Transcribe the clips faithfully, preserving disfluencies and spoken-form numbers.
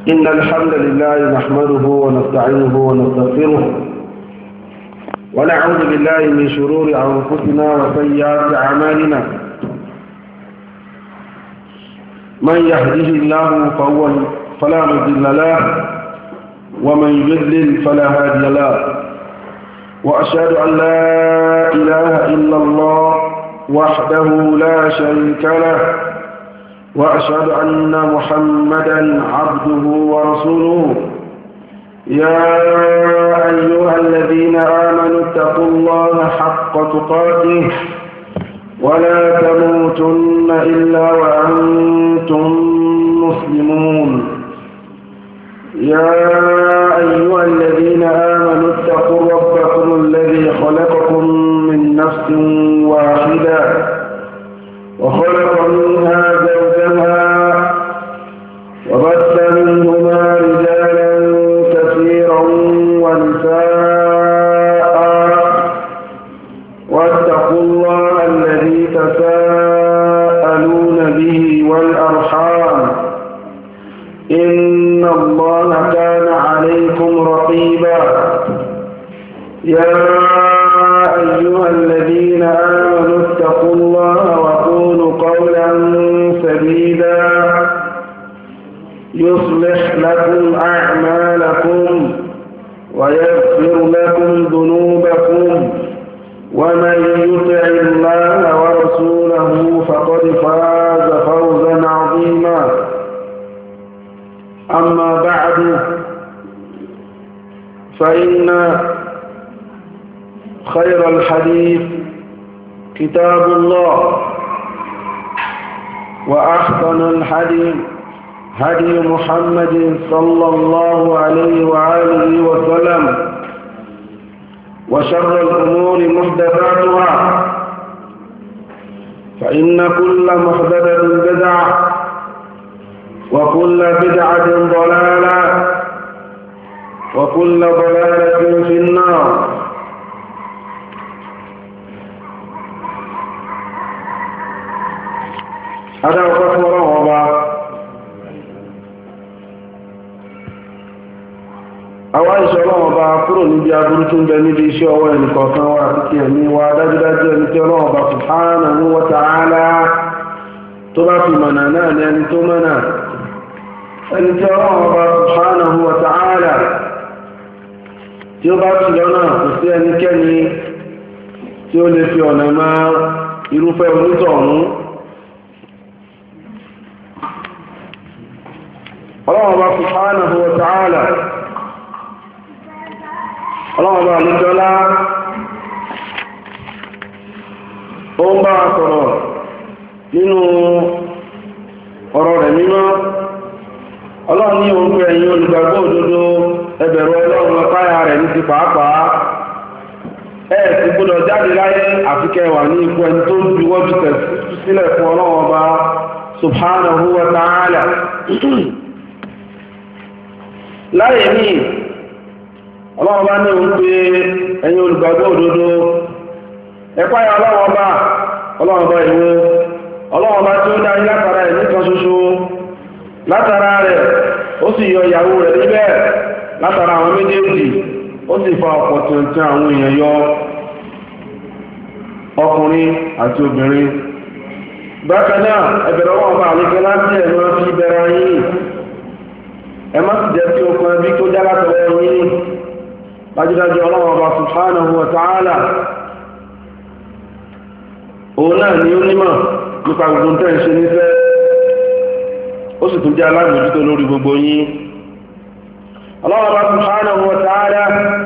إن الحمد لله نحمده ونستعينه ونستغفره ونعوذ بالله من شرور أنفسنا وسيئات أعمالنا من يهده الله فهو فلا مضل له ومن يضلل فلا هادي له وأشهد أن لا إله إلا الله وحده لا شريك له وأشهد أن محمدا عبده ورسوله يا أيها الذين آمنوا اتقوا الله حق تقاته ولا تموتن إلا وأنتم مسلمون يا أيها الذين آمنوا اتقوا ربكم الذي خلقكم من نفس واحدة وخلق منها زوجها وبث منهما رجالا كثيرا ونساء واتقوا الله الذي تساءلون به والأرحام إن الله كان عليكم رقيبا يا أيها الذين آمنوا اتقوا الله وقولوا قولا سديدا يصلح لكم أعمالكم ويغفر لكم ذنوبكم ومن يطع الله ورسوله فقد فاز فوزا عظيما أما بعد فإن خير الحديث كتاب الله وأحسن الحديث هدي محمد صلى الله عليه وآله وسلم وشر الأمور محدثاتها فإن كل محدثة بدعة وكل بدعة ضلالة وكل ضلالة في النار. هذا وقت مرغبا àwọn ìṣẹ́ ọlọ́wọ́ bá kúrò níbi aburú tó ń bẹ níbi iṣẹ́ ọwọ́ ẹnìkọ̀ọ̀kan wa àti kí ẹ̀mí wa dájúdájú ẹni tí ọlọ́wọ́ bá subhanahu wa ta'ala tó bá fi mọ̀nà náà ní ẹni tó mọ̀nà ẹni tí ọlọ́wọ́ bá subhanahu wa ta'ala tí ó bá ti lọ́nà kò sí ẹnikẹ́ni tí ó lè fi ọ̀nà máa irúfẹ́ onítọ̀ọ̀hún. ọlọ́wọ́ bá subhanahu wa ta'ala ọlọ́wọ́ bá àlejọ́lá ó ń bá sọ̀rọ̀ nínú ọ̀rọ̀ rẹ̀ mímọ́. ọlọ́run ní òun pé ẹ̀yin olùgbàgbọ́ òdodo ẹ bẹ̀rù ọlọ́run ọ̀káyà rẹ̀ ní ti pàápàá ẹ̀ sì gbọ́dọ̀ jáde láyé àfikẹ́ wà ní ipò ẹni tó ń juwọ́jú sílẹ̀ fún ọlọ́run ọba subhanahu wa ta'ala. láyé ní ọlọ́run bá ní òun pé ẹ̀yin olùgbàgbọ́ òdodo ẹ páyà ọlọ́run ọba ọlọ́run ọba ìwé ọlọ́run ọba tí ó dá yín látara ẹ̀ nìkan ṣoṣo látara rẹ̀ ó sì yọ ìyàwó rẹ̀ níbẹ̀ látara àwọn méjèèjì ó sì fa ọ̀pọ̀ tuntun àwọn èèyàn yọ ọkùnrin àti obìnrin. bákan náà ẹ̀bẹ̀rẹ̀ ọlọ́run ọba àlejò láti ẹ̀ máa fi bẹ̀rẹ̀ yín ẹ má sì jẹ́ sí okùn ẹbí tó já látọwọ́ yín. dájúdájú ọlọ́wọ́ ọba subhanahu wa ta'ala òun náà ni ó nímọ̀ nípa gbogbo tẹ́ ń ṣe nífẹ́ ó sì tún jẹ́ alábòójútó lórí gbogbo yín. ọlọ́wọ́ ọba subhanahu wa ta'ala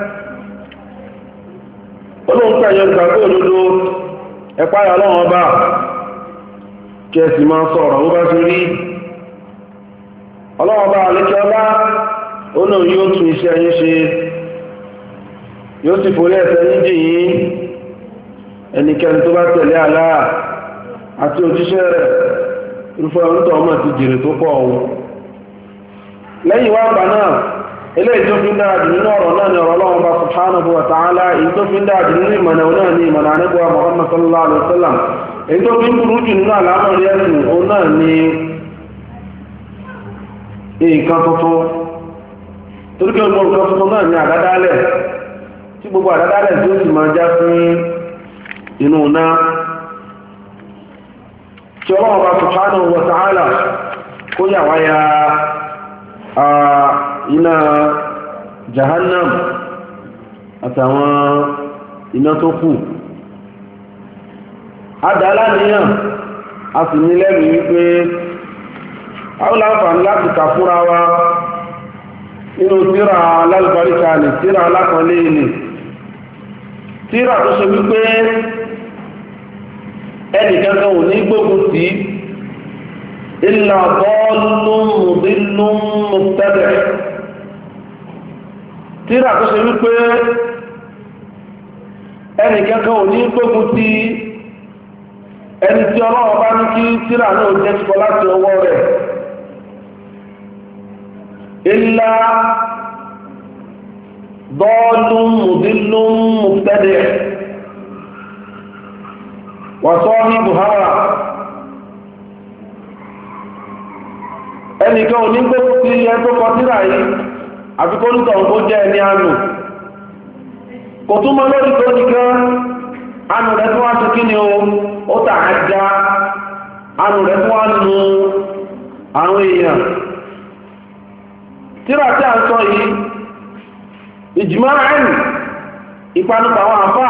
olóhùn pẹ̀yẹ gbàgbọ́ òdodo ẹ páyà ọlọ́wọ́ ọba kí ẹ sì máa sọ̀rọ̀ ó bá ti rí. ọlọ́wọ́ ọba àlékẹ́ ọlá ó náà yóò tún iṣẹ́ yín ṣe yóò sì forí ẹ̀ṣẹ̀ yín jì yín. ẹnikẹ́ni tó bá tẹ̀lé Allah àti òjíṣẹ́ rẹ̀ irúfẹ́ orúkọ ọmọ ti jèrè tó pọ̀ ohun. lẹ́yìn wá gbà náà eléyìí tó fi ń dára jù nínú ọ̀rọ̀ náà ni ọ̀rọ̀ Ọlọ́run bá subhanahu wa ta'ala èyí tó fi ń dára jù nínú ìmọ̀nà náà ni ìmọ̀nà àníbọ̀ Muhammad sallallahu alaihi wasallam èyí tó fi ń burú jù nínú àlámọ̀rí ẹ̀sìn òun náà ni nǹkan tuntun torí pé gbogbo nǹkan tuntun náà ní àdádálẹ̀ tí gbogbo àdádálẹ̀ tí ó sì máa já sí inú náà tí ọlọ́run bá subhanahu wa ta'ala kó yà wáyà iná jahannam àtàwọn iná tó kù adàlá níyàn a sì ní lẹ́nu wípé àwọn láǹfààní láti kà fúnra wa nínú tírà alálùbáríkà ní tírà alákanlé ní tírà tó ṣe wípé ẹnìkankan ò ní gbógun sí illa dallun mudillun mubtadi' tírà tó ṣe wípé ẹnìkankan ò ní gbógun sí ẹni tí ọlọ́wọ́ bá ní kí tírà náà jẹ́ kíkọ láti ọwọ́ rẹ̀ illa dallun mudillun mubtadi' wa sahibu hawa ẹnìkan ò ní gbógun sí ẹni tó kọ tírà yìí àfikún onítọ̀hún tó jẹ́ ẹni àánú kò túnmọ̀ lórí tó nìkan àánú rẹ̀ tó wá tó kí ni o ó tà á já àánú rẹ̀ tó wá nù àwọn èèyàn tírà tí a ń sọ yìí ìjìmọ̀ ẹ̀yìn ìpanupọ̀ àwọn àfà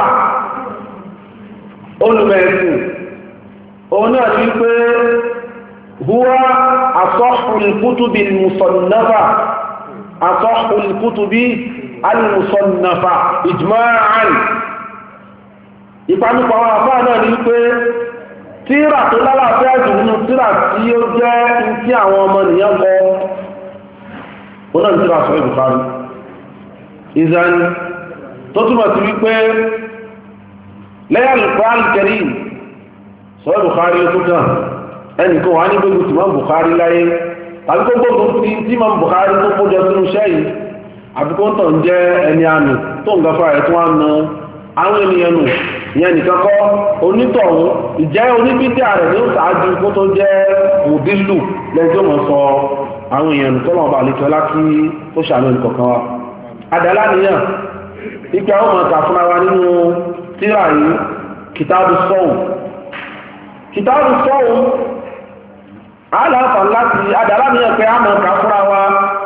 olùmẹ̀sìn òun náà ní pé huwa asahhul kutubi al-musannafa asahhul kutubi al-musannafa ijma'an ìpanupọ̀ àwọn àfáà náà ní pé tírà tó lálàáfíà jù nínú tírà tí ó jẹ́ tí àwọn ọmọ nìyàn kọ ó náà tírà sọ Bukhari ìzàn tó túnmọ̀ sí wípé lẹ́yìn Al-Qur'an Al-Karim sọ Bukhari ó tó kàn ẹnìkan wà ní gbogbo tí mọ́ Bukhari láyé tàbí kó gbogbo tí mọ́ Bukhari tó kójọ sínú iṣẹ́ yìí àbíkó tàn jẹ́ ẹni àmì tó ń gafa ẹ̀ tó wá nù àwọn ènìyàn nù ìyẹn nìkan kọ́ onítọ̀hún ìjẹ́ oníbídíà rẹ̀ ní ìsáájú kó tó jẹ́ òdílù lẹ́jọ́ mọ̀ sọ àwọn èèyàn tọ́lọ̀ ọba àlejò lákí tó ṣàmì nǹkan wa adàlá nìyàn ipa ó mọ̀ ta fúnra wa nínú tírà yìí kìtàbù sọ́hùn kìtàbù sọ́hùn aláǹfà láti adàlá nìyàn pé a mọ̀ ta fúnra wa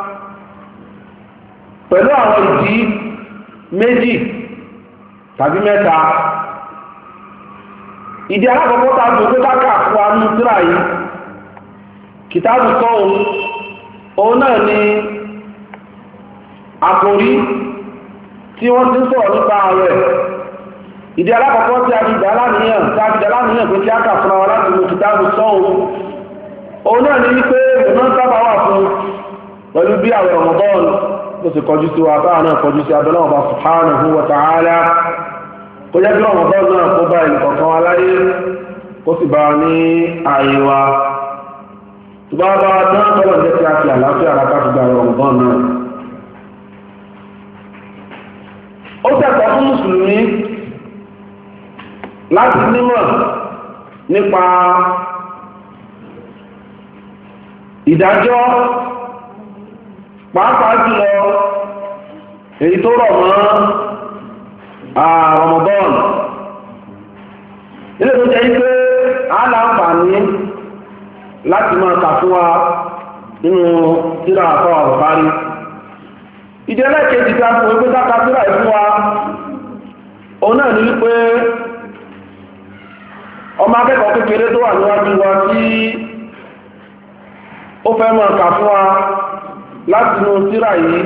pẹ̀lú àwọn ìdí méjì tàbí mẹ́ta ìdí alákọ̀ọ́kọ́ tàbí òkú káàkà fún àánú tírà yìí kìtàbù sọ́hùn òun náà ni àkòrí tí wọ́n ti ń sọ̀rọ̀ nípa rẹ̀ ìdí alákọ̀ọ́kọ́ tí a fi dá láníyàn tí a fi dá láníyàn pé kí á kà fún wa láti mú kìtàbù sọ́hùn òun náà ni wípé ìmọ̀ sábà wà fún pẹ̀lú bí àwẹ̀ Ramadan tó sì kọjú sí wa báà náà kọjú sí abẹ́lẹ́ ọba subhanahu wa ta'ala kó jẹ́ bí Ramadan náà kó bá ẹnì kọ̀ọ̀kan wa láyé kó sì bá ní ààyè wa tó bá bá tán tọ́lọ̀ jẹ́ kí a fi àlàáfíà ara ká fi gba Ramadan náà. ó tẹ̀kọ́ fún mùsùlùmí láti nímọ̀ nípa ìdájọ́ pàápàá jùlọ èyí tó rọ̀ mọ́ Ramadan ilé tó jẹ́ pé aláǹfààní láti máa kà fún wa nínú tírà àfọ́ Bukhari ìdẹ́lẹ́ kejì tí a fún wípé dáka tírà ìfún wa òun náà ní wípé ọmọ akẹ́kọ̀ọ́ kékeré tó wà níwájú wa tí ó fẹ́ máa kà fún wa láti inú tírà yìí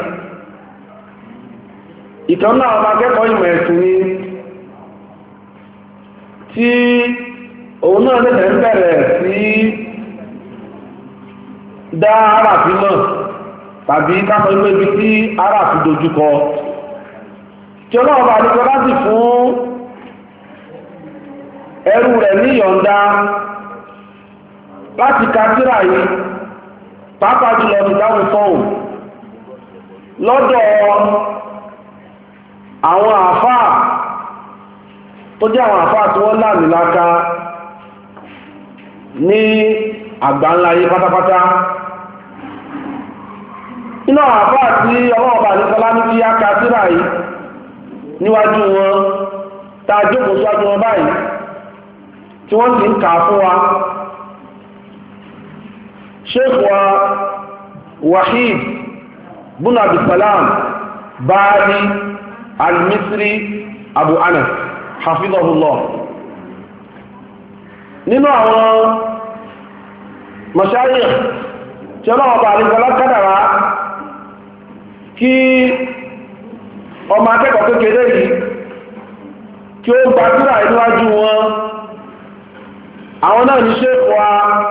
ìkan náà ọmọ akẹ́kọ̀ọ́ ìmọ̀ ẹ̀sìn ni tí òun náà lẹ́sẹ̀ ń bẹ̀rẹ̀ sí dá àràfí náà tàbí kápẹ́ méjì tí àràfí dojúkọ tí ọlọ́run bá nípa láti fún ẹrú rẹ̀ ní ìyọ̀ǹda láti ka tírà yìí pàápàá jùlọ ìdáhùn sọ́hùn lọ́dọ̀ àwọn àfáà tó jẹ́ àwọn àfáà tí wọ́n láàmìláka ní àgbáńlá ayé pátápátá nínú àwọn àbá àti ọlọ́ọ̀bà àdìsọ́lá ní kí á ka síra yìí níwájú wọn tá a jókòó síwájú wọn báyìí tí wọ́n sì ń kà á fún wa sheikh wa wahid bin abdulsalam baali al-misri abu anas hafidhahullah nínú àwọn mashayikh tí ọlọ́ọ̀bà àdìsọ́lá kádàrá kí ọmọ akẹ́kọ̀ọ́ kékeré yìí kí ó gba tírà níwájú wọn àwọn náà ní sheikh wa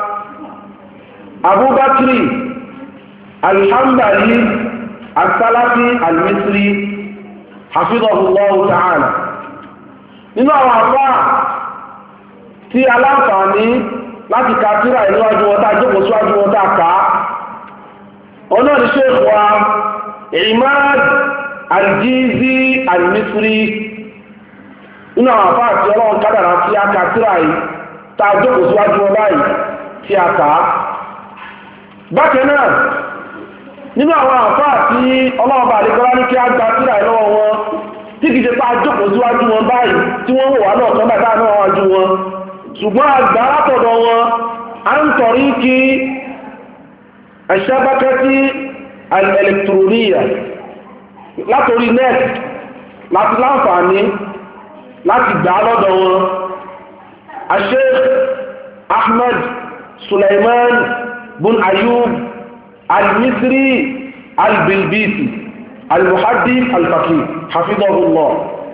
abubakri alhambali asalafi almisri hafidhahullahu ta'ala nínú àwọn àfá tí aláǹfààní láti ka tírà níwájú wọn tá jókòó síwájú wọn tá ká ọ̀nà ní sheikh wa imad aljizi almisri nínú àwọn àfá àti ọlọ́run kádàrá tí a ka tírà yìí tá jókòó síwájú wọn báyìí tí a ká bákan náà nínú àwọn àfá àti ọlọ́run bá àdékọ́lá ní kí a gba tírà yìí lọ́wọ́ wọn tí kìí ṣe pá jókòó síwájú wọn báyìí tí wọ́n wò wá náà kan bàtà náà wájú wọn ṣùgbọ́n àgbà látọ̀dọ̀ wọn à ń tọ̀rí kí ẹ̀ṣẹ́bẹ́kẹ́tì al-elektroniya látorí net láti láǹfààní láti gbà lọ́dọ̀ wọn Sheikh Ahmed Suleiman bin Ayub al-Misri al-Bilbisi al-Muhaddith al-Faqih hafidhahullah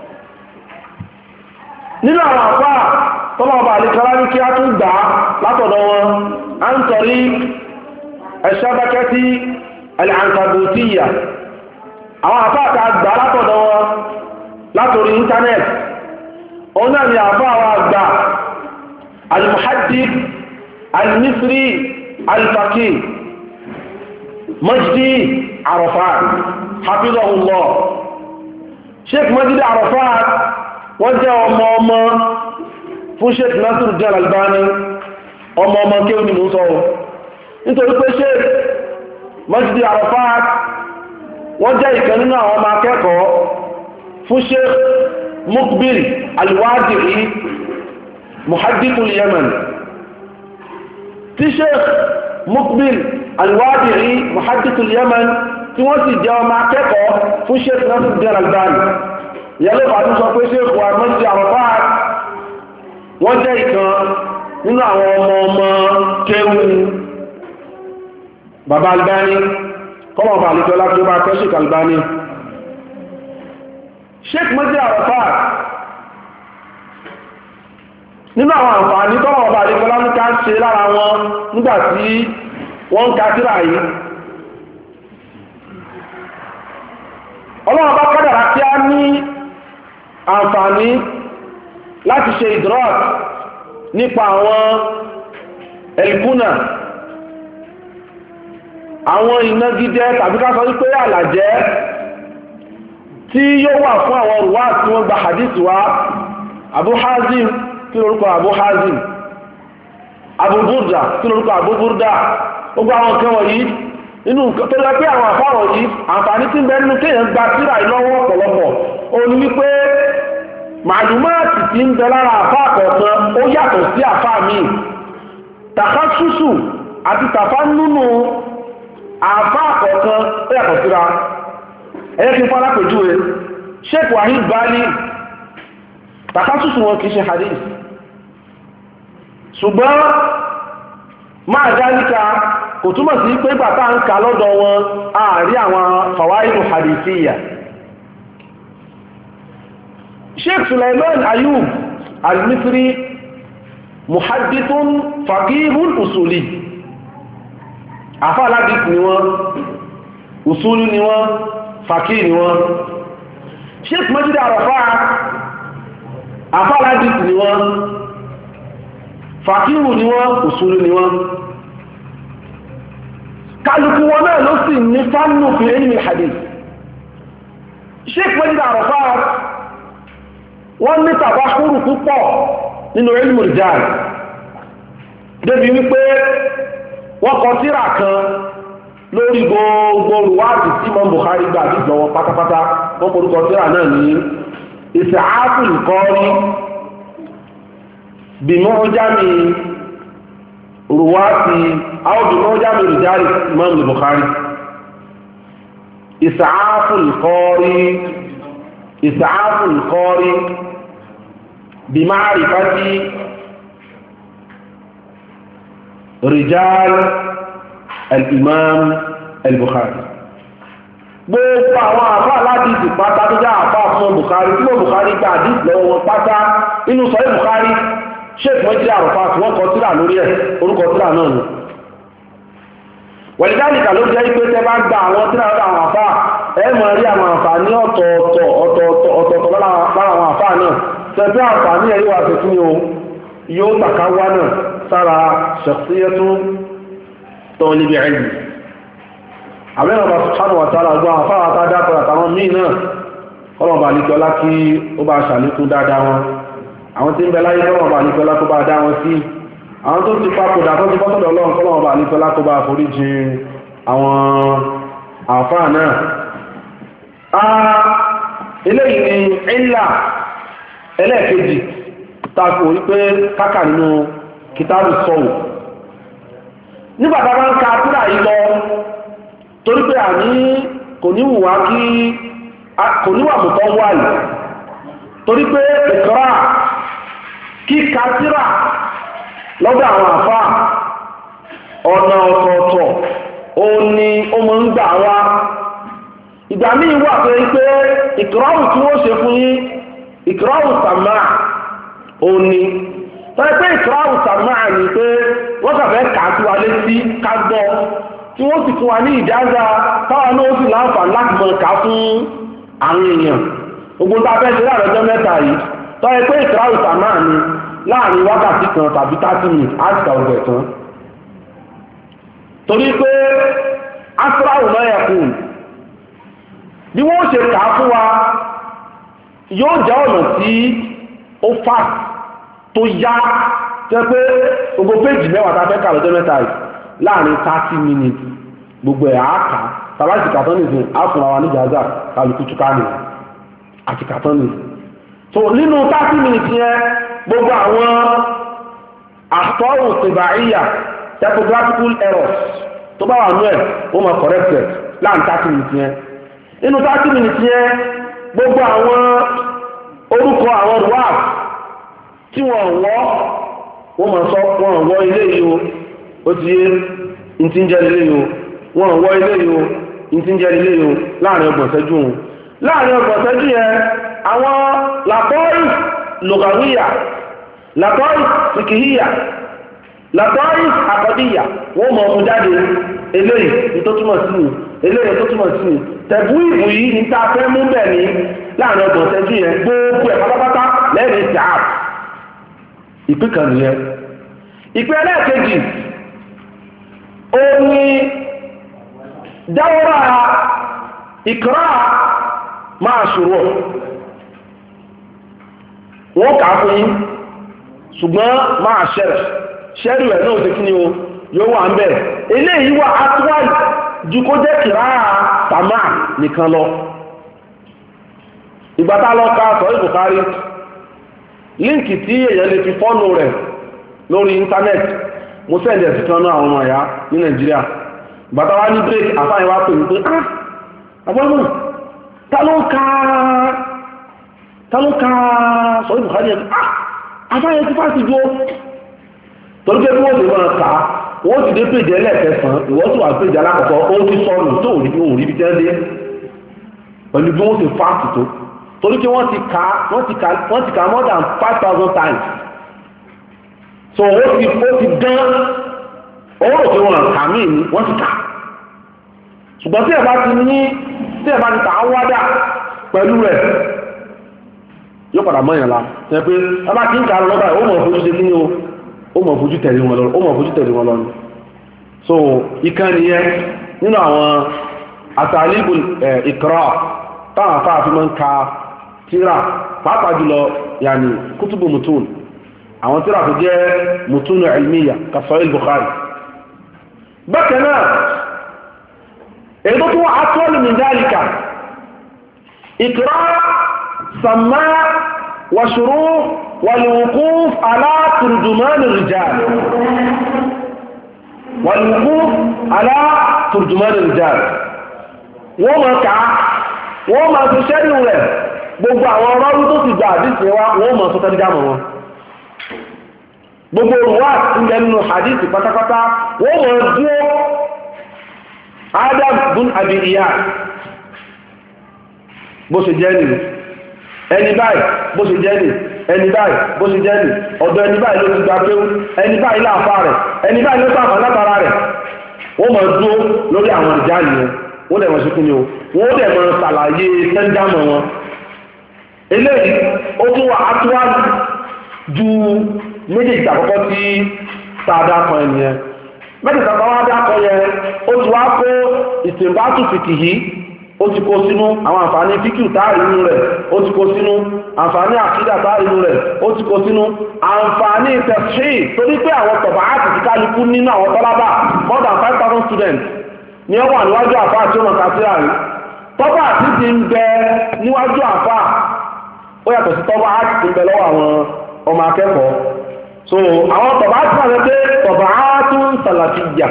nínú àwọn àpá tọ́lọ̀ọ̀bà àlekọ́lá ní kí a tún gbà látọ̀dọ̀ wọn a ń tọ̀rí ẹ̀ṣẹ́bẹ́kẹ́tì al-Ankabutiyya àwọn àpá àti àgbà látọ̀dọ̀ wọn látòrí íńtánẹ́ẹ̀tì òun náà ni àpá àwọn àgbà al-Muhaddith al-Misri al-Faqih Majdi Arafat hafidhahullah Sheikh Majdi Arafat wọ́n jẹ́ ọmọ ọmọ fún Sheikh Nasiruddin Al-Albani ọmọ ọmọ kí o ní mú sọ́wọ́ nítorí pé Sheikh Majdi Arafat wọ́n jẹ́ ìkan nínú àwọn ọmọ akẹ́kọ̀ọ́ fún Sheikh Muqbil Al-Wadi'i Muhaddithul Yaman tí Sheikh Muqbil Al-Wadi'i Muhaddithul Yaman tí wọ́n sì jẹ́ ọmọ akẹ́kọ̀ọ́ fún Sheikh Nasiruddin Al-Albani yẹ́lò fàájú sọ pé Sheikh wa Majdi Arafat wọ́n jẹ́ ìkan nínú àwọn ọmọ ọmọ kéwú bàbá Albani kọ́mọ̀ bá àlejò láti bá kẹ́ Sheikh Albani Sheikh Majdi Arafat nínú àwọn àǹfààní tọ́mọ̀ bá àlejò láti ká ṣe lára wọn nígbàtí wọ́n ń ka tírà yìí ọlọ́run bá kádàrá kí á ní àǹfààní láti ṣe ìdírọ́t nípa àwọn ẹ̀lùkúnà àwọn ìnagijẹ tàbí ká sọ wípé àlàjẹ́ tí yóò wà fún àwọn rùwá tí wọ́n gba hadith wá Abu Hazim tí lórúkọ Abu Hazim Abu Burda tí lórúkọ Abu Burda gbogbo àwọn nǹkan wọ̀nyí inú nǹkan tó lọ pé àwọn àfáwọ̀ yìí àǹfààní tí ń bẹ nínú kéèyàn gba tírà ìlọ́wọ́ ọ̀pọ̀lọpọ̀ ó ní wípé màlúmáàtì tí ń bẹ lára àfá àkọ̀ọ̀kan ó yàtọ̀ sí àfá míì tàkásùsù àti tàfá nínú àfá àkọ̀ọ̀kan ó yàtọ̀ síra ẹ̀yẹ́ kí n fọ́n lápèjúwe Sheikh Wahid Bali tàkásùsù wọn kìí ṣe hadith ṣùgbọ́n máa dálíka kò túmọ̀ sí pé bàtà ń ka lọ́dọ̀ wọn ààrí àwọn fawaidu hadithiyya Sheikh Suleiman Ayub al-Misri muhaddithun faqihun usuli afáàládìí ni wọ́n usuli ni wọ́n faqih ni wọ́n Sheikh Majdi Arafat afáàládìí ni wọ́n faqih ni wọ́n usuli ni wọ́n kálukú wọn náà ló sì ní fánù fi ilmi hadith Sheikh Majdi Arafat wọ́n ní tàbákúrù púpọ̀ nínú ilmu rijal débi wípé wọ́n kọ tírà kan lórí gbogbo olùwádìí tí mọ́ Bukhari gbà bí lọ́wọ́ pátápátá wọ́n korúkọ tírà náà ní Is'aful Qari bí mu'jami ruwati aw bí mu'jami rijali Imam Bukhari. Is'aful Qari Is'aful Qari bí ma'rifati rijal al-Imam al-Bukhari. Gbogbo àwọn àfá aládìsì pátá tó já àfá fún Bukhari tí wọ́n Bukhari gba àdìsì lọ́wọ́ wọn pátá inú Sahih Bukhari Sheikh mọ́jí àrùfà tí wọ́n kọ tírà lórí ẹ̀ orúkọ tírà náà ni. Wẹ̀lìdáníkà ló jẹ́ pé tẹ́ bá gba àwọn tírà lọ́dọ̀ àwọn àfá ẹ máa rí àwọn àǹfààní ọ̀tọ̀ọ̀tọ̀ ọ̀tọ̀ọ̀tọ̀ ọ̀tọ̀ọ̀tọ̀ lára àwọn àfá náà tẹ̀sí àǹfààní ẹ̀rí wa tuntun o yóò tàkà wá náà sára shakhsiyatu talib ilm. Àwọn ọba subhanahu wa ta'ala gbọ́ àfá àtàdá pẹ̀lú àtàwọn míì náà kọ́lọ̀ bá nìkọ́lá kí ó bá ṣàlékún dáadáa wọn. Àwọn tí ń bẹ láyé kọ́lọ̀ bá nìkọ́lá kó bá dá wọn sí. Àwọn tó ti papòdà tó ti bọ́sọ̀dọ̀ Ọlọ́run kọ́lọ̀ bá nìkọ́lá kó bá foríjì àwọn àfá náà. Eléyìí ni ìlà ẹlẹ́ẹ̀kejì tàbí wípé kákà nínú kìtàbù sọ̀wọ̀. Nígbàtà bá ń ka tírà yìí lọ torí pé àní kò ní wùwá kí kò níwà mọ̀tọ́ wáyìí torí pé ìkọ́rà kí ka tírà lọ́dọ̀ àwọn àfá ọ̀nà ọ̀tọ̀ọ̀tọ̀ ó ní ó mọ̀ ń gbà wá. Ìgbà míì wà pé pé ìkọ́ràwù tí wọ́n ṣe fún yín ìkọ́ràwù sàmáà ó ní tọ́jú pé ìkọ́ràwù sàmáà ní pé wọ́n kàfẹ́ kà á sí wa létí ká gbọ́ tí wọ́n sì fún wa ní ìjáza táwa náà ó sì láǹfààní láti mọ̀ ká fún àwọn èèyàn gbogbo tá a fẹ́ ṣe láàrin ọjọ́ mẹ́ta yìí tọ́jú pé ìkọ́ràwù sàmáà ní láàrin wákàtí kan tàbí thirty minutes á sì kà ọgbẹ̀ tán torí pé asúráwù náà yẹ kù bí wọ́n ṣe kà á fún wa yóò jẹ́ ọ̀nà tí ó fà tó yá tẹ́ pé gbogbo péjì mẹ́wàá tá a fẹ́ kà lọ́jọ́ mẹ́ta yìí láàrin thirty minutes gbogbo ẹ̀ á kà tàbátì kàtọ́ nìsín á fúnra wa ní jàzá kálukú túká nì àti kàtọ́ nì. so nínú thirty minutes yẹn gbogbo àwọn àtọ́rùn tìbàíyà typographical errors tó bá wà nú ẹ̀ ó máa corrected láàrin thirty minutes yẹn. Nínú thirty minutes yẹn gbogbo àwọn orúkọ àwọn ruwaf tí wọ́n wọ́ wọ́n máa sọ wọ́n wọ́ ilé yìí o ó ti yé ntí ń jẹ́ ilé yìí o wọ́n wọ́ ilé yìí o ntí ń jẹ́ ilé yìí o láàrin ọgbọ̀n ṣẹ́jú wọn. Láàrin ọgbọ̀n ṣẹ́jú yẹn àwọn làtọ́ì lùgàwíyà làtọ́ì fìkìhíyà làtọ́ì àkọ́díyà wọ́n mọ̀ ọmọ jáde eléyìí tó túmọ̀ sí ni eléyìí tó túmọ̀ sí ni tẹ̀bú ìbù yìí ní ta fẹ́ mú bẹ̀ ní láàrin ọgbọ̀n ṣẹ́jú yẹn gbogbo ẹ̀ pátápátá lẹ́rìí ìtààb ìpín kan nìyẹn. ìpín ẹlẹ́ẹ̀kejì ó ní dáwọ́rà ìkọ́rà máa ṣòro wọ́n kà á fún yín ṣùgbọ́n máa ṣẹ̀rẹ̀ ṣẹ́rù ẹ̀ náà ti kí ni o yóò wà ń bẹ̀ eléyìí wà átúwáì ju kó jẹ́ kìráà tàmà nìkan lọ. ìgbàtà lọ ká Sahih Bukhari líǹkì tí èèyàn lè fi fọ́nù rẹ̀ lórí íńtánẹ́ẹ̀tì mo sẹ́ndẹ̀ sí kan náà àwọn ọmọ ẹ̀yà ní Nàìjíríà. ìgbàtà wá ní break àfáàyè wá pè mí pé ah àbọ̀mọ̀ ta ló ká ta ló ká Sahih Bukhari ẹ̀ ah àfáàyè ti fásitì jó torí pé bí wọ́n ti máa kà á wọ́n ti dé péjì ẹlẹ́ẹ̀kẹsàn-án ìwọ́n tó wà péjì alákọ̀ọ́kọ́ ó ti sọnù tó ò rí bí òun rí bí tẹ́lẹ̀ pẹ̀lú bí wọ́n ti fáàtì tó torí pé wọ́n ti kà wọ́n ti kà wọ́n ti kà more than five thousand times so ó ti ó ti dán owó òkè wọn kà mí ní wọ́n ti kà ṣùgbọ́n tí ẹ̀ bá ti ní tí ẹ̀ bá ti kà á wádà pẹ̀lú rẹ̀ yóò padà mọ́ ìyànlá ṣe pé ẹ bá ti ń kà lọ́dà ó mọ̀ fojú ṣe kí ni o ó mọ̀ fojú tẹ̀lé wọn lọ ó mọ̀ fojú tẹ̀lé wọn lọ ni so ìkànnì yẹn nínú àwọn àtàlíbù ìkra táwọn afáàfin máa ń ka tíra pàápàá jùlọ yàní kútùbù mùtún àwọn tíra tó jẹ́ mùtún ilmiya ka Sahih Bukhari. bákan náà èyí tó tún wà atwal min dhalika iqra sama wa shuru' wal wuquf ala turjuman ar-rijal wal wuquf ala turjuman ar-rijal wọ́n máa kà á wọ́n máa fi ṣẹ́yìn rẹ̀ gbogbo àwọn ọ̀rọ̀ tó ti gbà àdìsí wa wọ́n máa sọ tẹ́lẹ̀ jámọ̀ wọn gbogbo olùwà ìgbẹ́ nínú àdìsí pátápátá wọ́n máa dúró Adam bun Abi Iyas bó ṣe jẹ́ nìyí ẹni báyìí bó ṣe jẹ́ nìyí ẹni báyìí bó ṣe jẹ́ nìyí ọ̀dọ̀ ẹni báyìí ló ti gba pé ẹni báyìí láàfà rẹ̀ ẹni báyìí ló sàfà látara rẹ̀ wọ́n máa dúró lórí àwọn ìjà nìyẹn wọ́n dẹ̀ mọ̀ sí kíni o wọ́n dẹ̀ mọ̀ ṣàlàyé sẹ́ńdámọ̀ wọn eléyìí ó tún wà átúwájú ju méjèèjì àkọ́kọ́ tí sáadá kan ẹnìyẹn mẹ́tẹ̀ẹ̀ta kan wá dákọ̀ yẹn ó ti wá kó ìsìnbátù fìkìhí ó ti kó sínú àwọn àǹfààní fíkìú táà inú rẹ̀ ó ti kó sínú àǹfààní àkídà táà inú rẹ̀ ó ti kó sínú àǹfààní tẹ̀sí torí pé àwọn tọ̀bà áàtì ti kálukú nínú àwọn tọ́lábà more than five thousand students ní ọwọ́ níwájú àfáà tí ó mọ̀ kásíra rí tọ́bà àti ti ń bẹ níwájú àfáà ó yàtọ̀ sí tọ́bà àti ti ń bẹ lọ́wọ́ àwọn ọmọ akẹ́kọ̀ọ́ so àwọn tọ̀bà àti náà pé tọ̀bà àtún sàlàfíyà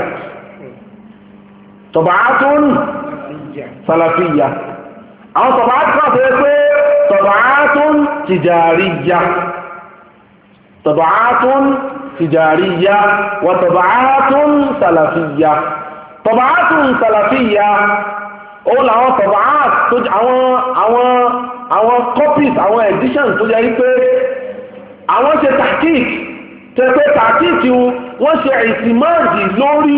tọ̀bà àtún sàlàfíyà àwọn tọ̀bà àti náà pé tọ̀bà àtún tìjàríyà tọ̀bà àtún tìjàríyà wà tọ̀bà àtún sàlàfíyà tọ̀bàátùn sàlàfíyà ó làwọn tọ̀bàát tó àwọn àwọn àwọn copies àwọn editions tó jẹ́ wípé àwọn ṣe tàkík tẹ́pẹ́ tàkík wọ́n ṣe ìsìmáàdì lórí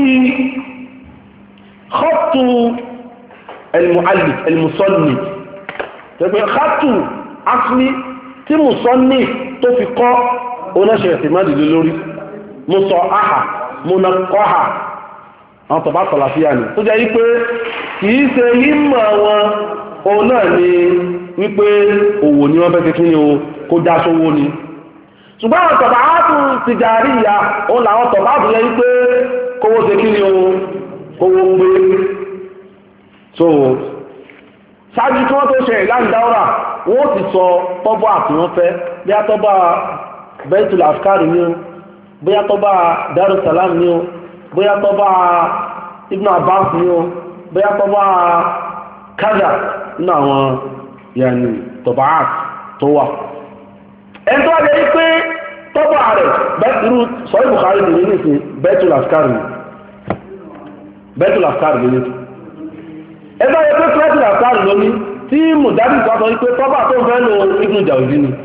khattu al-mu'allif al-musanni tẹ́pẹ́ khattu asli tí musanni tó fi kọ́ onáṣẹ́ ìsìmáàdì lórí musọ aha munakọ́ha àwọn tọ̀bá sàlàfíà ní tó jẹ́ wípé kìí ṣe hímọ̀ wọn òun náà ni wípé òwò ní wọ́n fẹ́ fi kíni o kó já sówó ni ṣùgbọ́n àwọn tọ̀bá tún ti jàrí ìyá òun làwọn tọ̀bá tún yẹ wípé kówó ṣe kíni o kówó gbé so ṣáájú tí wọ́n tó ṣe ìlànìdáwọ́rà wọ́n ti sọ tọ́bọ̀ àti wọ́n fẹ́ bí a tọ́bà Baitul Afkar ni o bí a tọ́bà Darussalam ni o bóyá tó bá Ibn Abbas ní o bóyá tó bá kájà nínú àwọn yàní tọ̀bá àt tó wà ẹni tó wà lè rí pé tọ́bà rẹ̀ irú sọ́yí Bukhari lè ní ìsìn Baitul Afkar ní Baitul Afkar lè ní ẹni tó wà lè pé Baitul Afkar lóní tí mùdádì sọ wípé tọ́bà tó fẹ́ lo Ibn Jawzi ni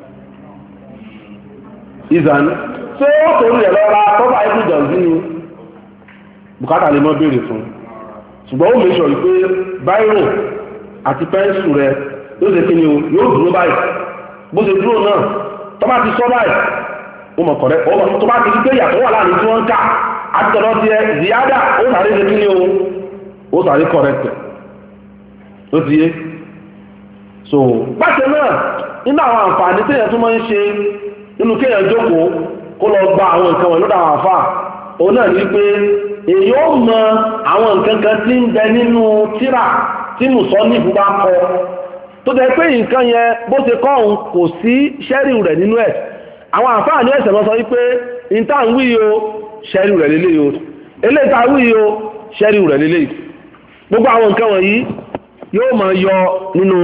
ìzàn tí ó torí ẹ̀ lọ́ra tọ́bà Ibn Jawzi ni bùkátà lè mọ́ béèrè fún ṣùgbọ́n ó mẹ́ṣọ̀ wípé báírò àti pẹ́ńsù rẹ ló ṣe kí ni o yóò dúró báyìí bó ṣe dúró náà tó bá ti sọ báyìí ó mọ̀ kọ̀rẹ́ ọmọ tó bá ti rí pé ìyàtọ̀ wà láàrin tí wọ́n ń kà àti tọ̀dọ̀ ti ẹ ziyada ó sàrí ṣe kí ni o ó sàrí kọ̀rẹ́tẹ̀ ó ti yé so báṣẹ náà nínú àwọn àǹfààní téèyàn tó máa ń ṣe nínú kéèyàn jókòó kó lọ gba àwọn nǹkan wọn lọ́dọ̀ àwọn àfà òun náà ní pé èyí ó mọ àwọn nǹkan kan tí ń bẹ nínú tírà tí mùsọ́lì fún bá kọ tó jẹ́ pé nǹkan yẹn bó ṣe kọ́ òun kò sí ṣẹ́rìù rẹ̀ nínú ẹ̀ àwọn àǹfààní ẹ̀sẹ̀ mọ́ sọ wípé ìta ń wí o ṣẹ́rìù rẹ̀ lélẹ̀ o eléyìí ta wí o ṣẹ́rìù rẹ̀ lélẹ̀ gbogbo àwọn nǹkan wọ̀nyí yóò máa yọ nínú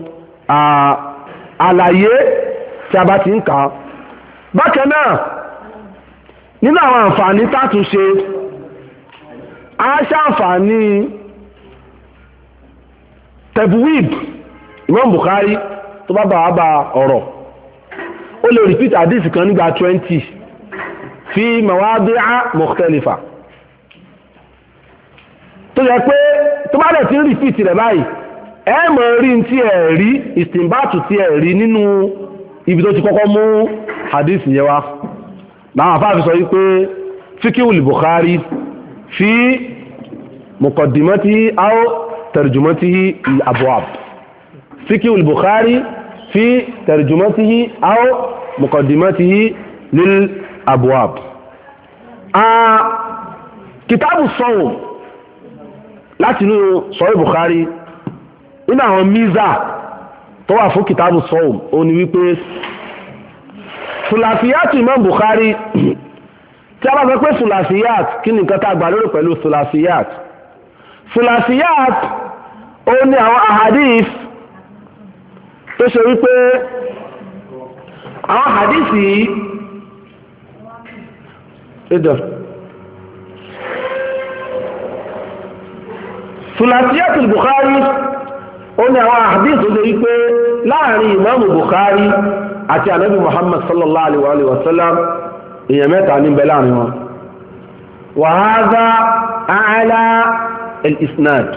àlàyé tí a bá ti ń kà á bákan náà nínú àwọn àǹfààní tátúnṣe a ṣàǹfààní tẹ̀bùwìb Imam Bukhari tó bá bá wá bá ọ̀rọ̀ ó lè repeat hadith kan nígbà twenty fi mawadi'a mukhtalifa tó yẹ pé tó bá dẹ̀ ti ń repeat rẹ̀ báyìí ẹ mọ̀ rí tí ẹ̀ rí ìsìnbátù tí ẹ̀ rí nínú ibi tó ti kọ́kọ́ mú hadith yẹn wá láwọn afáàfi sọ wípé fíkíwùl Bukhari fi muqaddimatihi aw tarjumatihi al-abwab fíkíwùl Bukhari fi tarjumatihi aw muqaddimatihi lil-abwab. kìtàbù sawm láti inú Sahih Bukhari nínú àwọn míza tó wà fún kìtàbù sọ́ọ̀m ó ní wípé sùlàfíyàt Imam Bukhari tí a bá sọ pé sùlàfíyàt kí ni nǹkan tá a gbà lórí pẹ̀lú sùlàfíyàt sùlàfíyàt ó ní àwọn ahadith tó ṣe wípé àwọn ahadith yìí ìdọ̀ sùlàfíyàt Bukhari ó ní àwọn ahadith tó ṣe wípé láàrin Imam Bukhari àti ànábì Muhammad sallallahu alaihi wa sallam èèyàn mẹ́ta ní bẹ̀ láàrin wọn wa hadha a'la al-isnad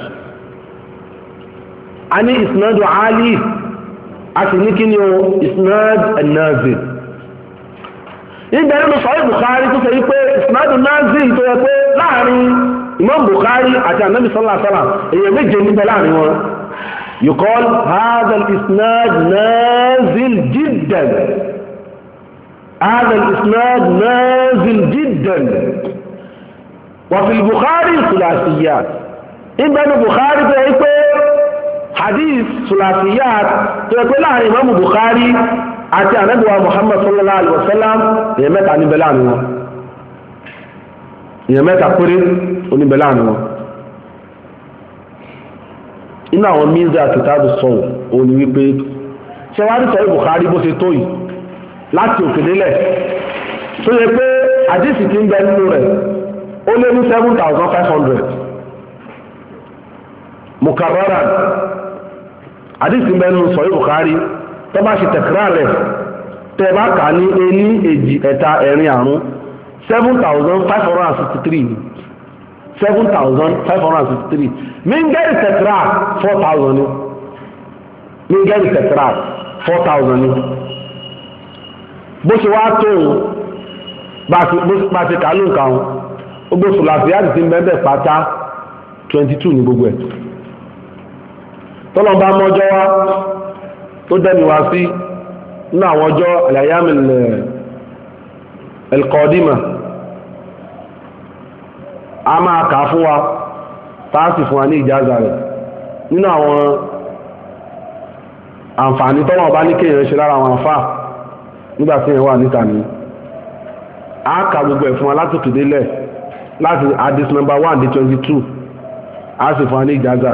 a ní isnadu ali a sì ní kí ni o isnad an-nazil ìgbẹ̀rẹ̀ ló Sahih Bukhari tó sọ wípé isnadu nazil tó yẹ pé láàrin Imam Bukhari àti ànábì sallallahu alaihi wa sallam èèyàn méje ní bẹ̀ láàrin wọn يقال هذا الإسناد نازل جدا هذا الإسناد نازل جدا وفي البخاري ثلاثيات إن بين البخاري تقول حديث ثلاثيات تقول لها الإمام البخاري أتى نبوة محمد صلى الله عليه وسلم يمت عن بلانه يمت أقول عن بلانه inú àwọn míza kìtàbù sọ̀rọ̀ òní wípé ṣe wá ní Sahih Bukhari bó ṣe tó yìí láti òkè délẹ̀ tó yẹ pé àdìsí tí ń bẹ nínú rẹ̀ ó lé ní seven thousand five hundred mukarraran àdìsí ń bẹ nínú Sahih Bukhari tó bá ṣe tẹ̀kírà rẹ̀ tẹ́ bá kà ní ení èjì ẹ̀ta ẹ̀rin àrún seven thousand five hundred and sixty three seven thousand five hundred and sixty-three mingeri tetra four thousand ni mingeri tetra four thousand ni bó ṣe wá tó bá ṣe kàálù nǹkan gbogbo sùlàfíàdì tí ń bẹ́ẹ̀ pátá twenty two ní gbogbo ẹ̀ tọ́lọ́mbà mọ́jọ́ wá tó dẹ́mi wá sí nínú àwọn ọjọ́ al-ayyam al-qadima a máa kà fún wa táàsì fún wa ní ìjáza rẹ̀ nínú àwọn àǹfààní tọ́wọ́ bá ní kéèyàn ṣe lára àwọn àfà nígbàtí èèyàn wà níta ní a kà gbogbo ẹ̀ fún wa látòkè délẹ̀ láti hadith number one dé twenty two a sì fún wa ní ìjáza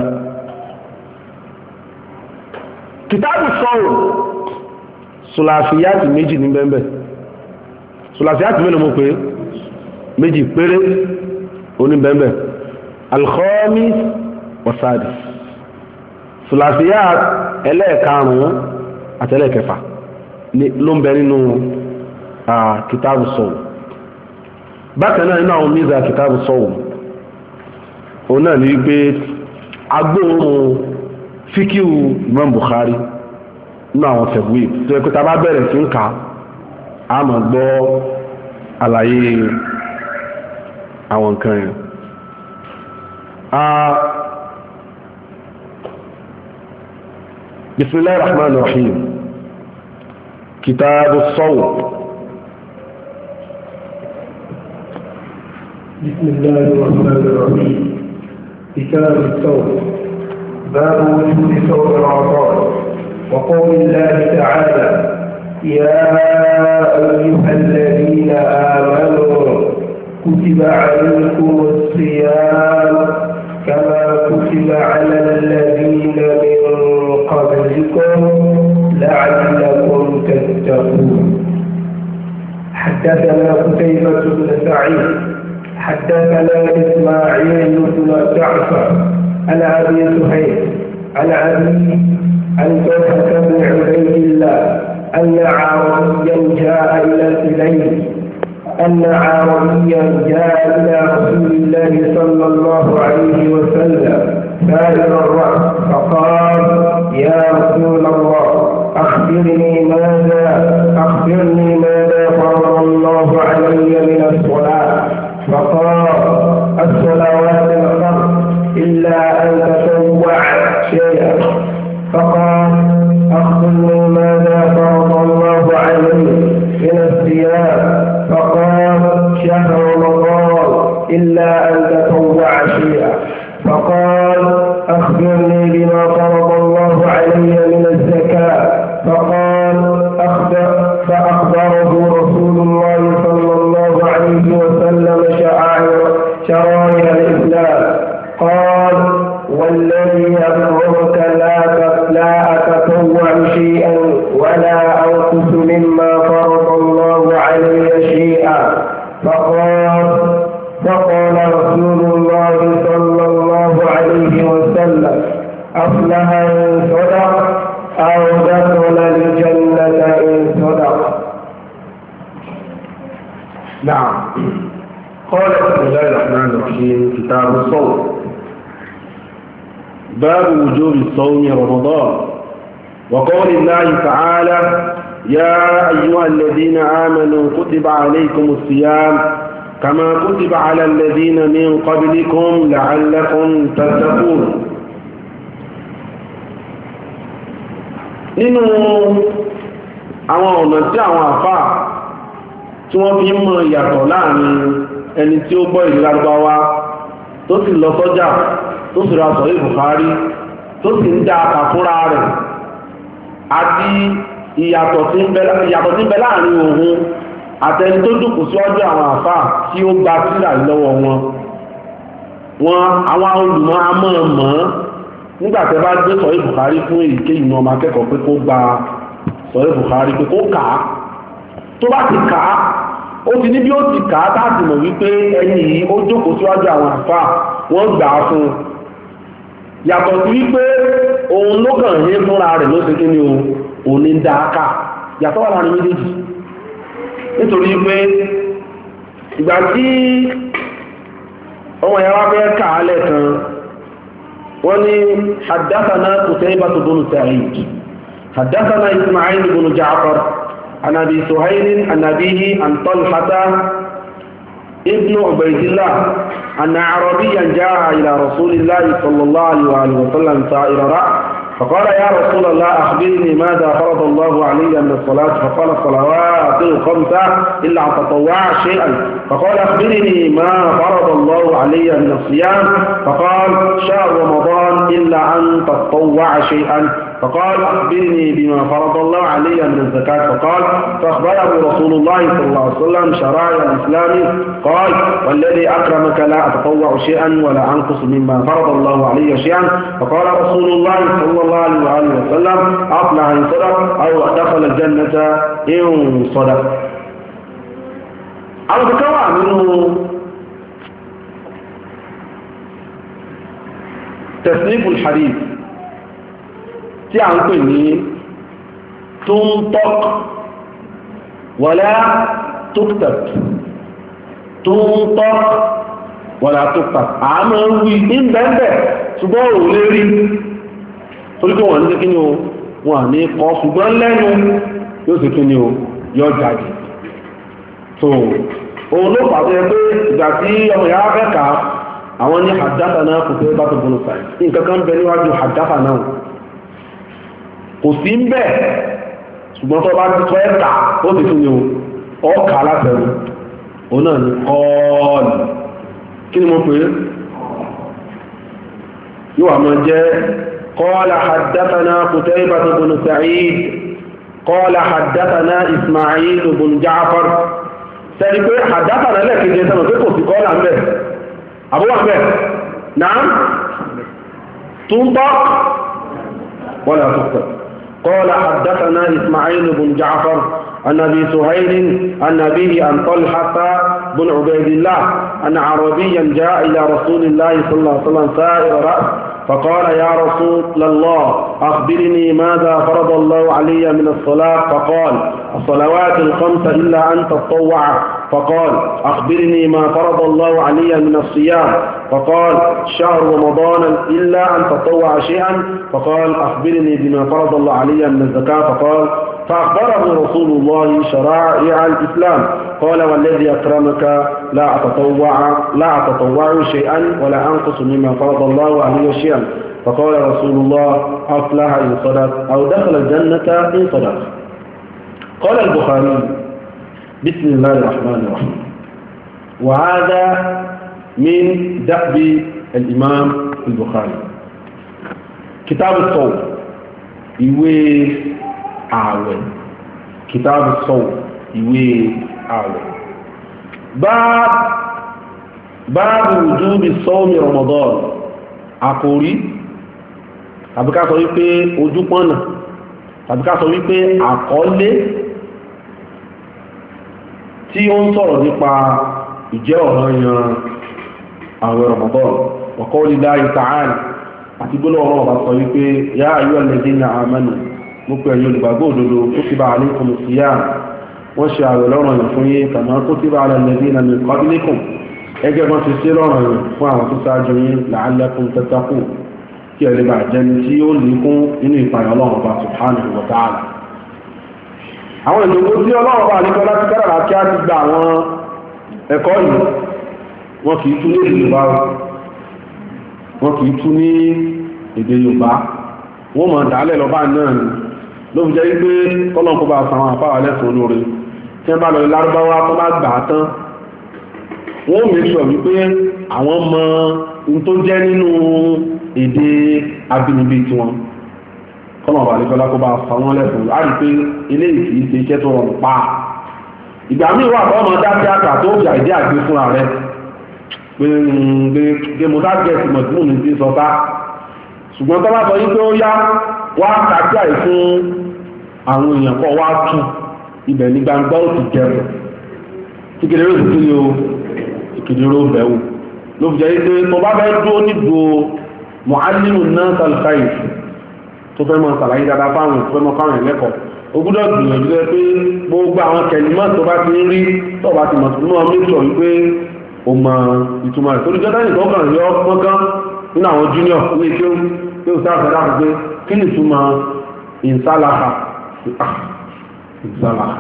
kìtàbù sọ̀rọ̀ sùlàfíyàtì méjì ní bẹ́ẹ̀ sùlàfíyàtì mélòó mo pé méjì péré oní bẹ́ẹ̀bẹ̀ alkhamis wasadis sulasiyat ẹlẹ́ẹ̀karùn-ún àtẹ́lẹ́kẹfà ló ń bẹ nínú kìtàbù sọ̀wọ̀ bákan náà nínú àwọn míza kìtàbù sọ̀wọ̀ òun náà ní wípé agbóhùn fíkíù Imam Bukhari nínú àwọn tẹ̀wé tó yẹ pé tá bá bẹ̀rẹ̀ sí ń kà á máa gbọ́ àlàyé àwọn nǹkan yẹn bismillahir rahmanir rahim kitabu sawm bismillahir rahmanir rahim kitabu sawm باب وجود صوم رمضان وقول الله تعالى يا أيها الذين آمنوا كتب عليكم الصيام كما كتب على الذين من قبلكم لعلكم تتقون حدثنا قتيبة بن سعيد حدثنا إسماعيل بن جعفر عن أبي سهيل عن أبي عن طلحة بن عبيد الله أن عربيا جاء إليه أن عربيا جاء إلى رسول الله صلى الله عليه وسلم سائر الرأس فقال يا رسول الله أخبرني ماذا أخبرني ماذا فرض الله علي من الصلاة فقال الصلوات الخمس إلا أن تطوع شيئا فقال أخبرني ماذا فرض الله علي من الصيام فقال شهر رمضان إلا أن تطوع شيئا فقال أخبرني بما فرض الله علي من الزكاة فقال أخبر فأخبره رسول الله صلى الله عليه وسلم شعائر شرائع الإسلام. قال والذي أمرك لا لا أتطوع شيئا ولا أنقص مما فرض الله علي شيئا. فقال فقال رسول الله صلى الله عليه وسلم أفلح إن صدق أو دخل الجنة إن صدق. نعم. قال بسم الله الرحمن الرحيم كتاب الصوم. باب وجوب الصوم رمضان. وقول الله تعالى يا أيها الذين آمنوا كتب عليكم الصيام كما كتب على الذين من قبلكم لعلكم تتقون. nínú àwọn ọ̀nà tí àwọn àfáà tí wọ́n fi ń mọ ìyàtọ̀ láàrin ẹni tí ó gbọ́ ìlú Lárúbáwá tó sì lọ sọ́jà tó sì ra Sahih Bukhari tó sì ń dá àkà fúnra rẹ̀ àti ìyàtọ̀ tí ń bẹ láàrin òun àtẹni tó dùkù síwájú àwọn àfáà tí ó gba tírà lọ́wọ́ wọn wọn àwọn olùmọ̀ amọ̀ọ̀mọ̀ nígbàtẹ́ bá gbé Sahih Bukhari fún èyíkéyìí ìnà ọmọ akẹ́kọ̀ọ́ pé kó gba Sahih Bukhari pé kó kà á tó bá ti kà á ó ti ní bí ó ti kà á táàtì mọ̀ wípé ẹni yìí ó jókòó síwájú àwọn àfáà wọ́n gbà á fún un yàtọ̀ sí wípé òun ló kàn ní fúnra rẹ̀ ló ṣe kí ni òun ní dáaká yàtọ̀ wà láàrin méjèèjì nítorí pé ìgbà tí ọmọ ìyàwó fẹ́ kà á lẹ́ẹ̀kan wọ́n ní haddathana Qutaybah bin Sa'id haddathana Isma'il bin Ja'far an Abi Suhayl an abihi an Talhata ibn Ubaydillah أن أعرابيا جاء إلى رسول الله صلى الله عليه وسلم سائر رأس فقال يا رسول الله أخبرني ماذا فرض الله علي من الصلاة فقال الصلوات الخمسة إلا أن تطوع شيئا فقال أخبرني ما فرض الله علي من الصيام فقال شهر رمضان إلا أن تطوع شيئا فقال أخبرني بما فرض الله علي من الزكاة فقال فأخبره رسول الله صلى الله عليه وسلم شرائع الإسلام قال والذي أكرمك لا أتطوع شيئا ولا أنقص مما فرض الله علي شيئا فقال رسول الله صلى الله عليه وسلم أفلح إن صدق أو دخل الجنة إن صدق. أو تكوى منه تصنيف الحديث tí a ń pè ní tuntok wala tuktab tuntok wala tuktab àmọ́ wí ní bẹ́ẹ̀bẹ̀ ṣùgbọ́n ò lè rí torí pé wọ́n ní kí ni o wọ́n ní kọ́ ṣùgbọ́n lẹ́nu yóò sì kí ni o yọ jáde so òun ló pàtẹ́ pé ìgbà tí ọmọ ìyá fẹ́ kà àwọn ní haddathana Qutaybah bin Sa'id nǹkan kan bẹ níwájú haddathana kò sí ń bẹ̀ ṣùgbọ́n tó bá ti tọ́ ẹ̀ka ó ti tún ní o ọkà látẹ̀rù o náà ni kọ́ọ̀lù kí ni mo pè é yíò àmọ́ jẹ́ qala haddathana Qutaybah bin Sa'id qala haddathana Isma'il bin Ja'far sẹ́ni pé haddathana lẹ́kẹ̀ẹ́ sẹ́nà pé kò sí kọ́ọ̀lá ń bẹ̀ àbúwà ń bẹ̀ náà tún bọ́ wọ́n là tó pẹ̀ قال حدثنا إسماعيل بن جعفر عن أبي سهيل عن أبيه عن طلحة بن عبيد الله أن عربيا جاء إلى رسول الله صلى الله عليه وسلم سائر رأس فقال يا رسول الله أخبرني ماذا فرض الله علي من الصلاة فقال الصلوات الخمس إلا أن تطوع فقال أخبرني ما فرض الله علي من الصيام فقال شهر رمضان إلا أن تطوع شيئا فقال أخبرني بما فرض الله علي من الزكاة فقال فأخبره رسول الله شرائع الإسلام قال والذي أكرمك لا أتطوع لا أتطوع شيئا ولا أنقص مما فرض الله علي شيئا فقال رسول الله أفلح إن صدق أو دخل الجنة إن صدق. قال البخاري بسم الله الرحمن الرحيم وهذا من دأب الإمام البخاري kìtàbù sọ̀wọ̀ ìwé ààwẹ̀ kìtàbù sọ̀wọ̀ ìwé ààwẹ̀ báàbù wujubi sawmi Ramadan àkòrí tàbí ká sọ wípé ojúpọ́nà tàbí ká sọ wípé àkọlé tí ó ń sọ̀rọ̀ nípa ìjẹ́ ọ̀ranyàn àwẹ̀ Ramadan wa qawli Allahi ta'ala àti gbọ́lọ̀ ọ̀rọ̀ ọba sọ wípé ya ayyuhal ladhina amanu mo pè ẹ̀yin olùgbàgbọ́ òdodo kutiba alaykumus siyam wọ́n ṣe àwẹ̀ lọ́ranyàn fún yín kama kutiba ala alladhina min qablikum ẹgẹ́ bọ́n ti ṣe lọ́ranyàn fún àwọn tó ṣáájú yín la'allakum tattaqun kí ẹ lè bá jẹni tí ó lékún nínú ìpayà Ọlọ́run ọba subhanahu wa ta'ala. àwọn ìdòwò tí Ọlọ́run ọba àlejò láti káràrà kí á ti gba àwọn ẹ̀kọ́ yìí wọn kì í tú ní èdè Yorùbá wọn kì í tú ní èdè Yorùbá wọn mọ̀ dálẹ̀ lọ́ba náà ni ló fi jẹ́ wípé Ọlọ́run kó bá san àwọn àfáwà lẹ́sùn olóore tí wọ́n bá lọ lárúbáwá tó bá gbà á tán wọ́n ò mẹ́sọ̀ wípé àwọn mọ ohun tó jẹ́ nínú èdè abínibí tí wọn kọ́nà ọba àlejòlá kó bá fa wọn lẹ́sùn á rí pé eléyìí kì í ṣe iṣẹ́ tó rọrùn pa ìgbà míì wà fọ́ ọmọ dá tíátà tó fi àìdí àgbé fúnra rẹ pé gbé mo dágẹ̀ẹ́sì mọ̀tínú mi ti sọ ká ṣùgbọ́n tó bá sọ yí pé ó yá wá kàtí àì fún àwọn èèyàn kọ́ wá tún ibẹ̀ ní gbangba ó ti jẹun tí kedere ó sì kí ni o kedere ó bẹ̀wò ló fi jẹ́ yí pé tó bá fẹ́ dúró nígbò mọ̀álìmù náà sàlùkáyì tó fẹ́ mọ́ sàlàyé dáadáa fáwọn tó fẹ́ mọ́ fáwọn ẹ̀lẹ́kọ̀ọ́ ó gbọ́dọ̀ gbìyànjú rẹ pé gbogbo àwọn kẹlímọ̀ tó bá ti ń rí tó bá ti mọ̀ tó mọ́ mẹ́sọ̀ wípé o mọ ìtumọ̀ rẹ̀ torí jọ́dá nìkan kàn yọ pọ́nkán nínú àwọn junior ní kí ó pé ó sáà fẹ́dá pé kí ni ìtumọ̀ ìsálàkà ìsálàkà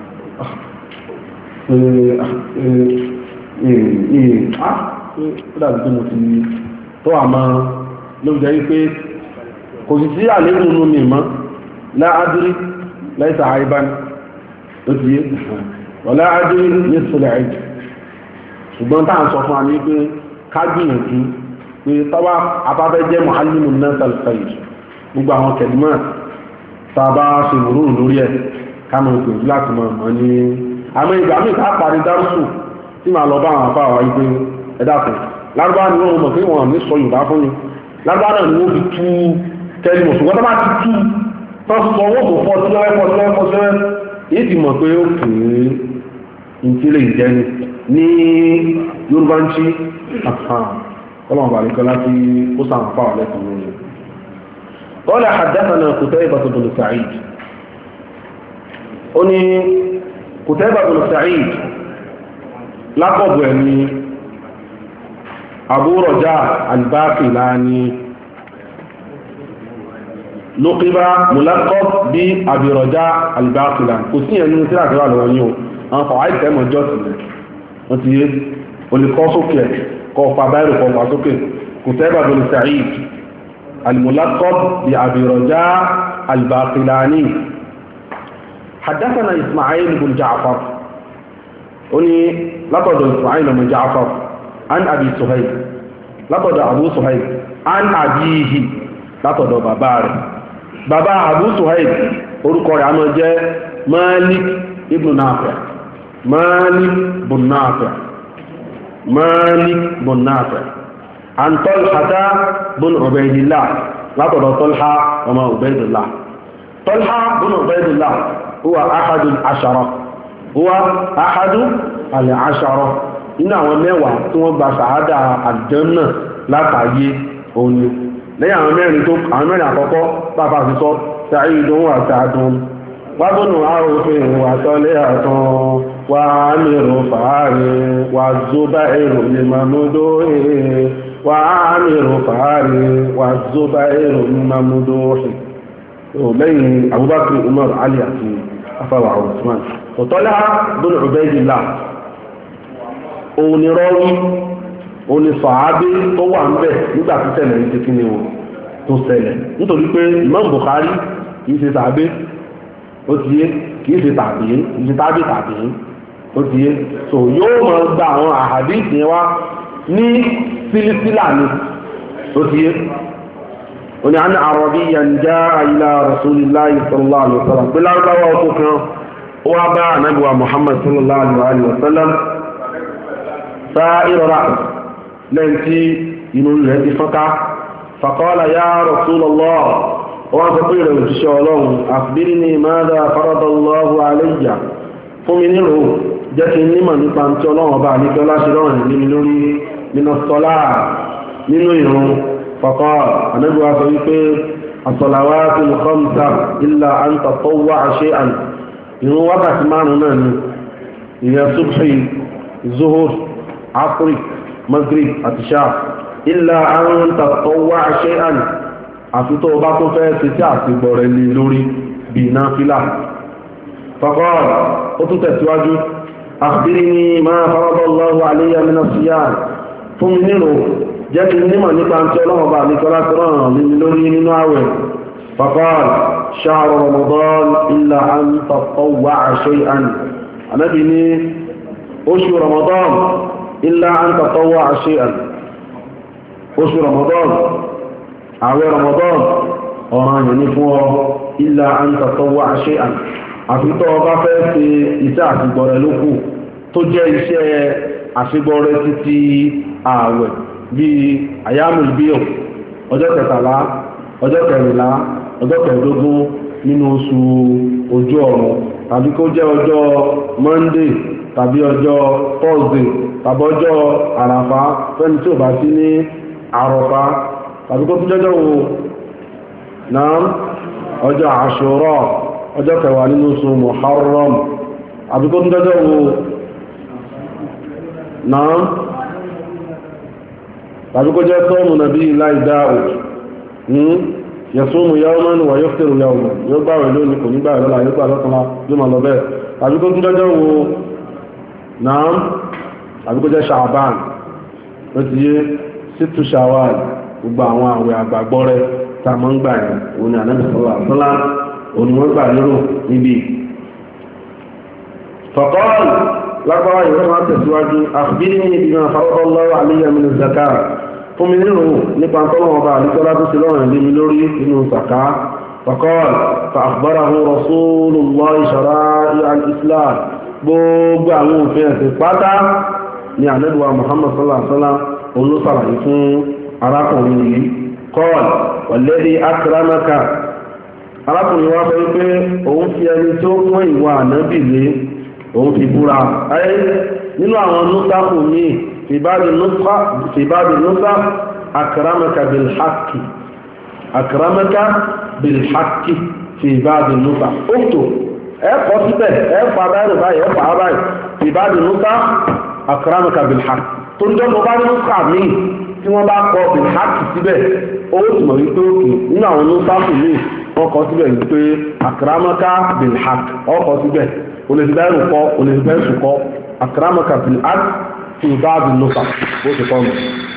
ó dàbí tó mo ti tó àmọ́ ló jẹ́ wípé kò sì sí àlékún nínú mi mọ́ láàádúrí láìsà àìbáni ló ti yé wọ́n láàádúrí ní ìsọ̀lẹ̀ àìjì ṣùgbọ́n táà ń sọ fún wa ní pé ká gbìyànjú pé tọ́wọ́ afáfẹ́ jẹ́ mọ̀hálìmù náà sàlùfàyè gbogbo àwọn kẹ̀límọ̀ tá a bá ṣe wòrúurú lórí ẹ̀ ká mọ̀ ìpèjú láti mọ̀ mọ́ ní àmọ́ ìgbà míì ká parí dárúsù tí màá lọ bá àwọn afá wa yìí pé ẹ dákun lárúbá ni wọ́n mọ̀ pé wọ́n ní sọ Yorùbá fún mi lárúbá náà ni wọ́n fi tú kẹlímọ̀ ṣùgbọ́n tó bá ti tú tó sọ wọ́n kò fọ́ sílẹ̀ fọ́ sílẹ̀ fọ́ sílẹ̀ èyí ti mọ̀ pé ó kèé ìtìlẹ̀ ìjẹni ní Yorùbá ń ṣí àfihàn ọlọ́mọba àríkọ́ láti ó sàmà fáwà lẹ́kùn lórí قال حدثنا قتيبة بن سعيد ó ní قتيبة بن سعيد lákọ̀bù ẹni Abu Raja al-Baqilani lókíbá mulaqab bí Abi Raja al-Baqilani kò sí ẹni tí àti wà lọ́wọ́ yíò àwọn fàwà ìtẹ́mọ̀ jọ́ sílẹ̀ wọ́n ti yé olùkọ́ sókè kọ́ fà báyìí kọ́ fà sókè Qutayba bin Sa'id al-mulaqab bí Abi Raja al-Baqilani حدثنا إسماعيل بن جعفر أني لقد إسماعيل بن جعفر عن أبي سهيل لقد أبو سهيل عن أبيه لقد بابار بابا أبو سهيل orúkọ rẹ̀ àmọ́ jẹ́ Malik ibn Nafi' Malik ibn Nafi' Malik ibn Nafi' عن طلحة بن عبيد الله لقد طلحة وما عبيد الله طلحة بن عبيد الله هو أحد العشرة هو أحد العشرة iná àwọn mẹ́wàá tí wọ́n gba ṣàhádà àlùjánnà látàyé òní lẹ́yìn àwọn mẹ́rin tó àwọn mẹ́rin àkọ́kọ́ bàbá fi sọ sa'idun wa sa'dun wa bunu arufin wa talihatan wa amiru fahari wa zubairu limamuduhi wa amiru fahari wa zubairu limamuduhi lẹ́yìn Abubakar Umar Ali àti afáwà Usman ọ̀tọ́lá bin Ubaydillah òun ni rọ́wí òun ni sàábé tó wà ń bẹ̀ nígbà tí ṣẹlẹ̀ ní tẹ́kí ni wọn tó ṣẹlẹ̀ nítorí pé Imam Bukhari kìí ṣe sàábé ó ti yé kìí ṣe tàbí kìí ṣe tàbí tàbí ó ti yé so yóò mọ̀ gba àwọn àhàdíìsì yẹn wá ní sílísílà ni ó ti yé oni an arabiyan jaa ila rasulillahi sallallahu alaihi wasallam bila bawa ko kan o wa ba anabi wa muhammad sallallahu alaihi wasallam sa'ir ra's lenti inu re ti faka faqala ya rasulullah wa faqira inshallah akhbirni madha farada allah alayya fuminiru jati ni ma nipa nti Ọlọ́run ba ni ko la se lọ́rùn ni mi lórí nínú salat nínú ìrun فقال أنا أقول الصلوات الخمسة إلا أن تطوع شيئا إنه وقت معنا هي صبحي ظهر عصر مغرب عشاء إلا أن تطوع شيئا أفتو باكو فاستا بورلي لوري بنافلة فقال أتتسواج أخبرني ما فرض الله علي من الصيام فمنه jẹ́ kí nímọ̀ nípa tí ọlọ́wọ́ bá ní kọ́lá tó rán nínú lórí nínú àwẹ̀ faqal shahru ramadan illa an tatawwa'a shay'an anábi ní oṣù ramadan illa an tatawwa'a shay'an oṣù ramadan àwẹ̀ ramadan ọ̀ràn yìí ní fún ọ illa an tatawwa'a shay'an àfitọ́ ọba fẹ́ ṣe iṣẹ́ àṣìgbọ̀rẹ̀ lókù tó jẹ́ iṣẹ́ àṣìgbọ̀rẹ̀ títí àwẹ̀ bí àyàmùl bíò ọjọ́ kẹtàlá ọjọ́ kẹrìnlá ọjọ́ kẹẹ̀dógún nínú oṣù ojú ọ̀run tàbí kó jẹ́ ọjọ́ monday tàbí ọjọ́ thursday tàbí ọjọ́ àràfá fẹ́ni tí ò bá sí ní àrọ̀fá tàbí kó tún jẹ́jọ́ wo náà ọjọ́ àṣúrà ọjọ́ kẹwàá nínú oṣù muharram tàbí kó tún jẹ́jọ́ wo náà tàbí kó jẹ́ sọ́ọ̀mù nàbí láì Dáúd ní yasumu yawman wa yuftiru yawman yóò gbààwẹ̀ lónìí kò ní gbààwẹ̀ lọ́la yóò gbà lọ́kànlá yóò máa lọ bẹ́ẹ̀ tàbí kó tún jẹ́jọ́ wo náà tàbí kó jẹ́ Ṣàbán ó ti yé sítú Ṣàwàl gbogbo àwọn àwẹ̀ àgbàgbọ́ rẹ̀ tá a máa ń gbà yẹn òun ni Ànábì sallallahu alaihi wasallam òun ni wọ́n gbà lérò níbi faqal lágbára ìwé máa tẹ̀síwájú akhbirni bima farada Allahu alayya min az-zakah fún mi nínú nípa tọ́lọ̀ ọba àríkọ́lá tó sí lọ́rùn lé mi lórí inú zaka faqal fa akhbarahu rasulullahi shara'i al-islam gbogbo àwọn òfin ẹ̀sìn pátá ni Ànábì wa Muhammad sallallahu alaihi wasallam olùsàlàyé fún arákùnrin yìí qal walladhi akramaka arákùnrin wa sọ wípé òun fi ẹni tó pọ́n ìwà ànábì lé òun fi búra ayé nínú àwọn nùsàkù ní fìbáàdì nùsà akramaka bilhaki akramaka bilhaki fìbáàdì nùsà òtò ẹ̀kọ́ síbẹ̀ ẹ̀fà báyìí báyìí ẹ̀fà báyìí fìbáàdì nùsà akramaka bilhaki tó ń jọ́ bá nùsà míì tí wọ́n bá kọ bilhaki síbẹ̀ ó sì mọ̀ wípé òkè nínú àwọn nùsàkù míì wọ́n kọ síbẹ̀ wípé akramaka bilhaki ọkọ̀ síbẹ̀ olùsìdáìrù kọ́ olùsìdáìrù kọ́ akramaka fil ard fi báàbì nùsà bó ti kọ́nù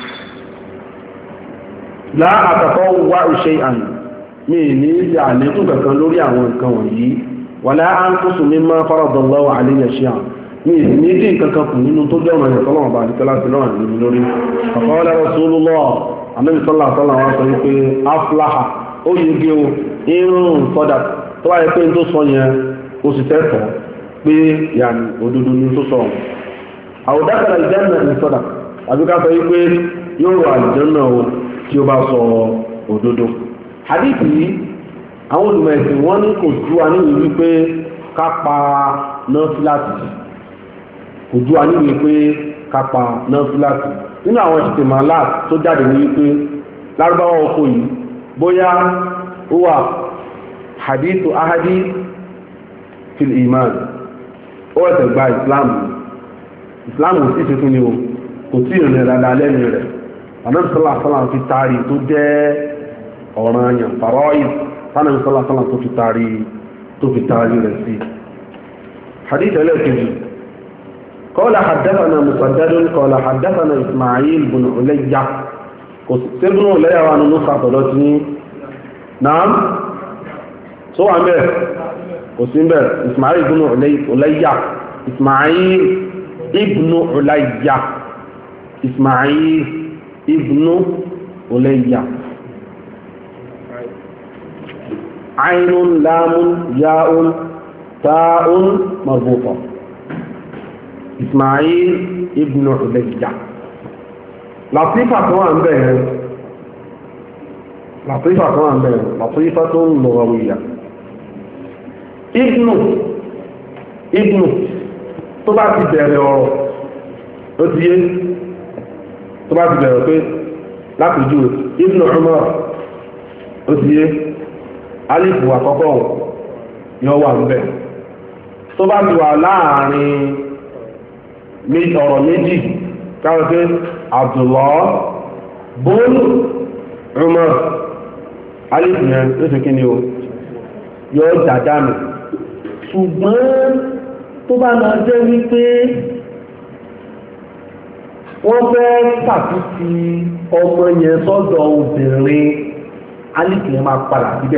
láà àtàkọ́ wá iṣẹ́ àmì mi ní ìsẹ̀ àlékún kankan lórí àwọn nǹkan wọ̀nyí wà láà ń kó sùn mímọ́ faradallahu alayya shay'an mi ní ìdí nǹkan kù nínú tó jẹ́ ọ̀nà ìfọ́lọ́wọ̀n bá àdìkọ́ láti lọ́wọ́ nínú lórí qala rasulullah Ànábì sallallahu alaihi wasallam wọn sọ wípé aflaha ó yege o irun sọ́dà tó wáyé pé tó sọ yẹn ó sì tẹ́tọ̀ọ́ pé yàní òdodo ní tó sọ àwòdákàrà ìjánà ní sọ́dà àbíká sọ wípé yóò rọ àlùjànnà o tí ó bá sọ òdodo hadithi yìí àwọn olùmọ̀ ẹ̀sìn wọ́n ní kò jú wa níwèé wípé ká pa nọ́fílàtì kò jú wa níwèé wípé ká pa nọ́fílàtì nínú àwọn ìṣẹ̀tìmọ̀ aláàt tó jáde ní wípé lárúbáwá oko yìí bóyá ó wà hadithu ahadi fil iman ó ẹ̀sẹ̀ gba islam islam ò sí tuntun ni o kò tí ìrìn dáadáa lẹ́nu rẹ̀ Ànábì sallallahu alaihi wasallam fi taari tó jẹ́ ọ̀ràn àyàn faraid Ànábì sallallahu alaihi wasallam tó fi taari tó fi taari rẹ̀ sí hadith ẹlẹ́kejì qala haddathana Musaddad qala haddathana Ismail bin Ulayya kò sí ibn Ulayya wà nínú sàtọ̀dọ̀ tí ní naam so wà mẹ́ kò sí mbẹ̀ Ismail ibn Ulayya Ismail ibn Ulayya Ismail ibn Ulayya ainun lamun yaun ta'un marbuta Ismail ibn Ulayya latifa kan wà ń bẹ̀rẹ̀ latifa kan wà ń bẹ̀rẹ̀ latifa tó ń lughawiyya ibnu ibnu tó bá ti bẹ̀rẹ̀ ọ̀rọ̀ ó ti yé tó bá ti bẹ̀rẹ̀ pé lápìjú ibnu Umar ó ti yé alifu àkọ́kọ́ yóò wà ń bẹ̀ tó bá ti wà láàrin ọ̀rọ̀ méjì káwọn pé Abdullah bun Umar alifu yẹn ó ti kí ni o yóò dàdánù ṣùgbọ́n tó bá lọ jẹ́ wípé wọ́n fẹ́ tàbí ọmọ yẹn sọ́dọ̀ obìnrin alifu yẹn máa padà síbẹ̀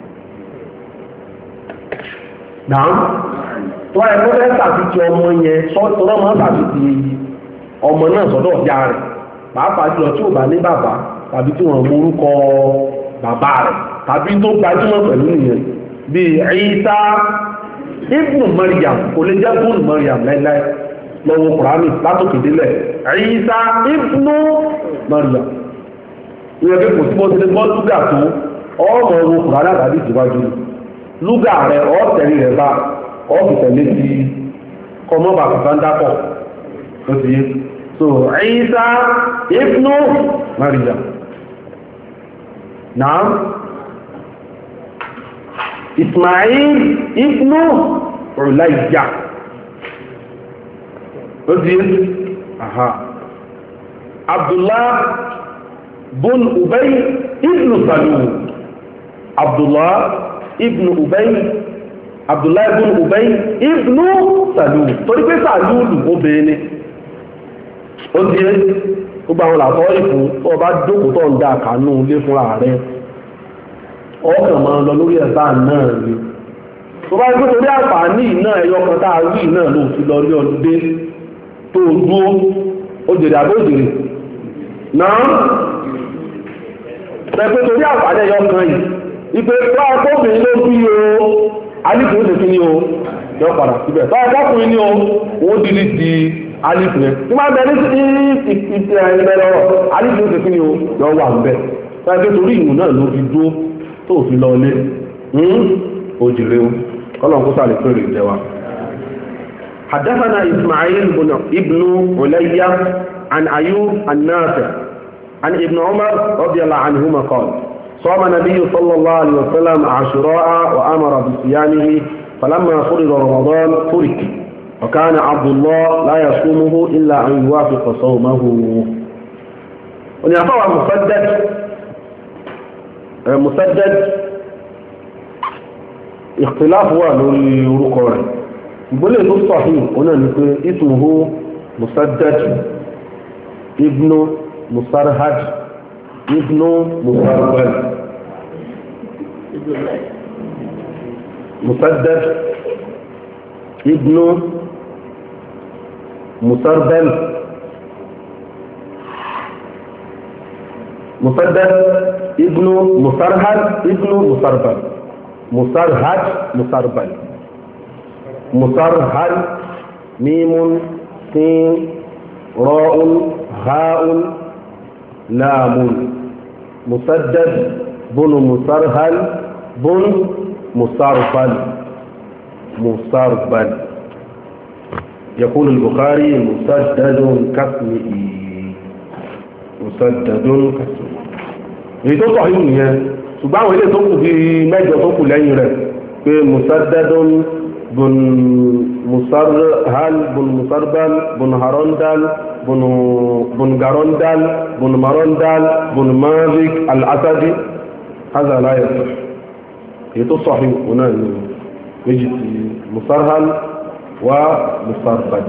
náà tó ẹ̀ tó fẹ́ tàbí ọmọ yẹn sọ́dọ̀ ọmọ tàbí ọmọ náà sọ́dọ̀ ọ̀já rẹ̀ pàápàá jùlọ tí ò bá ní bàbá tàbí tí wọ́n mú orúkọ bàbá rẹ̀ tàbí tó gbajúmọ̀ pẹ̀lú nìyẹn bí Ìsá ibnu Maryam kò lè jẹ́ ibnu Maryam láíláí lọ́wọ́ Kùránì látòkè délẹ̀ Ìsá ibnu Maryam ìyẹn pé kò sí bó ti lè gbọ́ lúgà tó ọmọ owó Kùránì àtàdé ìtìwájú lúgà rẹ̀ ọ̀tẹ̀rí rẹ̀ bá ọ̀fìtẹ̀lé ti kọmọ́ bàbá sáńdápọ̀ tó ti yé so Ìsá ibnu Maryam náà Ismail ibnu Ulayya ó di aha Abdullah bun Ubay ibnu Salul Abdullah ibnu Ubay Abdullah ibn Ubay ibnu Salul torí pé Salul obìnrin ó di gbogbo àwọn làtọ́ ìfún tó bá jókòó tó ń dá àkànú lé fúnra rẹ̀ ọkàn máa lọ lórí ẹ̀bá náà rí tó bá gbé torí àǹfààní náà ẹyọkan tá a rí náà ló fi lọ rí ọdúndé tó dúó ó jèrè àbójèrè náà tẹ́gbé torí àǹfààní ẹyọkan yìí ipé tó akóbìnrin ló bí o alìkù ó tẹ́kí ní o yọ padà síbẹ̀ tó akọ́kùnrin ní o ó dìrí di alìkù rẹ̀ tí máa bẹ̀rẹ̀ sí ìpìtẹ̀ ìbẹ̀rẹ̀ ọ̀rọ̀ alìkù ó tẹ́kí ní o yọ wà ń bẹ̀ tẹ́gbé torí ìwò náà ló fi dúó tó fi lọ lé òjìrè o kọ́lọ̀n kó sàlẹ̀ pẹ̀lú ìjẹwa حدثنا إسماعيل ابن علي عن أيوب النافع عن ابن عمر رضي الله عنهما قال صام النبي صلى الله عليه وسلم عاشوراء وأمر بصيامه فلما فرض رمضان ترك وكان عبد الله لا يصومه إلا أن يوافق صومه ونعطوا مسدد مسدد اختلاف هو لوري orúkọ rẹ̀ ìgbólé tó sahih ọ̀nà ní pé ismuhu Musaddad ibnu Musarhad ibnu Musarbal Musaddad ibnu Musarbal Musaddad ibnu Musarhad ibnu Musarbal Musarhad Musarbal Musarhad mimun sin ra'un ha'un lamun Musaddad bunu Musarhal bun Musarbal Musarbal يقول البخاري مسدد كاسمه مسدد كاسمه èyí tó sọ yìí nìyẹn ṣùgbọ́n àwọn ilé tó kù bí mẹ́jọ tó kù lẹ́yìn rẹ̀ pé musaddadun bun musarhal bun musarbal bun harondal bun bun garondal bun marondal bun mazik al-asadi haza la yasih èyí tó sọ yìí kù náà ni méjì ti musarhal wa musarbal.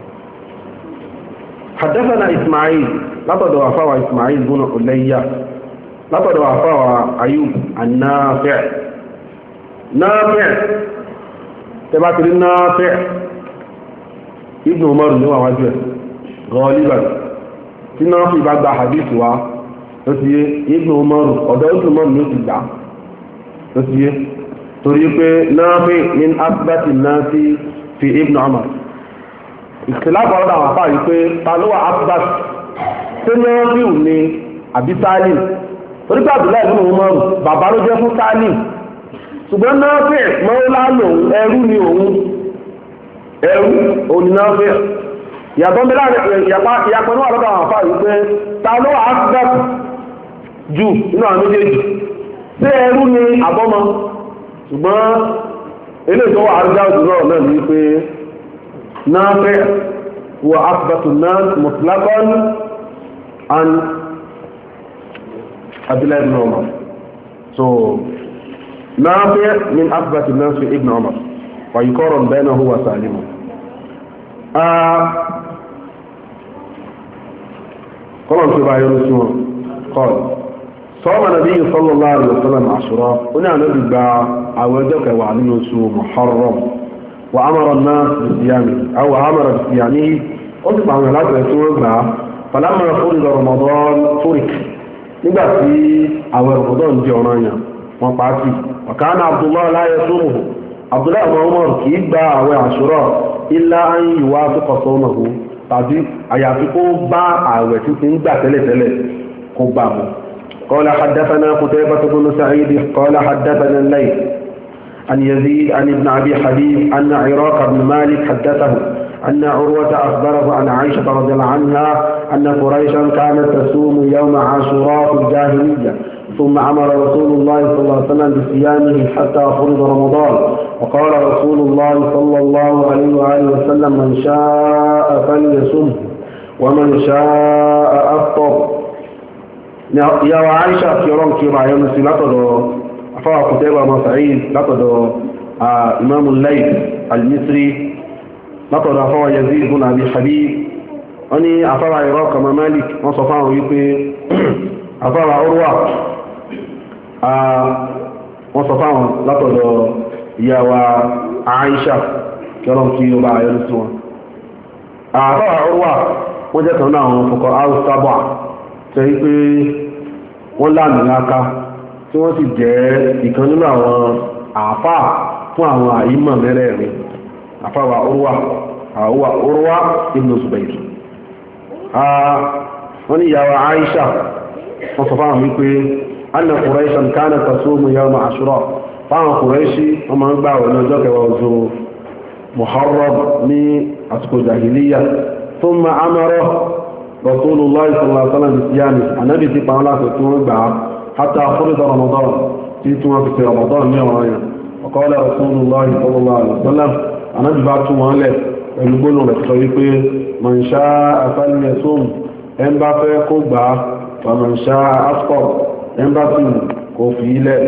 حدثنا إسماعيل لقد وفى إسماعيل بن عليا لقد وفى أيوب النافع نافع تبعت للنافع ابن عمر اللي هو واجه غالبا النافع بعد حديث وا ó ti yé Ibn Umar ọ̀dọ̀ Ibn Umar ló ti gbà ó ti yé torí pé Nafi min asbati nasi fi Ibn Umar ìtìlábọ̀ ọ̀dọ̀ àwọn afá yìí pé ta ló wà asbat tí Nafi ò ní àbí Salim torí pé Abdullahi Ibn Umar bàbá ló jẹ́ fún Salim ṣùgbọ́n Nafi mọ́lá lòun ẹrú ni òun ẹrú òun ni Nafi ìyàtọ̀ mẹ́lá ìyàpọ̀ ní àlọ́dọ̀ àwọn àfáà wípé ta ló wà asbat jù nínú àwọn méjèèjì tí ẹrú ni àbọ́mọ ṣùgbọ́n ilé tó wà arjáwò náà náà ní pé Nafi wà asbatu nas mutlaqan an Abdullah ibn Umar so Nafi min asbati nas fi ibn Umar wa yuqarran bainahu wa Salim قال في بعض الرسول قال صام النبي صلى الله عليه وسلم عاشوراء هنا نبي باع عوجك وعليه سوء محرم وأمر الناس بصيامه أو أمر بصيامه قلت عن الناس يسوع باع فلما فرض رمضان ترك nígbà tí àwọn Ramadan jẹ́ ọ̀ranyàn wọ́n pàtì وكان عبد الله لا يصومه عبد الله بن عمر kì í gba àwẹ̀ àṣúrà إلا أن يوافق صومه tàbí àyàfi kó bá ààwẹ̀ tí ti ń gbà tẹ́lẹ̀tẹ́lẹ̀ kó bá mú. قال حدثنا قتيبة بن سعيد قال حدثنا الليث عن يزيد عن ابن أبي حبيب أن عراق بن مالك حدثه أن عروة أخبره عن عائشة رضي الله عنها أن قريشا كانت تصوم يوم عاشوراء في الجاهلية ثم أمر رسول الله صلى الله عليه وسلم بصيامه حتى فرض رمضان وقال رسول الله صلى الله عليه وآله وسلم من شاء فليصمه ومن شاء أفطر يا عائشة كيرون كيرا يمسي لقد أفا قتيبة بن سعيد لقد آه إمام الليث المصري لقد أفا يزيد بن أبي حبيب أني أفا عراق ما مالك وصفاه يقول أفا عروة wọ́n sọ fáwọn látọ̀dọ̀ ìyàwó Àìṣà kẹrọm kí ó bá ayọ́lú sí wọn. àtọ́wà ọrọ̀wà wọ́n jẹ́ kan náà àwọn fòkọ̀ áùsábà tẹ́ pé wọ́n láàmì láká tí wọ́n sì jẹ́ ìkan nínú àwọn àfáà fún àwọn àìmọ̀ mẹ́rẹ̀ẹ̀rin àfáwà ọrọ̀wà ọrọ̀wà ibn Zubayr. wọ́n ní ìyàwó Àìṣà wọ́n sọ fáwọn wípé أن قريشا كانت تصوم يوم عاشوراء فعن قريشي وما نقبع ونجاك وزو محرم من أسكو جاهلية ثم أمره رسول الله صلى الله عليه وسلم بصيامه النبي تبع الله ستنقبع حتى فرض رمضان تيتوا في رمضان يوم وقال رسول الله صلى الله عليه وسلم النبي بعثوا له يقولون لك من شاء فليصوم إن بقى قبع ومن شاء أفطر ينبغي كوفيلة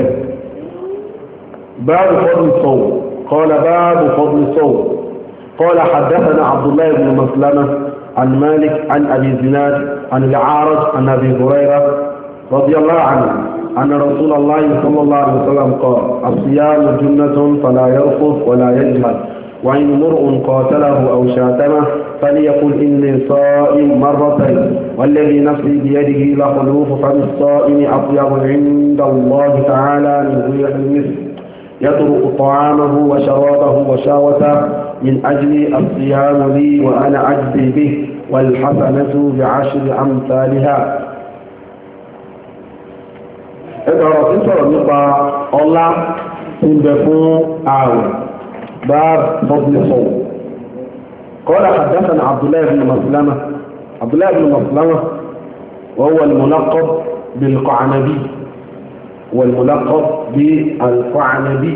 باب فضل الصوم قال باب فضل الصوم قال حدثنا عبد الله بن مسلمة عن مالك عن أبي زناد عن الأعرج عن أبي هريرة رضي الله عنه أن رسول الله صلى الله عليه وسلم قال الصيام جنة فلا يرفض ولا يجهل وإن مرء قاتله أو شاتمه فليقل إني صائم مرتين والذي نفسي بيده لخلوف فم الصائم أطيب عند الله تعالى من ريح المسك يترك طعامه وشرابه وشهوته من أجل الصيام لي وأنا أجزي به والحسنة بعشر أمثالها. إذا رأيت نقطة الله تنبفون آوي باب فضل الصوم قال حدثنا عبد الله بن مسلمة عبد الله بن مسلمة وهو الملقب بالقعنبي والملقب بالقعنبي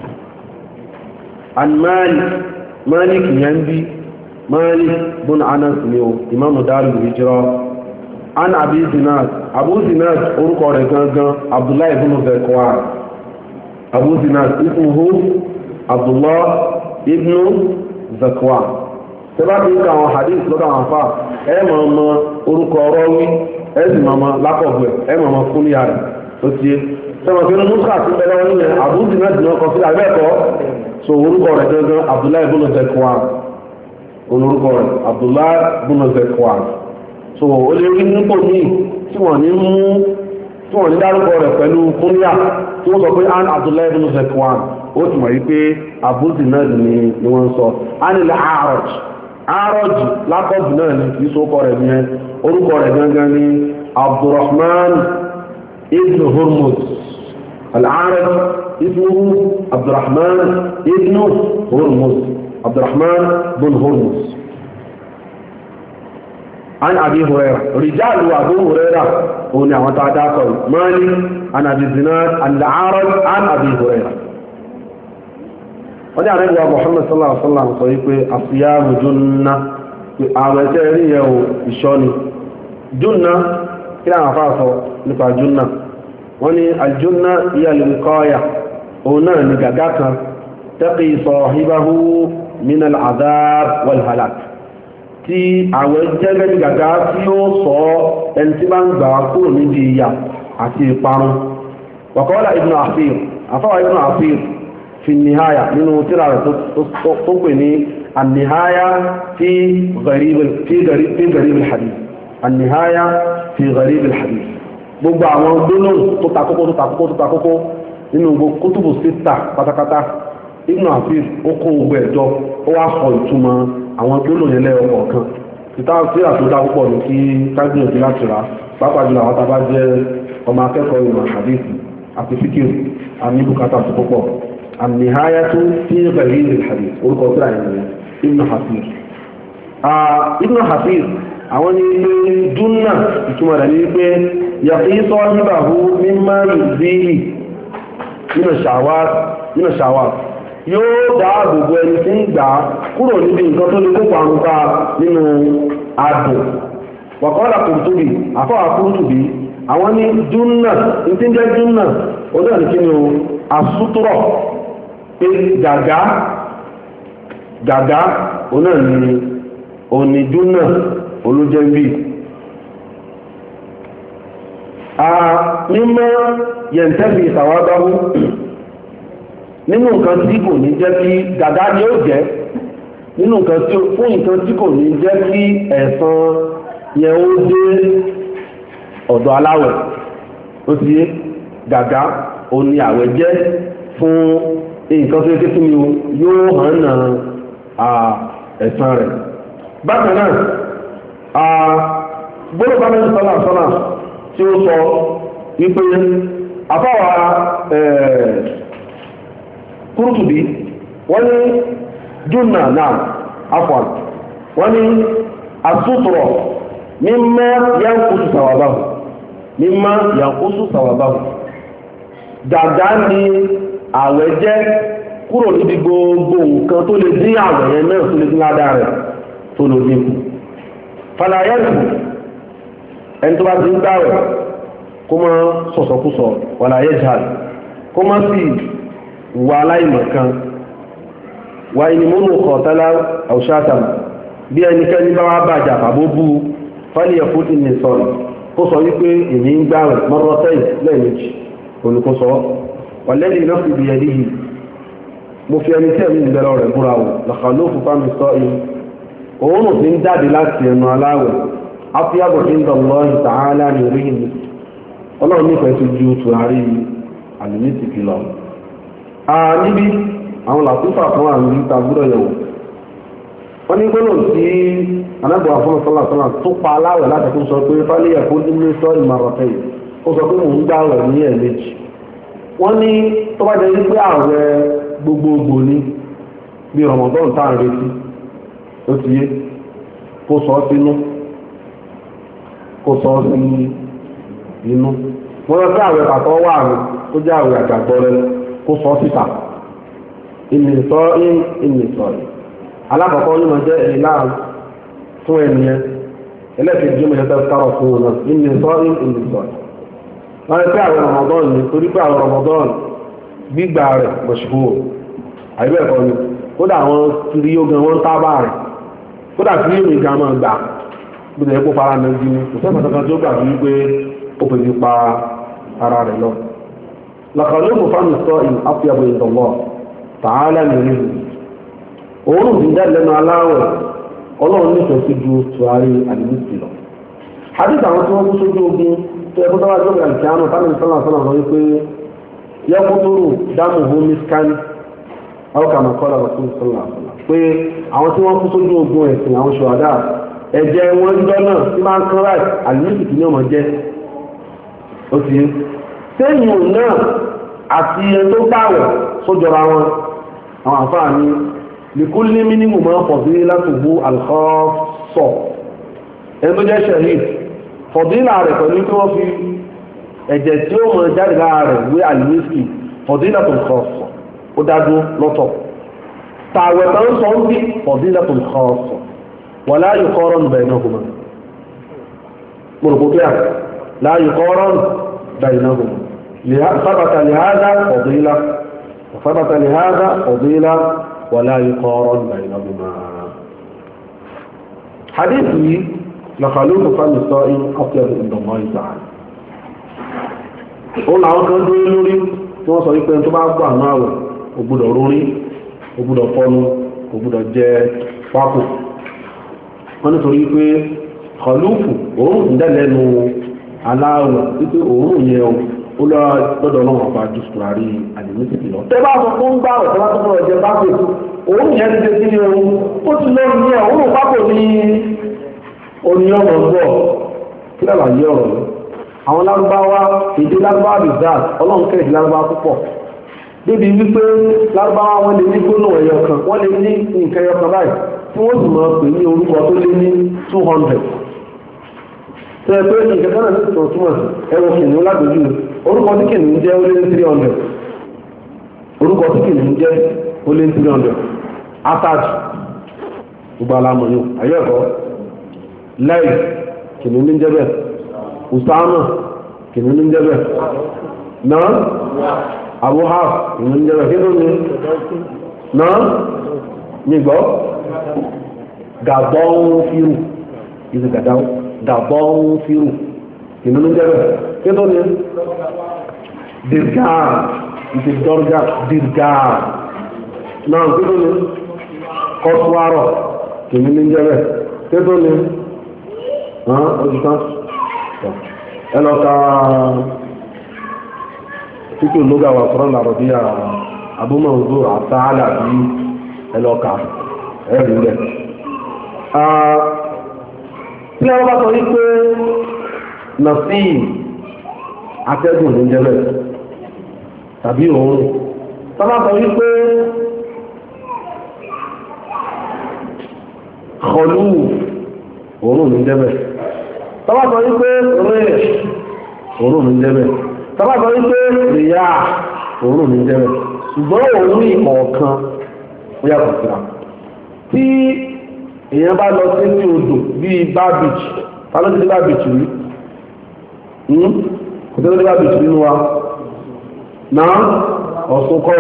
عن مالك مالك ينبي مالك بن أنس نيو إمام دار الهجرة عن أبي زناد أبو زناد أرقى رجاء عبد الله بن ذكوان أبو زناد اسمه عبد الله ابن ذكوان tẹ́bá ti ń ka àwọn hadith lọ́dọ̀ àwọn afá ẹ mọ̀ ọmọ orúkọ ọ̀rọ̀ wí ẹ sì mọ̀ ọmọ lápọ̀gbẹ̀ ẹ mọ̀ ọmọ fúnlẹ̀ rẹ̀ tó ti yé sọ́mọ̀ tí ó mùsùlùmí àti bẹ̀rẹ̀ wọn nílẹ̀ àbúrúdì náà dìnnà kan sílẹ̀ abẹ́ẹ̀kọ́ so orúkọ rẹ̀ gangan Abdullahi ibn Zakwan orúkọ rẹ̀ Abdullahi ibn Zakwan so ó lè rí nípò ní tí wọ́n ní mú tí wọ́n ní dárúkọ rẹ̀ pẹ̀lú kúnyà tí wọ́n sọ pé an Abdullahi ibn Zakwan ó ti mọ̀ wípé Abu Zinad ni ni wọ́n sọ anil A'raj A'raj lákọ̀bù náà ni kìí sókọ rẹ̀ ní orúkọ rẹ̀ gangan ni Abdurrahman ibn Hurmuz al-A'raj ismuhu Abdurrahman ibn Hurmuz Abdurrahman ibn Hurmuz عن أبي هريرة رجال أبو هريرة هنا وتعداكم مالك عن أبي الزناد عن الأعرج عن أبي هريرة وجاء نبي محمد صلى الله عليه وسلم صحيح الصيام جنة أعواتيني يو الشوني جنة كلا نفاسه نفع جنة وني الجنة هي الوقاية هنا نقاقك تقي صاحبه من العذاب والهلاك tí àwọn jẹ́gẹ́ ní gàgá tí ó sọ ẹni tí bá ń gbà kúrò níbi ìyà àti ìparun wàkọ́ọ́lá Ibn Athir àfáwà Ibn Athir fi nìháyà nínú tírà rẹ̀ tó pè ní an-nihaya fi gharib al-hadith an-nihaya fi gharib al-hadith gbogbo àwọn gbólóhùn tó takókó tó takókó tó takókó nínú gbogbo kútùbù síta pátápátá Ibn Athir ó kó gbogbo ẹ̀jọ ó wá sọ ìtumọ̀ àwọn tó lò nílẹ̀ ọkọ̀ kan títà sí àtúndà púpọ̀ ní kí kágbìyànjú láti rà pàápàá jùlọ àwọn tàbá jẹ́ ọmọ akẹ́kọ̀ọ́ ìmọ̀ hadith àti fíkìr àní bùkátà sí púpọ̀ an-nihayatu fi gharib al-hadith orúkọ tí àyẹ̀ rẹ̀ Ibn Hathir Ibn Hathir àwọn ní ilé dúnnà ìtumọ̀ rẹ̀ ní wípé yàtí sahibahu mimma yuzihi nínú ṣàwá yóò dáàbòbò ẹni tí ń gbà kúrò níbi nǹkan tó lè kópa ń bá nínú adùn wàkọ́lá Qurtubi àfọ́wà Qurtubi àwọn ní dúnnà tí ń jẹ́ dúnnà ojú ẹni kí ni o àsútúrọ̀ pé gàgá gàgá oná ní òní dúnnà olójẹ́bí a mímọ́ yẹ̀ntẹ́bì ìsàwábáwú nínú nǹkan tí kò ní jẹ́ kí gàgá ni ó jẹ́ nínú nǹkan tí fún nǹkan tí kò ní jẹ́ kí ẹ̀san yẹn ó dé ọ̀dọ̀ aláwẹ̀ ó ti yé gàgá ó ní àwẹ̀ jẹ́ fún nǹkan tó yẹ kí ni yóò hàn náà ẹ̀san rẹ̀ bákan náà gbọ́dọ̀ bá mẹ́rin sọ́nà sọ́nà tí ó sọ wípé afáwà Qurtubi wọ́n ní júnà náà afọ́n wọ́n ní asútùrọ̀ mímọ́ yankusu sàwàbáhù mímọ́ yankusu sàwàbáhù gàgá ní àwẹ̀ jẹ́ kúrò níbi gbogbo nǹkan tó lè dín àwẹ̀ yẹn náà tó lè dín ládàá rẹ̀ tó lò dínkù fàlàyẹ́rù ẹni tó bá ti ń dáwẹ̀ kó mọ́ sọ̀sọ̀kúsọ̀ wàlàyé jihad kó mọ́ sí wà aláìmọ̀kan wà ìnìmọ́nù kọ̀ọ̀tálá àwùṣátàm bí ẹnikẹ́ni bá wá bàjá àbó bú fálí ẹ̀kú ti ní sọ̀rọ̀ kó sọ wípé èmi ń gbáwẹ̀ mọ́rọ́tẹ́yì lẹ́ẹ̀mejì olùkóso wà lẹ́yìn iná fi bí ẹdí yìí mo fi ẹni tẹ́ẹ̀mí ìbẹ̀rẹ̀ rẹ̀ búra wò lọ́kàló fún fámi sọ yìí òórùn ti ń jáde láti ẹnu aláwẹ̀ afíyàbọ̀ tí ń dọ̀lọ́ ìtàhálà ní orí ìlú ọlọ́run nífẹ̀ẹ́ tó ju tùràrí àlùmíìtì lọ níbi àwọn làtúfà fún àmì ìtàgbúrọ̀ yẹ̀wò wọ́n ní gbọ́nà tí anábọ̀wà fún ọ̀sọ́làsọ́là tó pa aláwẹ̀ láti kó sọ pé fálíyà kó dúró sọ ìmọ̀rọ̀tẹ́ yìí ó sọ pé òun gbá rẹ̀ ní ẹ̀mejì wọ́n ní tó bá jẹ́ wípé ààrẹ gbogbogbò ní bí Ramadan tá à ń retí ó ti yé kó sọ sínú kó sọ sí inú wọ́n lọ sí ààrẹ pàtó wà ní tó jẹ́ ààrẹ àjàgbọ́ rẹ̀ kó sọ síta ìnìsọ́ ìnìsọ́ alákọ̀ọ́kọ́ ní ma jẹ́ ìlà fún ẹniyẹn ẹlẹ́kẹ̀ẹ́jì mọ̀ ẹ̀tẹ́ tààrọ̀ fún ọ̀nà ìnìsọ́ ìnìsọ́ wọ́n rẹ̀ pé àwọn Ramadan ní torí pé àwọn Ramadan gbígbà rẹ̀ mọ̀ṣùgbò àìbẹ̀ẹ̀kọ́ ni kódà àwọn kiri yóò gan wọ́n tábà rẹ̀ kódà kiri yóò gan máa gbà bí ẹ̀kọ́ fara náà jí ni kò sẹ́fà kankan tó gbà bí wípé ó fi pa ara rẹ̀ lọ lọ́kọ̀ọ́lọ́gbò fámi sọ ìlú afẹ́bù ìdọ̀lọ́ tààlà nìrí òórùn ti jáde lẹ́nu aláwẹ̀ ọlọ́run nífẹ̀ẹ́ sí ju tùwárí àdìmísì lọ hadith àwọn tí wọ́n kú sójú ogun tó ẹkú tó wá jọ́ ìgbà ìkíánù táwọn ìsọ́nà sọ́nà sọ wípé yọkútúrù dámù homiscan ọkàmọ̀ kọ́lá rasul sọ́nà sọ́nà pé àwọn tí wọ́n kú sójú ogun ẹ̀sìn àwọn ṣùwádà ẹ̀jẹ̀ wọn jọ náà tí máa ń kán ráì àlùmísìkì ní ọmọ jẹ́ ó ti sẹ́yìn náà àti ẹni tó gbàwẹ̀ sójọra wọn àwọn àǹfààní lìkúlé mínímù máa ń fọ̀dí látògbó alkhọ́sọ̀ ẹni tó jẹ́ ṣẹ̀hìd fọ̀dílà rẹ̀ pẹ̀lú tí wọ́n fi ẹ̀jẹ̀ tí ó mọ̀ jáde lára rẹ̀ wé àlùmísìkì fọ̀dílà tó khọ́sọ̀ ó dájú lọ́tọ̀ tààwẹ̀ tó ń sọ ń bí fọ̀dílà tó khọ́sọ̀ ولا يقارن بينهما مربوطة لا يقارن بينهما ثبت لهذا فضيلة وثبت لهذا فضيلة ولا يقارن بينهما حديثي لخلوق فم الصائم أطيب عند الله تعالى ó làwọn kan dúró lórí tí wọ́n sọ wípé tó bá gbà náà wẹ̀ ó gbọ́dọ̀ rórí ó gbọ́dọ̀ fọnú ó gbọ́dọ̀ jẹ pákó wọ́n nítorí pé kọlúfù òórùn ń dẹ́lẹ́nu aláwọ̀ títí òórùn yẹ ó lọ́dọ̀ náà wọ́n bá jù sùúrì àdìmísìkì lọ. tẹ́ bá sọ fún gbà ọ̀ tẹ́ bá tó fún ọjọ́ pápò òórùn yẹn ti dé sí ohun ó ti lọ́rùn ní òórùn pápò ní oníyàn ọ̀gbọ̀ kí lọ́la yé ọ̀rọ̀ lọ. àwọn lárúbáwá èdè lárúbáwá bizar ọlọ́run kẹ́ èdè lárúbáwá púpọ̀ débi wípé lárúbáwá wọn lè ní gbólóhùn ẹyọ kan wọn lè ní nǹkan ẹyọ kan báyìí tí wọ́n sì máa pè ní orúkọ tó lé ní two hundred tẹ́ pé nǹkan kan náà ní ìtàn túmọ̀ sí ẹwọ kìnìún lágbèjú orúkọ tí kìnìún jẹ́ ó lé ní three hundred orúkọ tí kìnìún jẹ́ ó lé ní three hundred attach gbogbo alamọ̀ yóò ayé ẹ̀kọ́ láì kìnìún ní jẹ́ bẹ́ẹ̀ usama kìnìún ní jẹ́ bẹ́ẹ̀ náà abuhaf kìnìún ní jẹ́ bẹ́ẹ̀ kí ló ní náà nígbọ́ gàbọ́n fíru ìsì gàbọ́n fíru kìnnú ní jẹ́rẹ̀ kí tó ní dirgar ìsì dọ́rgá dirgar náà kí tó ní kọ́sùwárọ̀ kìnnú ní jẹ́rẹ̀ kí tó ní ọjọ́tán ẹlọ́ta títí ológa wà sọ́rọ̀ làrọ̀bíyà abúmọ̀ òzò àtàálà bíi ẹlọ́ka ẹ̀rù rẹ̀. tí wọ́n bá sọ wípé nàfí atẹ́gùn ní jẹ́rẹ̀ tàbí òun tó bá sọ wípé kọlù òun ní jẹ́rẹ̀ tó bá sọ wípé rẹ̀ òun ní jẹ́rẹ̀ tó bá sọ wípé rìyà òun ní jẹ́rẹ̀ ṣùgbọ́n òun ìkọ̀ọ̀kan ó yàtọ̀ síra tí èèyàn bá lọ sí ní odò bíi bar beach tálọ́ sí bar beach rí kò tẹ́lẹ̀ sí bar beach nínú wa náà ọ̀sùn kọ́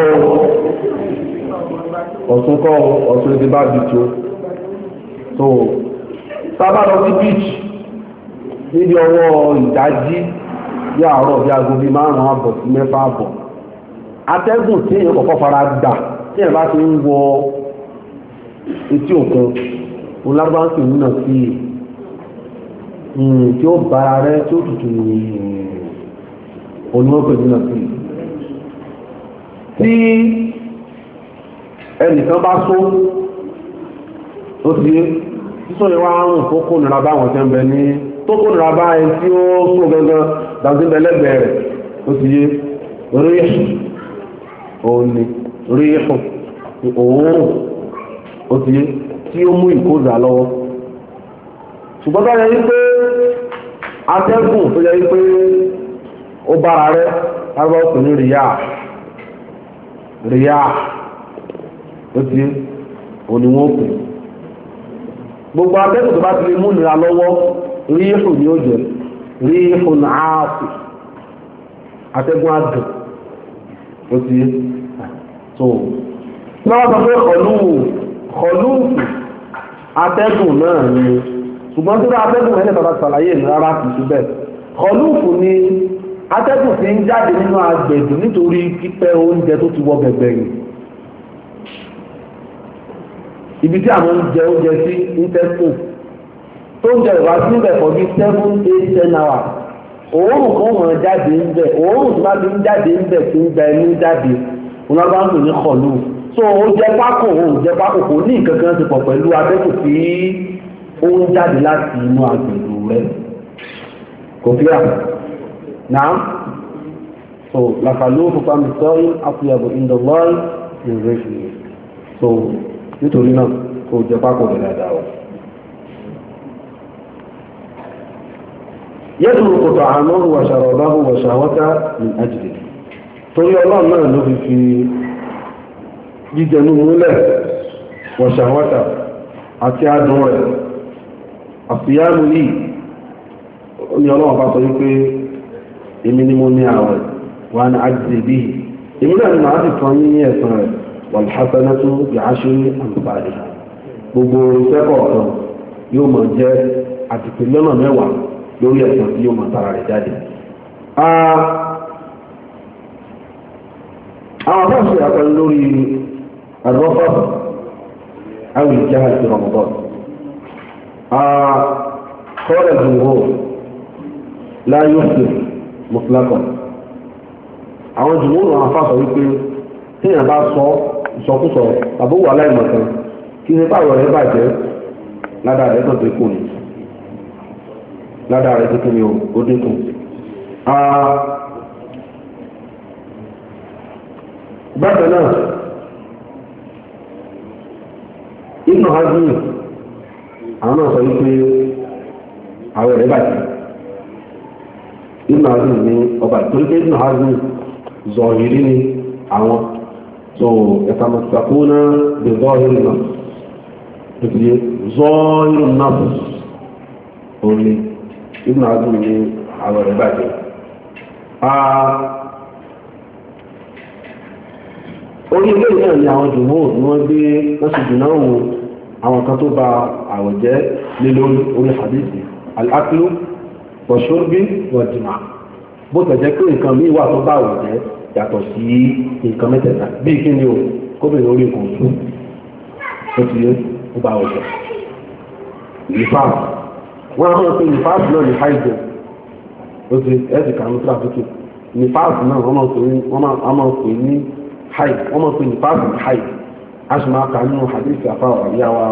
ọ̀sùn kọ́ ọ̀sùn sí bar beach o so sábà lọ sí beach níbi ọwọ́ ìdájí bí àárọ̀ bí aago bíi márùn-ún àbọ̀ sí mẹ́fà àbọ̀ atẹ́gùn tí èèyàn kọ́kọ́ fara gbà tí ẹ̀ bá ti ń wọ etí òkun olágbáǹkì nínà sí tí ó bára rẹ tí ó tutù onímọ̀pẹ̀ nínà sí tí ẹnìkan bá só ó ti sísọ ìwá àrùn tó kó nira bá àwọn tẹ́ ń bẹ ní tó kó nira bá ẹni tí ó só gangan dàbí bẹ̀lẹ́gbẹ̀ẹ́ rẹ̀ ó ti yé orí ẹ̀sùn òun ni rí ẹ̀fọ́ òórùn ó ti yé tí ó mú ìkóòdà lọ́wọ́ ṣùgbọ́n tó yẹ wípé atẹ́gùn tó yẹ wípé ó bára rẹ̀ lábọ́ òkú ní ríyà ríyà ó ti yé òun ni wọ́n pè gbogbo atẹ́gùn tó bá ti lè mú nira lọ́wọ́ rí ẹ̀fọ́ ni ó jẹ rí ẹ̀fọ́ náà atẹ́gùn àdùn ó ti yé so tí wọ́n sọ pé kọlù kọlù atẹ́gùn náà ni ṣùgbọ́n tí wọ́n atẹ́gùn ẹ̀lẹ́ bàbá sàlàyé rárá kìí ṣe bẹ́ẹ̀ kọlù fún ni atẹ́gùn tí ń jáde nínú agbẹ̀dù nítorí pípẹ́ oúnjẹ tó ti wọ bẹ̀bẹ̀ yìí ibi tí àwọn oúnjẹ oúnjẹ sí intestine tó ń jẹ ìwà síbẹ̀ for bí seven eight ten hours òórùn kan wọ́n jáde ń bẹ̀ òórùn tó bá ti ń jáde ń bẹ̀ tí ń gba ẹnu jáde wọn bá ń pè ní kọlù so ó jẹ pákó ó jẹ pákó kò ní nǹkan kan ti pọ̀ pẹ̀lú atẹ́gùn tí ó ń jáde láti inú agbègbè rẹ̀ kò fi à náà so làkàlù fúnpa mi sọ yín àfihàn ìdọ̀lọ́ọ̀ì ìrẹsì so nítorí náà kò jẹ pákó rẹ̀ dáadáa o. يترك طعامه وشرابه وشهوته من أجله torí ọlọ́run náà ló fi fi jíjẹnú múlẹ̀ wọ̀ṣàwọ́ta àti adùn rẹ̀ àfíyánú yìí ní ọlọ́run bá sọ wípé èmi ni mo ní àwẹ̀ wà ní àjíṣẹ́ bí èmi náà ni màá sì fún yín ní ẹ̀san rẹ̀ wal-hasanatu bi'ashri amthaliha gbogbo sẹ́kọ̀ọ̀kan yóò máa jẹ́ àdìpé lọ́nà mẹ́wàá lórí ẹ̀san tí yóò máa tara rẹ̀ jáde. àwọn bá ṣe àpẹẹrẹ lórí àrọ́fà àwọn ìjáhà ti Ramadan. قال الجمهور لا يفطر مطلقا àwọn jùmúrù àwọn afáfà wípé tí èèyàn bá sọ ìsọkúsọ àbúwò aláìmọ̀kan kí ní pàwọ̀ rẹ̀ bàjẹ́ ládàá rẹ̀ náà tó kù ní ládàá rẹ̀ tó kù ní ó dínkù. bákan náà Ibn Hazm àwọn náà sọ wípé àwọ̀ rẹ̀ bàjẹ́. Ibn Hazm ní ọba torí pé Ibn Hazm zọ̀hìrí ni àwọn so ẹ̀tàmọ̀sàkúnà bí zọ́hìrì náà tòkìdí zọ́hìrì náà orí Ibn Hazm ní àwọ̀ rẹ̀ bàjẹ́. orí ilé náà ni àwọn jùmọ̀ ni wọ́n gbé wọ́n sì jù náà wò àwọn kan tó ba àwọ̀ jẹ́ lé lórí orí hadithi al-aklu wọ̀ṣọ́rbí wọ̀dìmá bó tẹ̀jẹ́ pé nǹkan mí wà tó bá wọ̀ jẹ́ yàtọ̀ sí nǹkan mẹ́tẹ̀ẹ̀ta bí kí ni o kóbìnrin orí nǹkan oṣù ó ti yé ó bá wọ̀ jẹ́ nìfàs wọ́n á mọ̀ pé nìfàs náà ní haidò ó ti ẹ̀sì kàánú tíráfíkì nìfàs náà wọ́n máa pè ní haid wọ́n máa pè nìfàs ní haid a sì máa kà nínú hadith àfáwà àríyáwá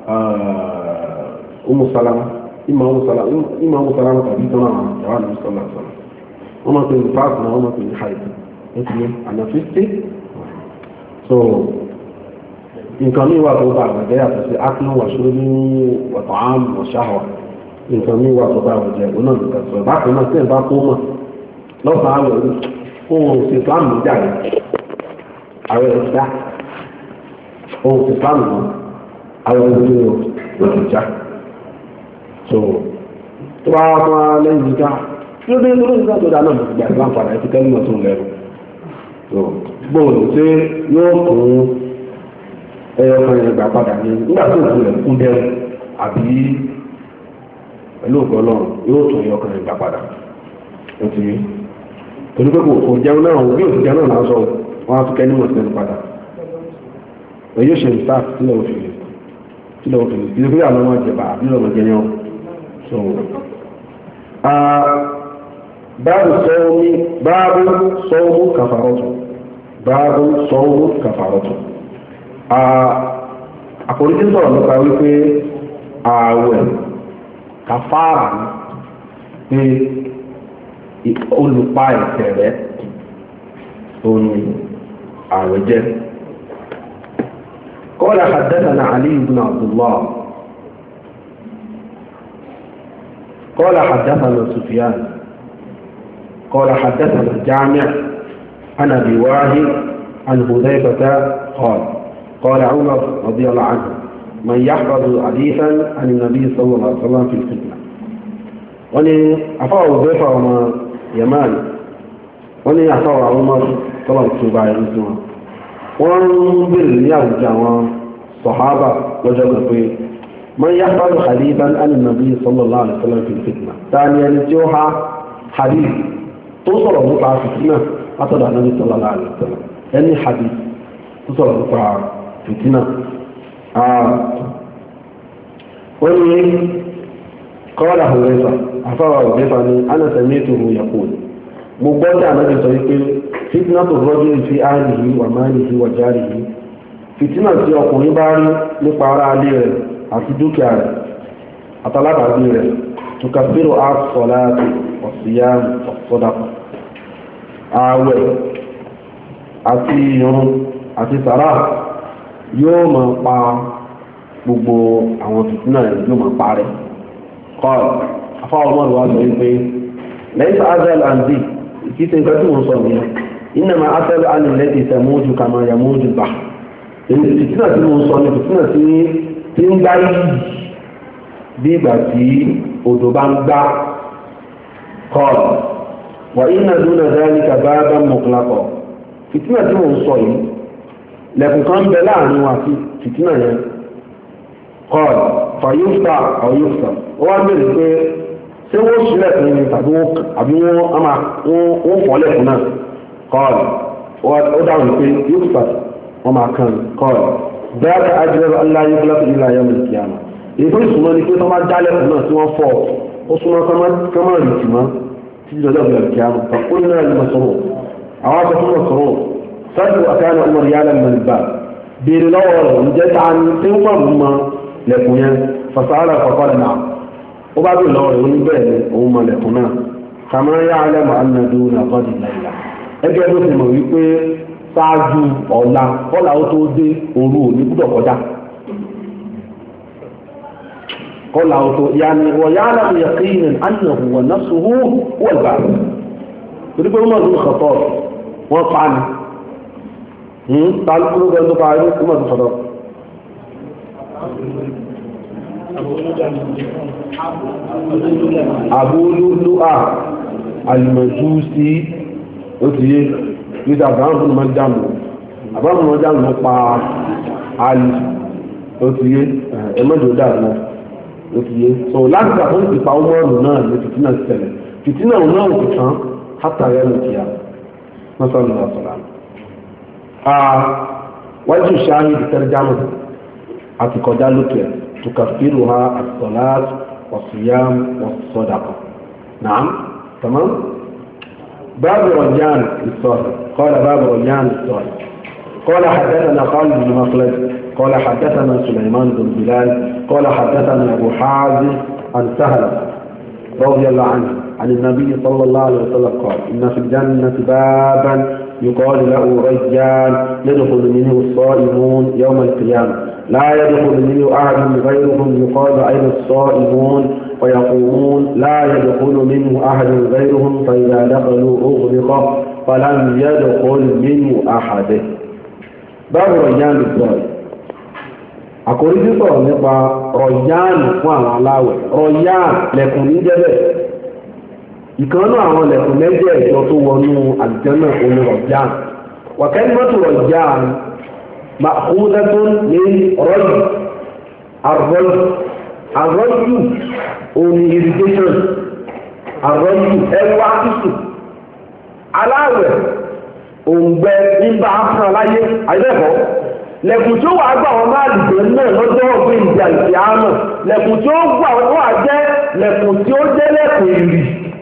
Ummu Salama ima Ummu Salama ima Ummu Salama tàbí tọ́nà àwọn ìjọba ní sọ́lá sọ́lá wọ́n máa pè ní fáàkì náà wọ́n máa pè ní haid ẹ̀sìn ànàfíìsì so nǹkan mi wà tó bá àgbàjẹ́ yàtọ̀ sí akínú wàṣúrú ní wàtọ̀ àmì wàṣáwà nǹkan mi wà tó bá àgbàjẹ́ òun náà nìkan sọ bákan náà tẹ̀ bá kó mọ̀ lọ́sàn-án àwẹ̀ ohun ṣètò àmì ìjà rẹ̀ àwẹ̀ ẹ̀dá ohun ṣètò àmì náà àwẹ̀ ẹ̀dá ìjà so tó bá wá lẹ́yìn ìjà tí ó dé lórí ìgbà tó dáná mọ̀ ìgbà ìgbà padà ẹ̀tí kẹ́lú ọ̀tún lẹ́rù so gbóòlù tí yóò kún ẹyọ kan yẹn gbà padà ní nígbà tó kún rẹ̀ kún dẹ́rù àbí pẹ̀lú ògbọ́n náà yóò tún ẹyọ kan yẹn gbà padà ó ti rí torí pé kò jẹun náà bí òsì jẹun náà lásọ wọn á tún kẹ́ ní mọ̀ sílẹ̀ padà èyí ó ṣe ìsáà sílẹ̀ òfìlè sílẹ̀ òfìlè sílẹ̀ òfìlè àwọn ọmọ ìjẹba àbí ọmọ ìjẹyàn so باب الصوم باب صوم كفارته باب صوم كفارته àkòrí tí sọ̀rọ̀ nípa wípé ààwẹ̀ kàfàrà pé olùpa ẹ̀ṣẹ̀ rẹ̀ òní ààwẹ̀ jẹ́. قال حدثنا علي بن عبد الله قال حدثنا سفيان قال حدثنا الجامع عن ابي واهب عن حذيفه قال قال عمر رضي الله عنه من يحفظ حديثا عن النبي صلى الله عليه وسلم في الفتنه وني افا حذيفه وما يمان وني افا عمر صلى الله عليه وسلم wọ́n ń bèèrè ní àwùjọ àwọn sọ̀hábà lọ́jọ́ pé man yahfazu hadithan an an-nabi sallallahu alaihi wasallam fi al-fitna tani ẹni tí ó ha hadith tó sọ̀rọ̀ nípa fìtínà látọ̀dọ̀ Ànábì sallallahu alaihi wasallam ẹni hadith tó sọ̀rọ̀ nípa fìtínà. wọ́n ní قال حذيفة أفرع حذيفة أنا سمعته يقول مبادئ النبي صلى الله عليه وسلم فتنة الرجل في أهله وماله وجاره فتنة يقول باري لقراء عليه أفدوك عليه أطلق عليه تكفر الصلاة والصيام والصدقة ààwẹ̀ àti ìrun àti sàrà yóò máa pa gbogbo àwọn fìtínà rẹ̀ yóò máa pa rẹ̀ kọ́ afáwọn ọmọ ìwà sọ wípé lẹ́yìn azal andy kí ṣe nǹkan tí wọ́n sọ nìyẹn iná máa azal andy lẹ́tì tẹ̀mójú kàmá yàmójú bà èyí fìtínà tí wọ́n sọ ní fìtínà tí tí ń gbá yìí bí ìgbà tí odò bá ń gbá kọ́ wà iná dúnà dáríkà bá bá mọ̀kúnlápọ̀ fìtínà tí wọ́n sọ yìí lẹ́kùn kan bẹ láàrin wa sí fìtínà yẹn kọ́ fàyófà ọ̀yófà ó wá bèèrè pé ṣé wọ́n sílẹ̀ fún mi tàbí wọ́n fọ́ lẹ́kùn náà kọ́ ó dáhùn pé yófà wọ́n máa kàn kọ́ dáríkà ajẹ́rẹ́ aláyé fúláfì nílá ayé mi kìí àmà èyí tó súnmọ́ ni pé tó máa já lẹ́kùn náà tí wọ́n fọ́ ó súnmọ́ kọ́mọ́ rì tì mọ́ títí lọ́jọ́ ìgbà kìí àmà tàkùn náà ní mọ̀sọ̀rọ̀ àwọn akẹ́kọ̀ọ́ mọ̀sọ̀rọ̀ sọ́dọ̀ àkáyàn ọmọ ìyá lẹ́nu ìgbà béèrè lọ́wọ́ rẹ̀ ǹjẹ́ ta ni tí ń pọ̀ mọ́ lẹ́kùn yẹn fasahara kọ̀kọ́ náà ó bá bí lọ́wọ́ rẹ̀ ó ní bẹ́ẹ̀ ni òun mọ lẹ́kùn náà kàmá yá alẹ́mọ̀ anadu náà kọ́ di láìla ẹgbẹ́ bó ti mọ̀ wípé ṣáájú ọ̀la kọ́là ó tó dé òru òní gbúdọ̀ kọjá kọ́là ó tó yá ni wọ́n yá aláwọ̀ yẹ kí ní anahu wọ̀ náà sùhú wọ̀ gbà torí pé wọ́n mọ̀ kọ̀tọ̀ wọ́n pa ni tàbí gbogbo tó pa ní wọ́n mọ̀ kọ̀tọ̀ abúlúlúà alìmọ̀júsí ó ti yé nígbà àbáwọn fún ọmọ jáàmù àbáwọn ọmọ jáàmù pa alì ó ti yé ẹmọ́jọ́ dáàmù ó ti yé so láti gbàtọ́ ní ìpa ọmọ ọ̀rùn náà ní fìtínà ti tẹ̀lẹ̀ fìtínà òun náà ti tán hátàrí ẹnu kìíyà mọ́sánà àtọ̀lá wájú ṣááyé ìtẹ́rẹ́jámù àti kọjá lókè تكفرها الصلاة والصيام والصدقة نعم تمام باب رجان الصالح قال باب رجان الصالح قال حدثنا خالد بن مخلد قال حدثنا سليمان بن بلال قال حدثنا أبو حازم عن سهل رضي الله عنه عن النبي صلى الله عليه وسلم قال إن في الجنة بابا يقال له رجال يدخل منه الصائمون يوم القيامة لا يدخل منه أحد غيرهم يقال أين الصائمون ويقومون لا يدخل منه أحد غيرهم فإذا دخلوا أغلق فلم يدخل منه أحد باب رجال الصائم àkòrí sísọ̀rọ̀ nípa rọ̀yáànù fún àwọn aláwẹ̀ rọ̀yáànù lẹ̀kùn ní jẹ́bẹ̀ ìkànnà àwọn lẹ̀kùn mẹ́jẹ̀ ẹ̀jọ tó wọnú àlùjànnà òun rọ̀yáànù wàkẹ́ni mọ́tò rọ̀yáànù مأخوذة من رجل الرجل الرجل on irrigation الرجل ẹwà tútù aláwẹ̀ òǹgbẹ nígbà afúnra láyé àìlẹ́kọ̀ọ́ lẹ́kùn tí ó wà gbà wọn máa dìde náà lọ́jọ́ ọ̀gbìn ìdí àìsí àmọ̀ lẹ́kùn tí ó gbà wọn wà jẹ́ lẹ́kùn tí ó jẹ́ lẹ́kùn ìrì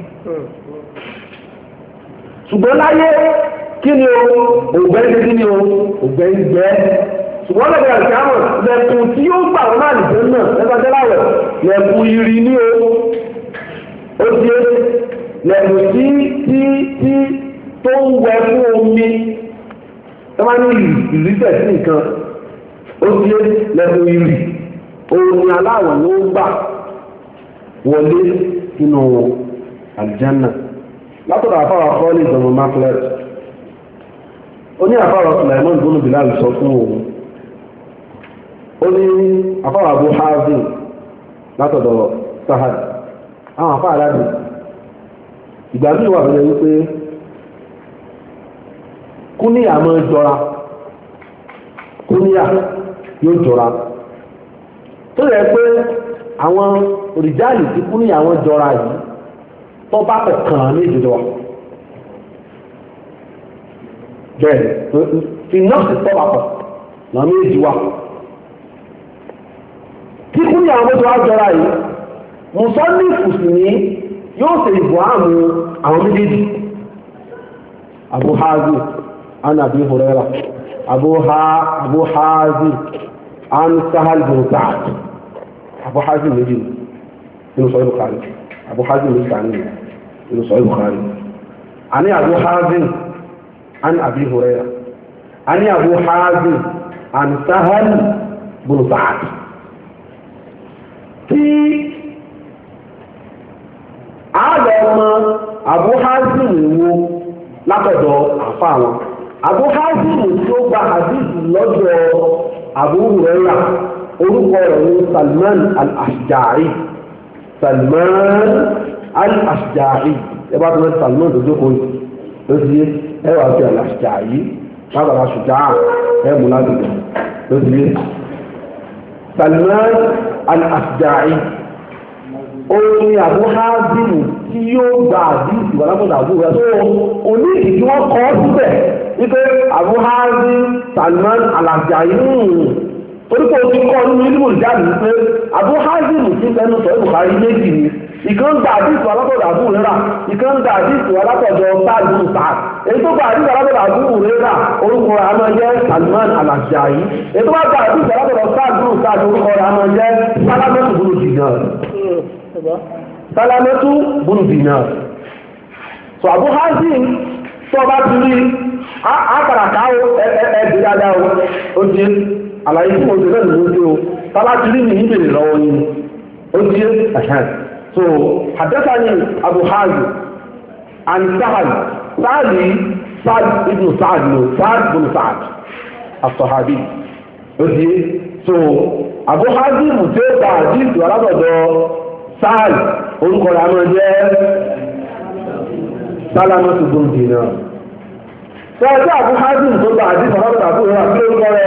ṣùgbọ́n láyé kí ni o ògbẹ́ ní kí ni o ògbẹ́ ń gbẹ́ ṣùgbọ́n lẹ́gbẹ̀ẹ́ àti àmọ̀ lẹ́kùn tí ó gbà wọn náà nìkan náà lẹ́gbẹ̀ẹ́ láwẹ̀ lẹ́kùn ìrì ní o ó di lẹ́kùn tí tí tí tó ń wẹ fún omi tó máa ní ìrìsẹ̀ sí nǹkan ó di lẹ́kùn ìrì omi aláwọ̀ ló ń gbà wọlé nínú àlùjánnà látọ̀dọ̀ àfáwà kọ́lé ìjọba maclet ó ní àfáwà Sulaiman bónú Bilal sọ fún òun ó ní àfáwà Abu Hazim látọ̀dọ̀ Sahad àwọn àfáà aládùn ìgbà tí wà fẹ́ wípé kúníyà máa jọra kúníyà yóò jọra tó yẹ pé àwọn rìjáàlì tí kúníyà wọn jọra yìí tó bá kọ̀kan ní ìjọba wa bẹ́ẹ̀ fi nọ́ọ̀sì tó bá kọ̀ náà méjì wa tí kúrò àwọn mọ́tò wá jọra yìí mùsọ́lìfù sì ní yóò ṣe ìbò àmú àwọn méjèèjì Abu Hazim an Abi Hurairah Abu Hazim an Sahal bin Sa'd Abu Hazim méjì nínú Sahih Bukhari Abu Hazim méjì kan nínú Sahih Bukhari ani Abu Hazim an Abi Hurairah ani Abu Hazim an Sahal bin Sa'd tí ààrẹ ọmọ Abu Hazim wo látọ̀dọ̀ àfá wọn Abu Hazim tí ó gba hadith lọ́dọ̀ Abu Hurairah orúkọ rẹ̀ ní Salman al-Ashja'i Salman al-Ashja'i ẹbá tó mẹ́ta Salman tó jókòó ló ti yé ẹwà sí al-Ashja'i lábàrá ṣùjáà ẹmù lágbègbè ló ti yé Salman al-Ashja'i ó ní Abu Hazim tí yóò gba àdíìsì wà lápọ̀dà àbúrò rẹ̀ tó oní ìdí wọ́n kọ́ síbẹ̀ wípé Abu Hazim Salman al-Ashja'i torípò tí kọ́ nínú ìlú ìjáde wípé Abu Hazim tí lẹ́nu sọ Bukhari méjì ni ìkan gba àdíìsì wà lápọ̀dà àbúrò rẹ̀ ìkan gba àdíìsì wà lápọ̀dọ̀ sáàdù sáà èyí tó gba àdíìsì wà lápọ̀dà àbúrò rẹ̀ orúkọ rẹ̀ a máa jẹ́ Salman al-Ashja'i èyí tó bá gba àdíìsì wà lápọ̀dọ̀ sáàdù sáà orúkọ rẹ̀ a máa jẹ́ Salamatu bunu Dinar Salamatu bunu Dinar so Abu Hazim tó bá ti rí àkàràkà ẹ̀ẹ́dì dáadáa ó jẹ́ àlàyé tí mo jẹ́ lẹ́nu lójú o tàbá ti rí ní ìbèrè lọ́wọ́ yìí ó jẹ́ ẹ̀hẹ́n so haddathani Abu Hazim an Sahal sáàlì Sa'd ibn Sa'd no Sa'd ibn Sa'd as-sahabi ó jẹ́ so Abu Hazim tí ó gba àdíìsì alábọ̀dọ̀ Sa'd orúkọ rẹ̀ àmọ́ jẹ́ Salamatu bunu Dinar Sọ́jọ́ Abu Hazim tó gba àdíìsì alábọ̀dọ̀ àbúrò rẹ̀ àti orúkọ rẹ̀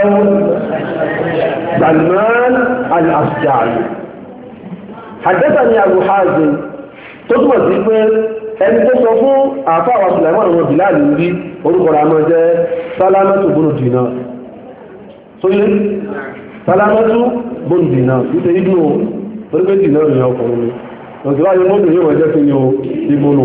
Salman al-Ashja'i haddathani Abu Hazim tó túnmọ̀ sí pé ẹni tó sọ fún àfáwà Sulaiman ọmọ Bilal rí orúkọ rẹ̀ àmọ́ jẹ́ Salamatu bunu Dinar sóyé Salamatu bunu Dinar ìṣe ìdúnú torí pé dìnnà ìrìn ọkùnrin ni òṣìlá yóò mọ́bìn yóò jẹ́ fi yóò ìgbónú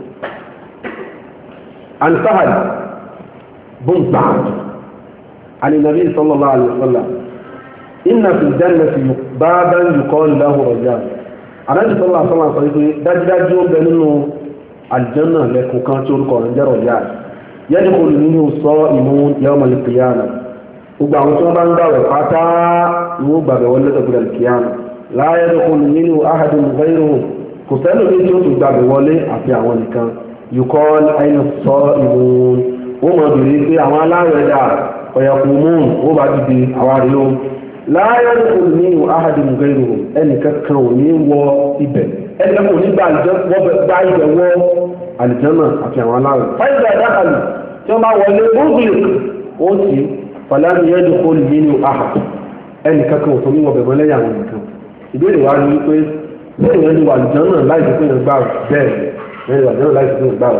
an Sahal bin Sa'd an Nabi sallallahu alaihi wasallam inna fil jannati baban yuqalu lahu Rayyan Ànábì sallallahu alaihi wasallam sọ pé dájúdájú ó bẹ nínú aljanna lẹ́kùn kan tí orúkọ rẹ̀ jẹ́ Rayyan yadkhulu minhu sa'imun yawm al-qiyamah gbogbo àwọn tí wọ́n bá ń gbàwẹ̀ pátá ni wọ́n gbàgbẹ̀ wọlé lọ́gbẹ̀rẹ̀ al-qiyamah la yadkhulu minhu ahadun ghayruhu kò sẹ́lò ní tí ó tún gbàgbẹ̀ wọlé àfi àwọn nìkan yuqal ayna as-sa'imun ó mọ̀ bèèrè pé àwọn aláwẹ̀ dà ọ̀yàkùnmùn ó bá dìde àwárí ó la yadkhulu minhu ahadun ghayruhu ẹnìkan kan ò ní wọ ibẹ̀ ẹnìkan kò ní gbà ibẹ̀ wọ àlìjánà àti àwọn aláwẹ̀ fáìlì àdákàlù tí wọ́n bá wọlé búrúkú ó sì fàlàní yadkhulu minhu ahad ẹnìkan kan ò tó ní wọ bẹ̀rẹ̀ lẹ́yìn àwọn nìkan ìbéèrè wa ni wípé bẹ́ẹ̀ yẹn ni wà àlìjánà láìsí pé yẹn gbà bẹ́ẹ̀ yẹn ni wà àlìjánà láìsí pé yẹn gbà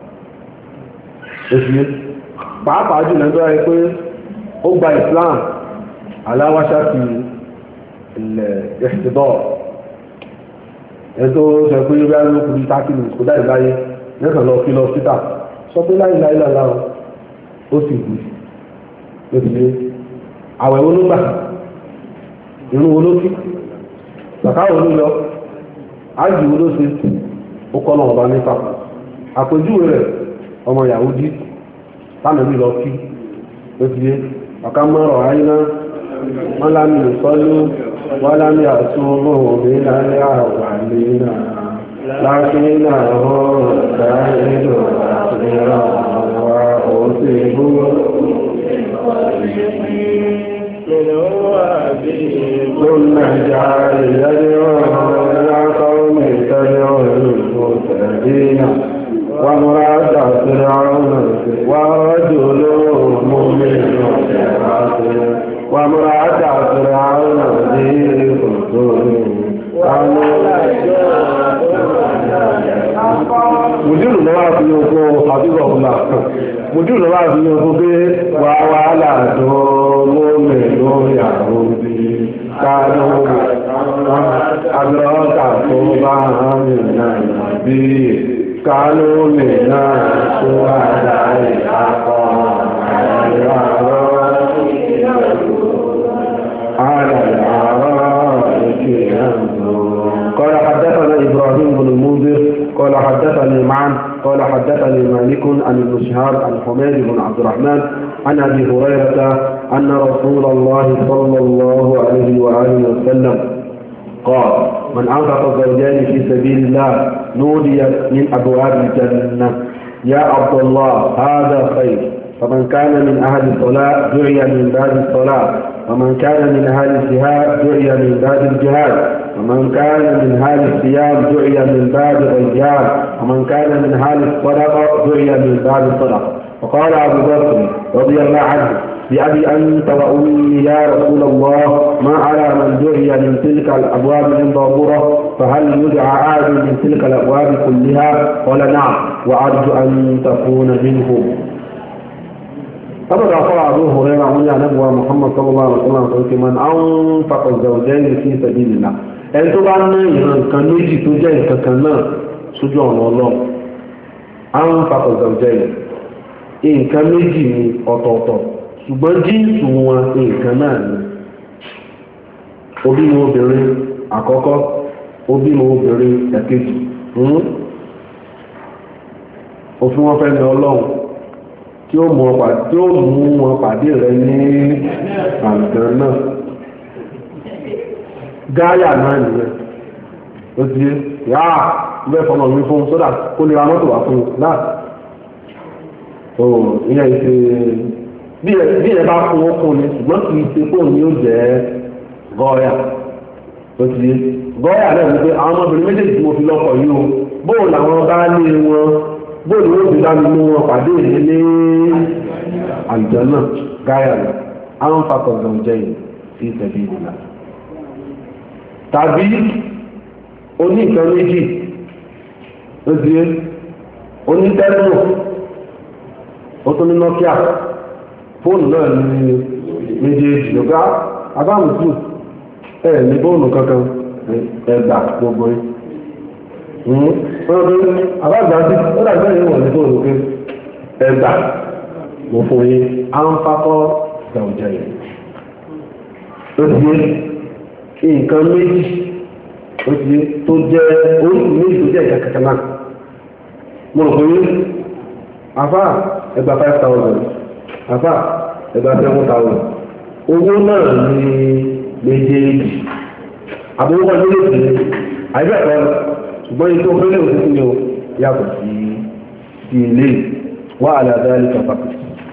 èsì pàápàá jù lẹ́jọ́ ẹ pé ó gba Islam aláwáṣá fi ilẹ̀ ìṣẹ̀dọ̀ ẹ tó sọ pé yóò bá ló kú ní thirty minutes kó dáì láyé lẹ́sàn lọ kí lọ síta sọ pé láyé láyé lára ó sì gbì ó sì lé àwẹ̀ wo ló gbà irun wo ló kí sàkáwò ló lọ ájì wo ló ṣe ó kọ́ náà ọba nípa àpèjúwe rẹ̀ ọmọ Yahudi tánàbí lọ kí ó ti yé ọ̀ká mọ́rọ̀ àyíná wọ́n lámì ìsọ́lú wọ́n lámì àtúnmọ̀ òmìnira ní àwà nínà lákínà ọ̀rọ̀ ṣáàrínà àtúnra àwà òsìgbó ثم جعل يدعو إلى قوم تدعو المرسلين ومراد فرعون ورجل مؤمن ومراد فرعون ذي قدر mùdírù lọ́wọ́ fi oko àbíbọ̀ ọ̀la mùdírù lọ́wọ́ fi oko pé wà wàhálà tó mọ́mẹ̀ lórí àwọn òbí káàdùn àbúrọ́ta tó máa mìíràn nàbí kánú mìíràn tó àdáyé akọ àyàrá قال حدثنا إبراهيم بن المنذر قال حدثني معن قال حدثني مالك عن ابن شهاب عن حميد بن عبد الرحمن عن أبي هريرة أن رسول الله صلى الله عليه وآله وسلم قال من أنفق الزوجين في سبيل الله نودي من أبواب الجنة يا عبد الله هذا خير فمن كان من أهل الصلاة دعي من باب الصلاة ومن كان من أهل الجهاد دعي من باب الجهاد ومن كان من أهل الصيام دعي من باب الريان ومن كان من أهل الصدقة دعي من باب الصدقة. وقال أبو بكر رضي الله عنه بأبي أنت وأمي يا رسول الله ما على من دعي من تلك الأبواب من ضرورة فهل يدعى أحد من تلك الأبواب كلها؟ قال نعم وأرجو أن تكون منهم. طبعا قال أبو هريرة عن نبوة محمد صلى الله عليه وسلم من أنفق الزوجين في سبيل الله ẹni tó bá ná ìran nǹkan méjì tó jẹ́ nǹkan kan náà sójú ọ̀nà ọlọ́run àwọn fàkọ̀zọ̀ jẹ́ nǹkan méjì ní ọ̀tọ̀ọ̀tọ̀ ṣùgbọ́n jíǹsù wọn nǹkan náà ni òbí mi obìnrin àkọ́kọ́ òbí mi obìnrin ẹ̀kejì òfin wọn fẹ́ ní ọlọ́run tí ó mú wọn pàdé rẹ ní àǹkan náà gáyà náà nìyẹn ó ti yá ilé ìfọ̀nà mi fún sódà kó lè ra mọ́tò wá fún náà o ìyẹn ìṣe bí ẹ bá fún wọn fún ni ṣùgbọ́n kì í ṣe fóònù yóò jẹ́ gọ́ọ̀yà ó ti gọ́ọ̀yà náà ní pé àwọn ọmọbìnrin méjèèjì tí mo fi lọ́kọ̀ yìí o bóò làwọn bá lé wọn bóò ni wọ́n fi dá mi mú wọn pàdé ìdílé àlùjọ náà gáyà náà àwọn fakọ̀ọ̀dọ̀ jẹ́ yìí sí ìtẹ̀bí ìdílé tàbí oní nǹkan méjì ó di oní tẹ́lẹ̀mù ó tún ní Nokia fóònù náà ní méjèèjì lọ́gá abáàmùsù ẹ̀ ní fóònù kankan ẹgbà gbogbo yìí abáàgbà sí ó dàgbà yìí wọ̀n ní fóònù pé ẹgbà mo fún yín à ń fakọ́ ìgbàwùjẹ yìí ó di nǹkan méjì ó ti tó jẹ́ oríṣi méjì tó jẹ́ ìka kẹkẹ náà mo rò pé afá ẹgbà five thousand afá ẹgbà seven thousand owó náà ní méjèèjì àbúrò kan méjèèjì ní àìbẹ̀kọ́ ṣùgbọ́n yìí tó fẹ́lẹ̀ òṣìṣẹ́ ni ó yàtọ̀ sí sí ilé wà àlàdá ní kàfàkì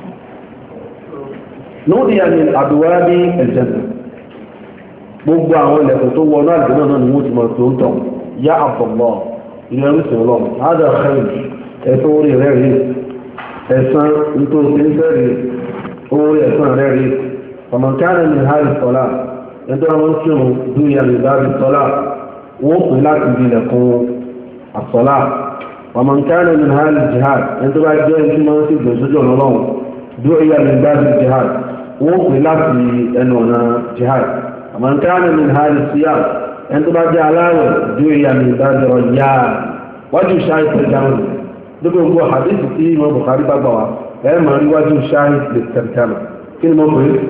lóòdì àmì àdúrà ní ẹ̀jẹ̀nà gbogbo àwọn ilẹ̀kùn tó wọnú àdúgbò náà ni wọ́n ti mọ̀ tó ń tọ̀ yá àbọ̀mọ́ ilẹ̀ orísun ọlọ́run ádà xẹ́yìn ẹ̀sán orí rẹ̀ rí ẹ̀sán nítorí ń fẹ́ rí orí ẹ̀sán rẹ̀ rí ọmọkánà ní hàrí sọ́lá ẹjọ́ wọn kí wọn dúnyà lè bá rí sọ́lá wọ́n pè láti bí ilẹ̀kùn àsọ́lá ọmọkánà ní hàrí jihad ẹjọ́ bá jẹ́ ẹjú máa ń sì gbèsè jọ lọ́wọ́ dúnyà lè bá rí jihad wọ́n pè láti ẹnu ọ̀nà jihad ọmọkánà ní hàrí síyà ẹjọ́ bá jẹ́ aláwẹ̀ dúnyà lè bá rí ọ̀yà wájú ṣáì tẹ̀jáwọn dókè gbogbo hadith tí ìmọ̀ Bukhari bá gbà wá ẹ̀ máa rí wájú ṣáì lè tẹ̀jáwọn kí ni mo pè é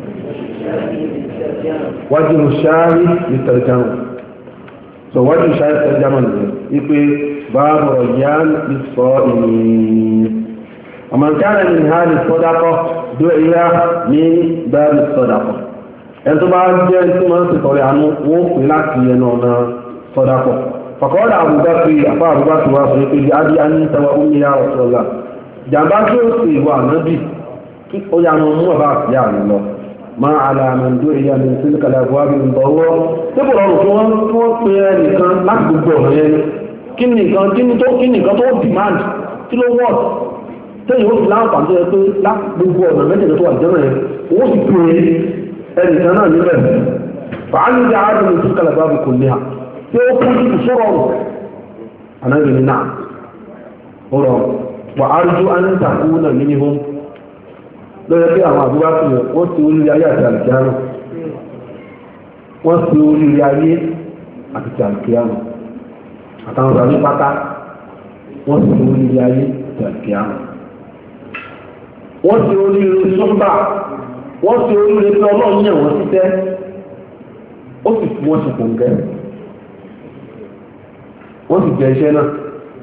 wájú ṣáàrí ìtẹ̀jáwọn so wájú ṣáàrí ìtẹ̀jáwọn ní wípé báàbù ọ̀yán ìsọ ìrìn ọmọkánà ní hàrí sọ́dákọ́ dó ìyá ní báàbù sọ́dákọ́ ẹni tó bá jẹ́ tí wọ́n ti tọrẹ àánú wọ́n pè láti ẹnu ọ̀nà sọ́dákọ́ fàkọ́ọ́dà àbúgbàtí àpá àbúgbàtí wá sọ pé adé a ní tẹwà omi ya ọ̀sọ̀lá jàmbá tí ó sì wà nábì ó yà mọ́ mú ọba àti àmì lọ máa àlàmàndó ìyá mi sí kàlà buhari ń bọ̀wọ́ tí kò rọrùn tí wọ́n tí wọ́n pe ẹnìkan láti gbogbo ọ̀nà yẹn kí nìkan kí ni tó kí nìkan tó demand kí ló wọ́n tẹ́yìn ó fi láǹfààní tó yẹ pé láti gbogbo ọ̀nà mẹ́tẹ̀ẹ̀tẹ̀ tó wà jẹ́rọ yẹn owó sì pe ẹnìkan náà níbẹ̀ fàálù jẹ́ àádọ́ mi sí kàlà buhari kò ní à tí ó kú sí ìṣòro anábìnrin náà ó rọrùn wà á rí ju anítàkù náà nínú ihun lọ́yẹ́ pé àwọn àbúrá fi hàn wọ́n ti oríire ayé àti àlùkìyàmù wọ́n ti oríire ayé àti àlùkìyàmù àtàwọn tàbí pátá wọ́n sì orí ilé ayé tẹ̀lé àmọ́ wọ́n sì orí ilé sọ́mbà wọ́n sì orí ilé pé ọlọ́run yẹ̀ wọ́n títẹ́ ó sì fún wọn ṣùkùn gẹ́ wọ́n sì jẹ iṣẹ́ náà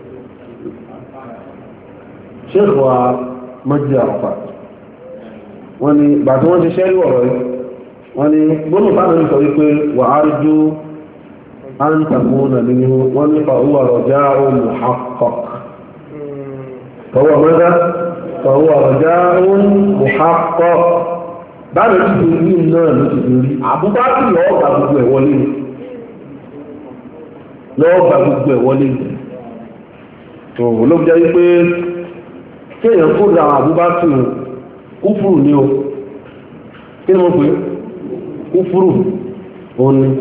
ṣé ìfọ̀ mọ́jí àrọ̀pá wọ́n ní bàtí wọ́n ṣiṣẹ́ rí ọ̀rọ̀ yìí wọ́n ní gbọ́nà bá náà sọ wípé wà á rí jú an takuna minhu wọ́n ní fa huwa raja'un muhaqqaq fa huwa madha fa huwa raja'un muhaqqaq báyìí tí ó ní náà ló ti rí àbúbákì lọ́ọ́ gba gbogbo ẹ̀ wọlé lọ́ọ́ gba gbogbo ẹ̀ wọlé tó ló jẹ́ wípé kéèyàn kó ra àbúbákì kúfùrù ní o kí ni mo pè kúfùrù òun ni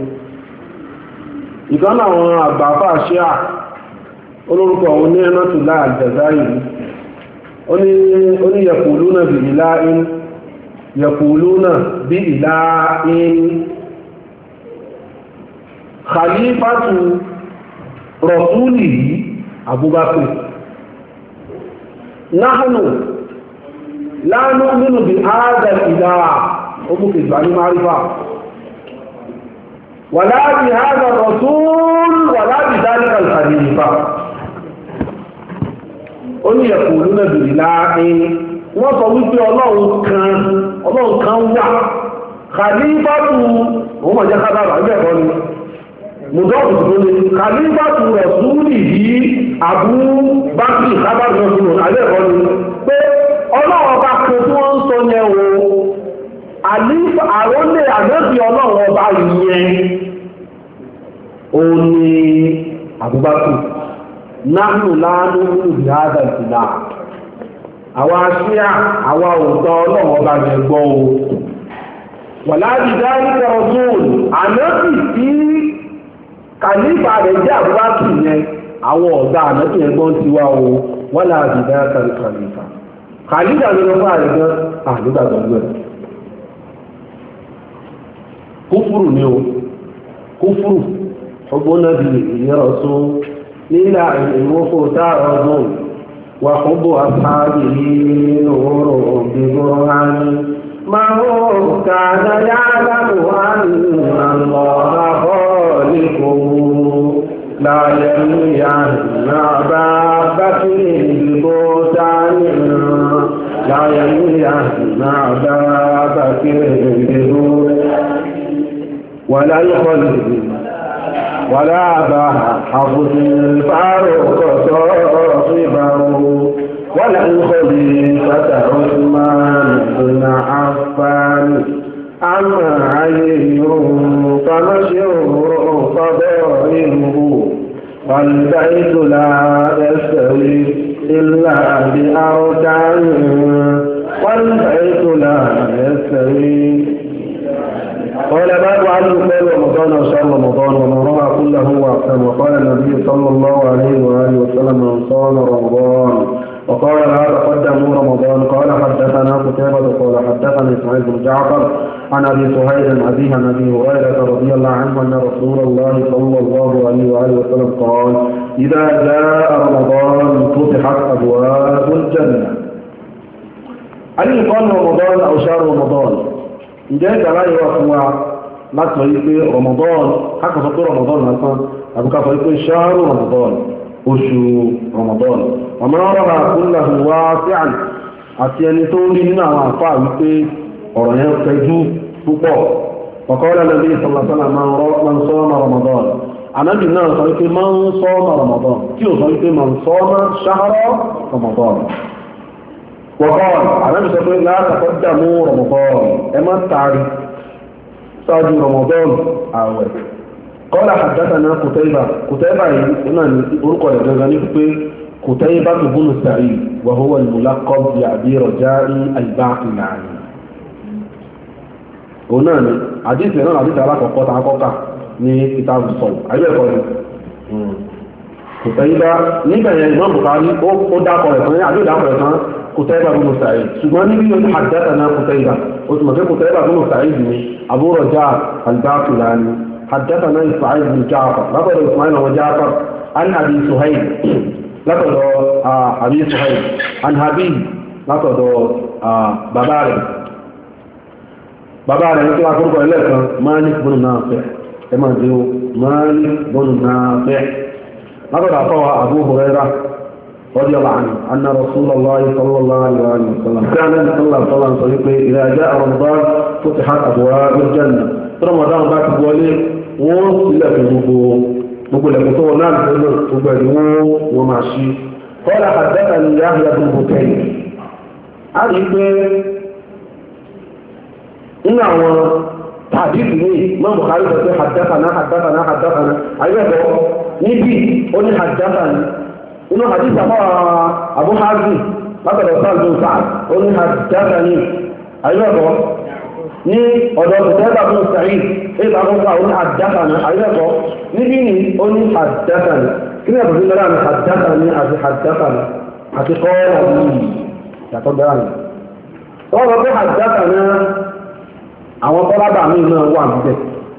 ìkan àwọn àgbàfà ṣíà olórúkọ òun ní ẹ̀nà tó láà Aljazairi ó ní yaquluna bí ìlàáín yaquluna bí ìlàáín khalifatu rasulihi Abubakar nahnu la nu'minu bi hadha al-ilah omuke ìgbàní marifa wala bi hadha ar-rasul wala bi dhalika al-khalifa ó ní yaquluna bi ilahin wọ́n sọ wípé ọlọ́run kan ọlọ́run kan wà khalifatu wọ́n mọ̀ jẹ́ kábàbà ń bẹ̀kọ́ ni mùdọ́kù tó ní khalifatu rasulihi Abubakar kábàbà ọ̀sùn àbẹ̀kọ́ ni pé ọlọ́run ọba kan tí wọ́n ń sọ yẹn o àlífà àrólé àgbẹ́bí ọlọ́run ọba yẹn o ní Abubakar náà láàánú ìhádà ìsìlá àwọn aṣíà àwọn òótọ́ ọlọ́run ọba yẹn gbọ́ o wà láti dáríkà ọdún ànábì tí kàlífà rẹ̀ jẹ́ Abubakar yẹn àwọn ọ̀gá ànábì yẹn gbọ́n ti wá o wọ́n láti dáríkà kàlífà kàlífà ló lọ́wọ́ àrẹ̀gán àdúgbàgbọ́gbẹ̀ kúfùrù ní o kúfùrù ọgbọ́n náà bí ìyẹ́rọ̀ sún nílà ìwọ́fò táàrọ̀ ọdún wà fúnbọ̀ àpáàdì nínú ọ̀rọ̀ ọ̀gbẹ̀gbọ̀ hání máa ń kàdà yáàlámù hání àlọ́ọ̀bọ̀ lẹ́kọ̀ọ́ láyé níyà náà bá bá kí ìdìbò dání láyé níyà náà bá bá kí ìdìbò ولا يخلد ولا باع حفظ الفاروق صاحبه ولا الخليفة عثمان بن عفان أما علي فمشهور فضائله والبيت لا يستوي إلا بأركانه والبيت لا يستوي قال باب عدل خير رمضان وشهر رمضان ومن روى كله واحسن وقال النبي صلى الله عليه واله وسلم من صام رمضان وقال لا تقدموا رمضان قال حدثنا قتيبة قال حدثنا اسماعيل بن جعفر عن ابي سهيل عن ابيه عن ابي هريرة رضي الله عنه ان رسول الله صلى الله عليه واله وسلم قال اذا جاء رمضان فتحت ابواب الجنة. هل يقال رمضان او شهر رمضان؟ ǹjẹ́ ìgbàlá yìí wà fún wa láti sọ yìí pé Ramadan kákọ̀sọ́ pé Ramadan lásán àbúkà sọ yìí pé ṣáàrù Ramadan oṣù Ramadan ọmọ ọ̀rọ̀ àkúnlẹ̀ wá sí àn àti ẹni tó rí nínú àwọn àfáà wípé ọ̀rọ̀ yẹn fẹjú púpọ̀ ọ̀kọ́lẹ̀ lẹ́bí ìsọ̀lọ́sọ́lá máa ń sọ́ọ́mà Ramadan anábì náà sọ wípé máa ń sọ́ọ́mà Ramadan tí ò sọ wípé máa ń sọ́ọ́mà ṣáàrù Ramadan وقال أنا بسأقول لا تقدموا رمضان إما التعريف ساجي رمضان أول قال حدثنا قتيبة قتيبة هنا أرقى لجزاني قتيبة بن سعيد وهو الملقب بأبي رجاء الباقلاني هنا حديث هنا حديث على قطع قطع ní كتاب الصوم أيها الأخوة قتيبة nígbà yẹn Imam Bukhari ó dákọ̀ rẹ̀ tán àbí ìdákọ̀ rẹ̀ tán قتيبة بن سعيد ṣùgbọ́n níbi yóò حدثنا قتيبة وتمكن قتيبة بن سعيد أبو رجاء الباقلاني حدثنا إسماعيل بن جعفر لقد إسماعيل وجعفر an Abi Suhayl látọ̀dọ̀ Abi Suhayl an Habib látọ̀dọ̀ bàbá rẹ̀ bàbá rẹ̀ ní kí wá kúrúkọ ẹlẹ́ẹ̀kan Malik bin Nafi' ẹ máa dé o Malik bin Nafi' látọ̀dọ̀ àfọwà Abu Hurairah radiyallahu anhu anna Rasulullah sallallahu alaihi wa sallam kana sallallahu alaihi wa sallam sọ wípé idha ja'a Ramadan futihat abwabul jannah tí Ramadan bá ti wọlé wọ́n sílẹ̀ fún gbogbo gbogbo lẹ́kùn tó wọ́n náà lọ́nà gbogbo ẹ̀dùn wọn máa ṣí qala haddathani Yahya bin Bukayr a rí pé nínú àwọn tàbí ìpínlẹ̀ mọ́ Bukhari sọ pé haddathana haddathana haddathana ayébẹ̀bọ̀ níbi ó ní haddathani inú hadith àmọ́ Abu Hazim látọ̀dọ̀ sáà ló sáà ó ní haddathani ayébẹ̀bọ̀ ní ọ̀dọ̀ ìjọba fún Sa'id ìta fún sáà ó ní haddathana ayébẹ̀bọ̀ níbi ní ó ní haddathani kí ní ẹ̀bùn sílẹ̀ ní haddathani àti haddathani àti kọ́ọ̀lá yìí yàtọ̀ bẹ́ẹ̀ wọ́n lọ pé haddathana àwọn tọ́lábà mí náà wà níbẹ̀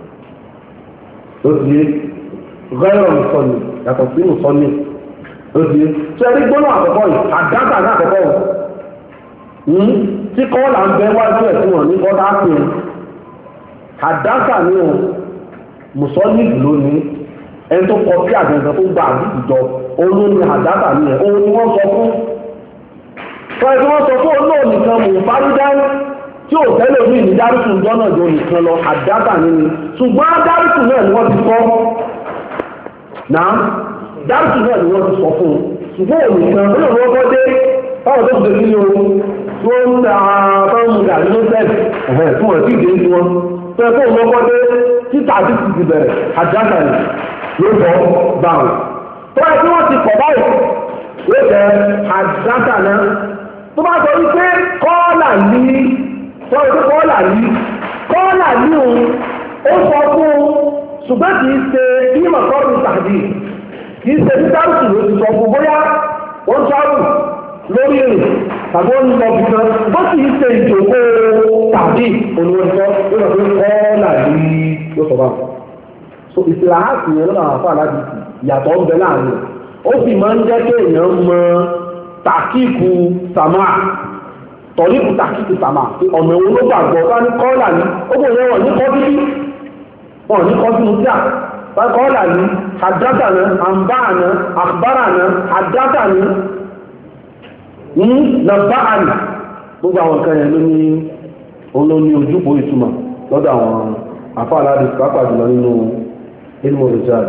ó ti yé gẹ́rọ̀ nìsọ́ni yàtọ̀ sí nìsọ́ni ó ti yé tí ẹni gbóná àkọ́kọ́ yìí àdáta ní àkọ́kọ́ yìí tí kọ́ọ̀là ń bẹ wájú ẹ̀ tí wọ́n ní kọ́dá pé àdáta ní o mùsọ́ni lónìí ẹni tó kọ sí àgbẹ̀ǹkan tó gba àdìjọ olóní àdáta ní ẹ̀ ohun tí wọ́n sọ fún fún ẹni wọ́n sọ fún olóòní kan mú fárídáì tí ò tẹ́lẹ̀ orí ní dárìsù jọ́nà jọ nìkan lọ àdáta nínú ṣùgbọ́n dárìsù náà ni wọ́n ti sọ náà dárìsù náà ni wọ́n ti sọ fún ṣùgbọ́n òun nìkan ó lè wọ́n kọ́ dé báwọn tó ṣe nílé ohun tí wọ́n ń ta báwọn mú gàrí ló tẹ́lẹ̀ ẹ̀hẹ́ tí wọ́n ti dé ní wọn tó ẹ̀kọ́ òun lọ́kọ́ dé títà àti ti bẹ̀rẹ̀ àdáta ni ló sọ báwọn tó ẹ̀ tí wọ́n ti kọ̀ báyìí ló jẹ́ àdáta náà tó bá sọ wípé kọ́ọ̀là ní wọ́n rí kọ́ọ̀là ní kọ́ọ̀là ní òun ó sọ fún ṣùgbọ́n kìí ṣe ní mọ̀kọ́rù tàbí kìí ṣe ní dárùsù ló ti sọ fún bóyá wọ́n sáàrù lórí èrè tàbí wọ́n lọ bí kan bó kìí ṣe ìjòkó tàbí olùwẹ̀sọ́ ló sọ pé kọ́ọ̀là ní ló sọ báwọn. so ìsìláàsì yẹn lọ́nà àwọn afáàlájì ìyàtọ̀ ń bẹ láàrin ó sì máa ń jẹ́ kéèyàn mọ tàkíkù sàmáà tọ̀ríkù tàkìtì sàmà ọ̀nà òun ló gbàgbọ́ bá ní kọ́ọ̀là ní ó bò yẹ wọ̀n ní kọ́ bíbí wọ́n ní kọ́ sínú tíà bá kọ́ọ̀là ní àdátàná àmbáàná àbáraná àdátàní ní nàbáàní gbogbo àwọn kan yẹn ló ní olóní ojúbò ìtumọ̀ lọ́dọ̀ àwọn àfáàládì pàápàá jùlọ nínú ilmu rijal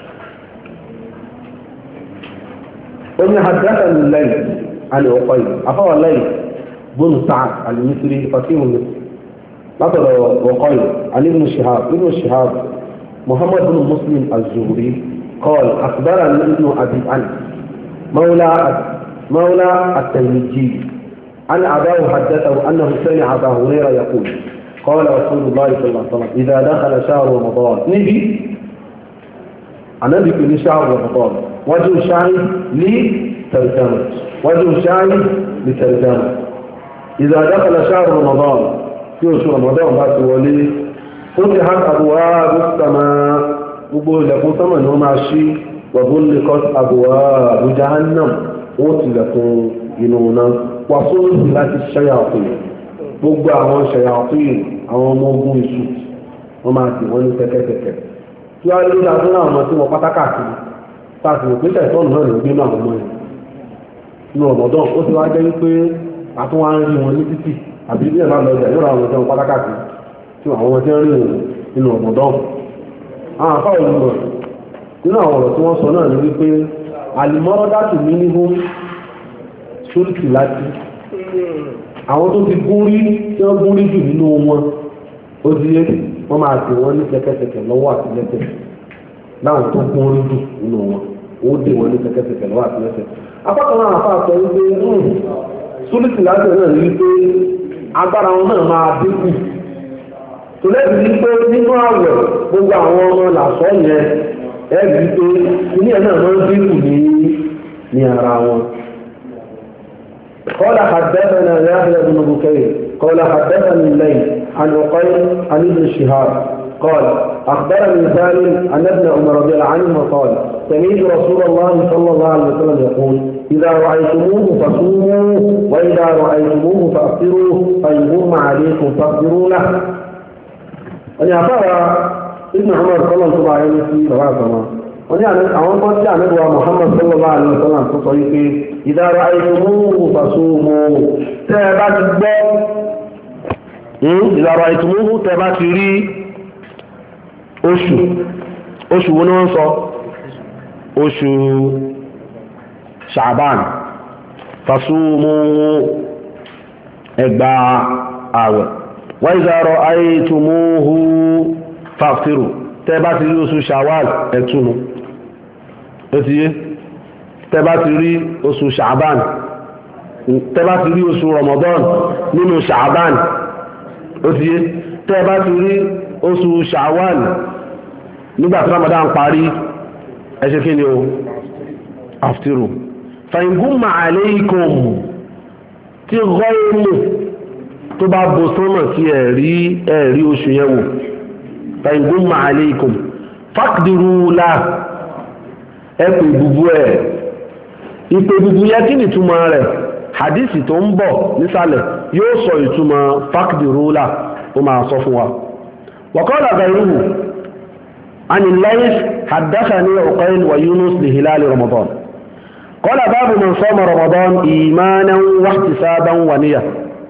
ó ní àdátàní lẹ́yìn àlè ọ̀pọ̀ yìí àfáwà lẹ́yìn بن سعد المصري فقيه مصر نظر وقال عن ابن شهاب ابن شهاب محمد بن مسلم الزهري قال اخبرني ابن ابي انس مولى مولى التلميذي عن اباه حدثه انه سمع ابا هريره يقول قال رسول الله صلى الله عليه وسلم اذا دخل شهر رمضان نبي انا بكل شهر رمضان وجه شاهد لترجمه وجه شاهد لترجمه إذا دخل شهر رمضان في شهر رمضان بات ولي فتحت أبواب السماء وقول لكم سمن ومعشي وغلقت أبواب جهنم وطلقوا جنونا وصلت الشياطين gbogbo àwọn ṣẹ̀yàtìn àwọn ọmọ ogun ìṣù wọ́n máa tì wọ́n ní kẹ́kẹ́kẹ́kẹ́ tí wá lórí àtúnlá àwọn tí wọ́n pátákàtì tàbí òpínlẹ̀ ìtọ́nù náà ló gbé náà ọmọ ẹ̀ ní ọmọdán ó ti wá jẹ́ wípé àtúnwá ń rí wọn ní títì àbí ilé ẹ̀bá lọ́jà yóò ra àwọn ọ̀tẹ́ wọn pátákàtì tí àwọn ọmọ tí ń rí wọn nínú ọmọdán àwọn àfáà olùmọ̀ nínú àwọn ọ̀rọ̀ tí wọ́n sọ náà ní wípé àlìmọ́rọ́dátù minimum ṣúrìtì láti àwọn tó ti gúnrí tí wọ́n gúnrí jù nínú wọn ó di é wọ́n máa tì wọ́n ní kẹ́kẹ́kẹ́kẹ́ lọ́wọ́ àti lẹ́sẹ̀ láwọn tó gúnrí jù nínú wọn ó dè wọ́n ní kẹ́kẹ́kẹ́kẹ́ lọ́wọ́ àti lẹ́sẹ̀ apákan náà àfáà sọ wípé ṣúrìtì láti náà ní wípé agbára wọn náà máa dínkù tó lẹ́bi ní pé nínú àwẹ̀ gbogbo àwọn ọmọ làṣọ yẹn ẹ̀rí pé ilé ẹ̀ náà máa ń dínkù ní ní ara wọn. قال حدثنا يحيى بن بكير قال حدثني الليل عن عقيل عن ابن شهاب قال أخبرني سالم أن ابن عمر رضي الله عنه قال سمعت رسول الله صلى الله عليه وسلم يقول إذا رأيتموه فصوموا وإذا رأيتموه فأفطروا فإن غم عليكم فاصبروا له. أن يعتبر ابن عمر صلى الله عليه وسلم wọ́n ní àwọn kan tí àmẹ́bùwà Muhammad sallallahu alaihi wasallam tó sọ wípé idha ra'aytumuhu fasumu tẹ́ ẹ bá ti gbọ́ idha ra'aytumuhu tẹ́ ẹ bá ti rí oṣù oṣù wo ni wọ́n sọ oṣù Sha'ban fasumu ẹgbà àwẹ̀ wa idha ra'aytumuhu faftiru tẹ́ ẹ bá ti rí oṣù Shawwal ẹ̀túnu ẹ̀tìyé tẹ́bá ti rí oṣù ṣàbán tẹ́bá ti rí oṣù Ramadan nínú ṣàbán ẹ̀tìyé tẹ́bá ti rí oṣù ṣàwán nígbàtí Ramadan parí ẹ̀ṣẹ́ kí ni o aftiru fàyíngúnmà alaykum tí gọ́ọ̀mù tó bá bó sánmà tí ẹ̀rí ẹ̀rí oṣù yẹn wò fàyíngúnmà alaykum faqdiru la ẹ̀pẹ̀ ìbùbù ẹ̀ ìpè ìbùbù yẹ kí ni ìtumọ̀ rẹ̀ hadisi tó ń bọ̀ nísàlẹ̀ yóò sọ ìtumọ̀ faqdirula ó máa sọ fún wa waqala ghayruhu ani Layth haddathani Uqayl wa Yunus li hilal Ramadan qala babu man sama Ramadan imanan wa ihtisaban wa niyyah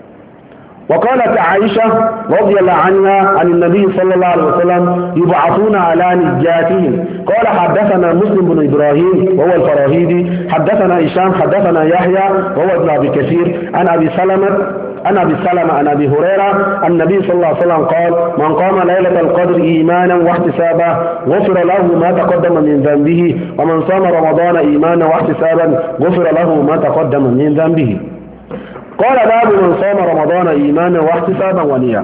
وقالت عائشة رضي الله عنها عن النبي صلى الله عليه وسلم يبعثون على نجاتهم قال حدثنا مسلم بن إبراهيم وهو الفراهيدي حدثنا هشام حدثنا يحيى وهو ابن أبي كثير عن أبي سلمة عن أبي سلمة عن أبي هريرة النبي صلى الله عليه وسلم قال من قام ليلة القدر إيمانا واحتسابا غفر له ما تقدم من ذنبه ومن صام رمضان إيمانا واحتسابا غفر له ما تقدم من ذنبه قال باب من صام رمضان ايمانا واحتسابا ونيا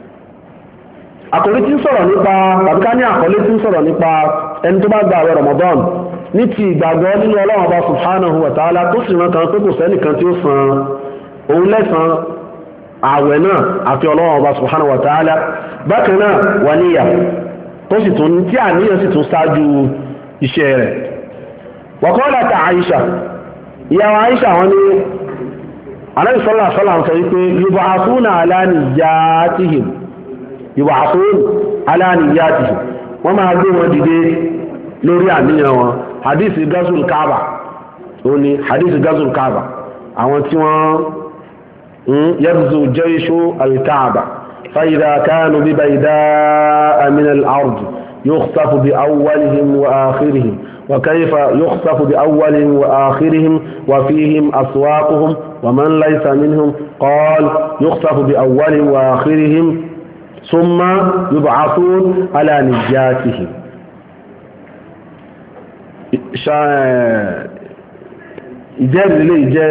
àkọlé tí ń sọ̀rọ̀ nípa tàbí ká ní àkọlé tí ń sọ̀rọ̀ nípa ẹni tó bá gba àwẹ̀ Ramadan ní ti ìgbàgbọ́ nínú Ọlọ́run Ọba subhanahu wa ta'ala tó sì rán kan pé kò sẹ́nìkan tí ó san òun lẹ́san àwẹ̀ náà àfi Ọlọ́run Ọba subhanahu wa ta'ala bákan náà wà níyà tó sì tún tí àníyàn sì tún ṣáájú iṣẹ́ rẹ̀ wa qalat Aisha ìyàwó Aisha wọn ni Ànábì sallallahu alaihi wasallam sọ wípé yub'athuna ala niyyatihim yub'athuna ala niyyatihim wọ́n máa gbé wọn dìde lórí àníyàn wọn hadith gazul kaaba ó ní hadith gazul kaaba àwọn tí wọ́n yagzu jayshu al-kaaba fa idha kanu bi bayda'a min al-ard yukhsafu bi awwalihim wa akhirihim وكيف يخسف بأولهم وآخرهم وفيهم أسواقهم ومن ليس منهم قال يخسف بأولهم وآخرهم ثم يبعثون على نجاتهم ìjẹ́rìí lè jẹ́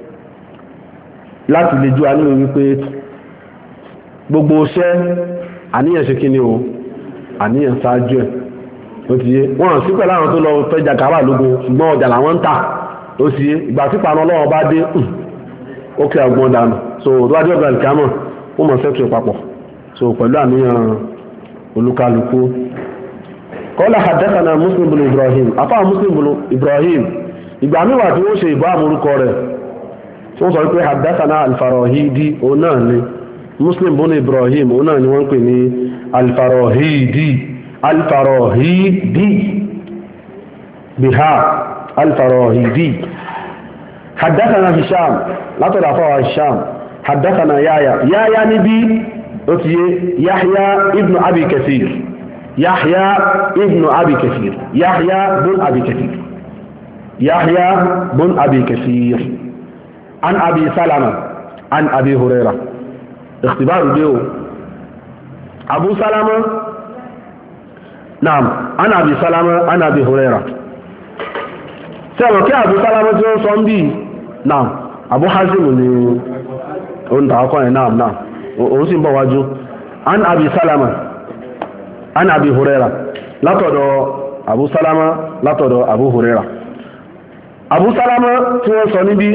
láti lè jú àníwò wípé gbogbo iṣẹ́ àníyàn ṣe kí ni o àníyàn ṣáájú ẹ̀ ó ti yé wọ́n sí pẹ̀lú àwọn tó lọ fẹ́ jà kàwà lógun ṣùgbọ́n ọjà làwọn ń tà ó sì yé ìgbà tí paná ọlọ́wọ́ bá dé ó kí ọgbọ́n dànù so lọ́wọ́dé ọgbà ìkámọ̀ ó mọ̀ sẹ́tù papọ̀ so pẹ̀lú àníyàn olúkálukú kọ́lá haddathana Muslim bin Ibrahim afá Muslim bin Ibrahim ìgbà míwà tí wọ́n ṣe ìbá àmúrúkọ rẹ̀ tí wọ́n sọ wípé haddathana al-Farahidi òun náà ni Muslim bin Ibrahim òun náà ni wọ́n pè ní al-Farahidi الفراهيدي بها الفراهيدي حدثنا هشام لا تدافع هشام حدثنا يايا يايا نبي يحيى ابن ابي كثير يحيى ابن ابي كثير يحيى بن ابي كثير يحيى بن ابي كثير عن ابي سلمة عن ابي هريرة اختبار ديو ابو سلمة naam ana abi salama ana abi huraira sẹ́wọ̀n kí abu salama tí ó sọ ń bí naam abu hazim ni o ń ta ọkọ̀ ẹ̀ naam naam o sì ń bọ̀ wájú an abi salama ana abi huraira látọ̀dọ̀ abu salama látọ̀dọ̀ abu huraira abu salama tí wọ́n sọ níbi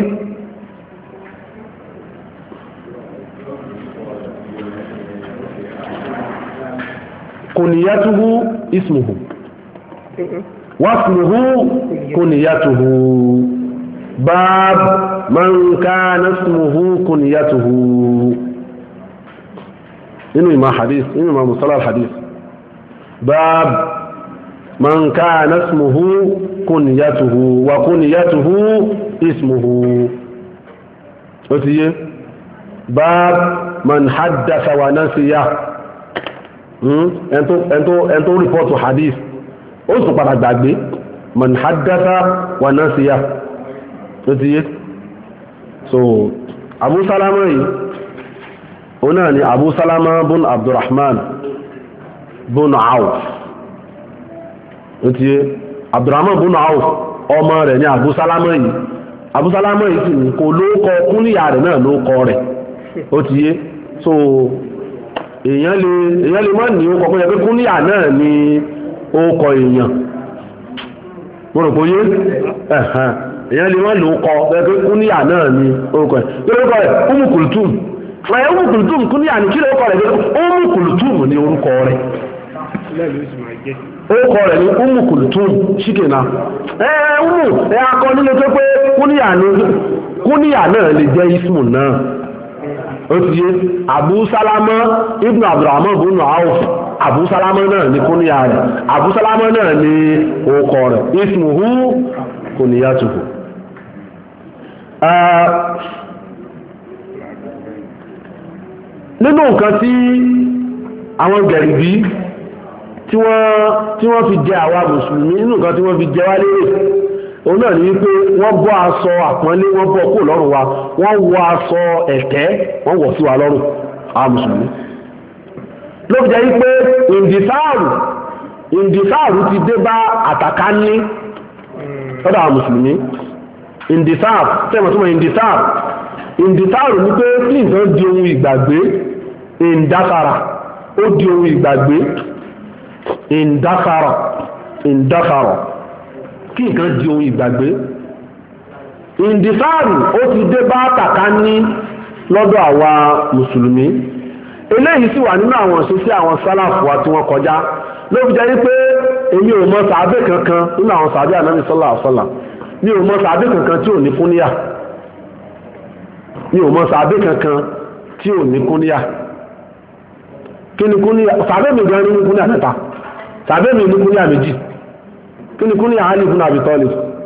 kunyatuhu ismuhu wasmuhu kunyatuhu bab man kana ismuhu kunyatuhu nínú ìmọ̀ hadith nínú ìmọ̀ musala hadith bab man kana ismuhu kunyatuhu wa kunyatuhu ismuhu ó ti yé bab man haddatha wa nasiya ẹn tó rìpọ́tù hadith ó sì padà gbàgbé man haddatha wa nasiya ó ti yé so Abu Salama yìí ó náà ni Abu Salama bun Abdurrahman bun Auf ó ti yé Abdurrahman bun Auf ọmọ rẹ̀ ni Abu Salama yìí Abu Salama yìí sì ní kò lóókọ kúníyà rẹ̀ náà lóókọ rẹ̀ ó ti yé so èèyàn lè èèyàn lè má ní ó kọ̀kọ́ yẹ pé kúníyà náà ni ó kọ èèyàn mo rò pé yé ẹ̀hàn èèyàn lè má lò ó kọ yẹ pé kúníyà náà ni ó kọ ẹ̀ kí ló kọ rẹ̀ Umu Kulthum ẹ̀ Umu Kulthum kúníyà ni kí ló kọ rẹ̀ Umu Kulthum ni orúkọ rẹ̀ orúkọ rẹ̀ ni Umu Kulthum ṣíkìnà ẹ̀ Umu ẹ̀ akọ nílé tó pé kúníyà ni kúníyà náà lè jẹ́ ismu náà ó ti yé Abu Salama ibn Abdurrahman ibn Auf Abu Salama náà ni kúníyà rẹ̀ Abu Salama náà ni orúkọ rẹ̀ ismuhu kunyatuhu. Nínú nǹkan tí àwọn gẹ̀rìbí tí wọ́n tí wọ́n fi jẹ àwa mùsùlùmí nínú nǹkan tí wọ́n fi jẹ wá lérè òun náà ní wípé wọ́n bọ́ aṣọ àpọ́nlé wọ́n bọ́ kó lọ́rùn wa wọ́n wọ aṣọ ẹ̀tẹ́ wọ́n wọ̀ sí wa lọ́rùn àwọn mùsùlùmí ló fi jẹ́ wípé ìndìsáàrù ìndìsáàrù ti dé bá àtàkà ní lọ́dọ̀ àwọn mùsùlùmí ìndìsáàrù tẹ́mọ̀ tó mọ̀ ìndìsáàrù ìndìsáàrù ní pé kí nǹkan di ohun ìgbàgbé ìndására ó di ohun ìgbàgbé ìndására ìndására kí nǹkan di ohun ìgbàgbé ìndìsáàrù ó ti dé bá àtàkà ní lọ́dọ̀ àwa mùsùlùmí eléyìí sì wà nínú àwọn ṣe sí àwọn sálàfù wa tí wọ́n kọjá ló fi jẹ́ wípé èmi ò mọ sàábé kankan nínú àwọn sàábé ànábì sọ́lá àṣọ́là mi ò mọ sàábé kankan tí ò ní kúníyà mi ò mọ sàábé kankan tí ò ní kúníyà kí ni kúníyà sàábé mi gan ní kúníyà mẹ́ta sàábé mi ní kúníyà méjì kí ni kúníyà Ali ibn Abi Talib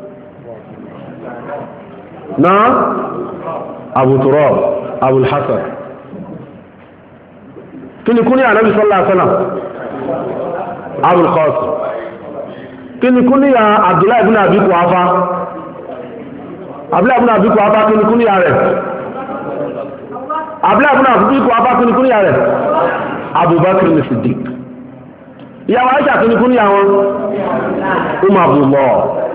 náà Abu Turab Abul Hasan kí ni kúníyà ànábì sọ́lá àṣọ́là Abul Qasim kí ni kúníyà Abdullahi ibn Abi Quhafa Abdullahi ibn Abi Quhafa kí ni kúníyà rẹ̀ Abdullahi ibn Abi Quhafa kí ni kúníyà rẹ̀ Abubakar ní Siddiq ìyàwó Aisha kí ni kúníyà wọn Umm Abdullah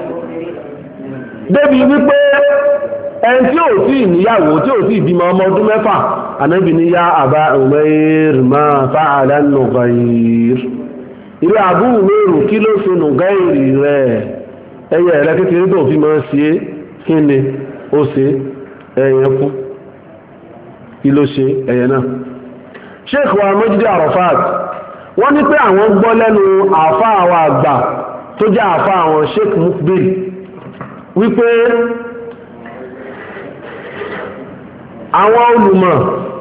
débi wípé ẹni tí ò tí níyàwó tí ò tí ìbímọ ọmọ ọdún mẹ́fà Ànábì ní yá Aba Umair ma fa'ala Nughayr ilé Abu Umair kí ló ṣe Nughayr rẹ̀ ẹyẹ rẹ̀ kékeré tó fi máa ṣe kí ni ó ṣe ẹyẹ kú kí ló ṣe ẹyẹ náà Sheikh wa Majdi Arafat wọ́n ní pé àwọn gbọ́ lẹ́nu àfá àwọn àgbà tó jẹ́ àfá àwọn Sheikh Mukbil wípé àwọn olùmọ̀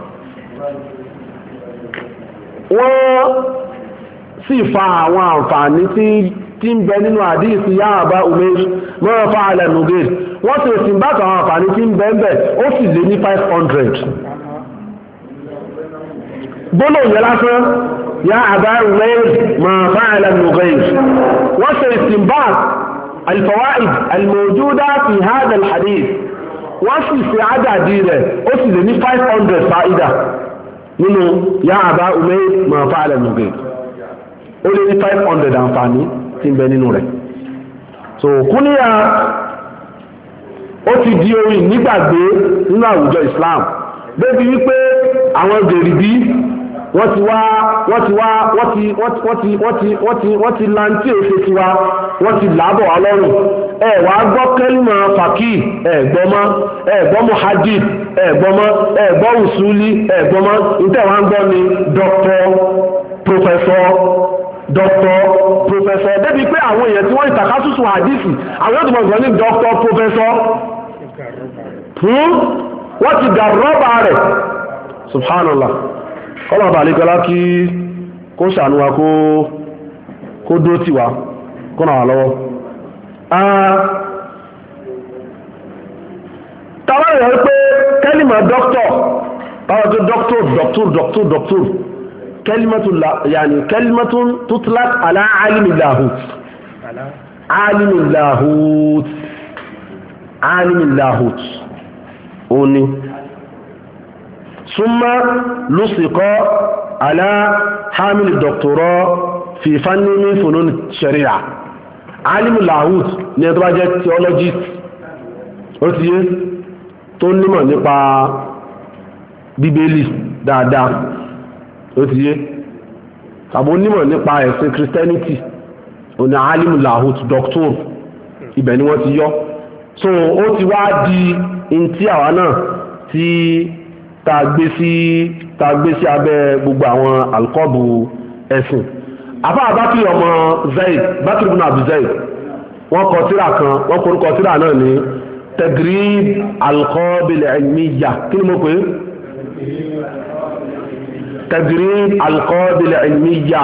wọ́n sì fa àwọn àǹfààní tí ń bẹ nínú àdíìsì yá Aba Umair mọ́rọ̀ fa'ala Nughayr wọ́n sì sì bá àwọn àǹfààní tí ń bẹ ń bẹ ó sì lé ní five hundred gbólóhùn yẹn lásán yá Aba Umair mọ́rọ̀ fa'ala Nughayr wọ́n sì sì bá al-fawaid al-mawjuda fi hadha al-hadith wọ́n sì fi àdàdì rẹ̀ ó sì lè ní five hundred fa'ida nínú yá Aba Umair ma fa'ala Nughayr ó lè ní five hundred àǹfààní tí ń bẹ nínú rẹ̀ so kúníyà ó ti di orin nígbàgbé nínú àwùjọ Islam débi wípé àwọn gèrìbí wọ́n ti wá wọ́n ti wá wọ́n ti wọ́n ti wọ́n ti wọ́n ti wọ́n ti láńtí èsè ti wá wọ́n ti làbọ̀ wá lọ́rùn ẹ wá gbọ́ kẹ́lìmọ̀ fàkì ẹ gbọ́ mọ́ ẹ gbọ́ muhadid ẹ gbọ́ mọ́ ẹ gbọ́ usuli ẹ gbọ́ mọ́ níta wá ń gbọ́ ni dọ́kítọ̀ pòfẹ́sọ̀ doctor professor débi pé àwọn èèyàn tí wọ́n ìtàkásùsù àdìsí àwọn yóò tó mọ̀ ní doctor professor wọ́n ti gà rọ́bà rẹ̀ subhanallah kọ́lọ̀ àbàlẹ́gọ́lá kí kó ṣàánúwa kó dó tiwa kó náà lọ́wọ́ tàbí rẹ̀ pé kẹ́lìmọ̀ doctor tàbí tó doctor doctor doctor doctor kẹ́lìmọ̀tún yàní kẹ́lìmọ̀tún tutlaq ala alimi lahut alimi lahut alimi lahut oni summa lusiqa ala hamil doctora fi fanni min funun sharia alimi lahut ní ẹ̀tọ́ bá jẹ́ theologist ó ti yé tó nímọ̀ nípa bíbélì dáadáa ó ti yé tàbí onímọ̀ nípa ẹ̀sìn christianity òní alimu lahut doctor ibẹ̀ ni wọ́n ti yọ so ó ti wá di in tí àwa náà tí ta gbé sí ta gbé sí abẹ́ gbogbo àwọn alkọ́bù ẹ̀sìn afá Bakri ọmọ Zaid Bakri ibn Abi Zaid wọ́n kọ tírà kan wọ́n korúkọ tírà náà ní Tagrib alkọ́bìl ilmiya kí ni mo pè é Tagrib alqabil ilmiya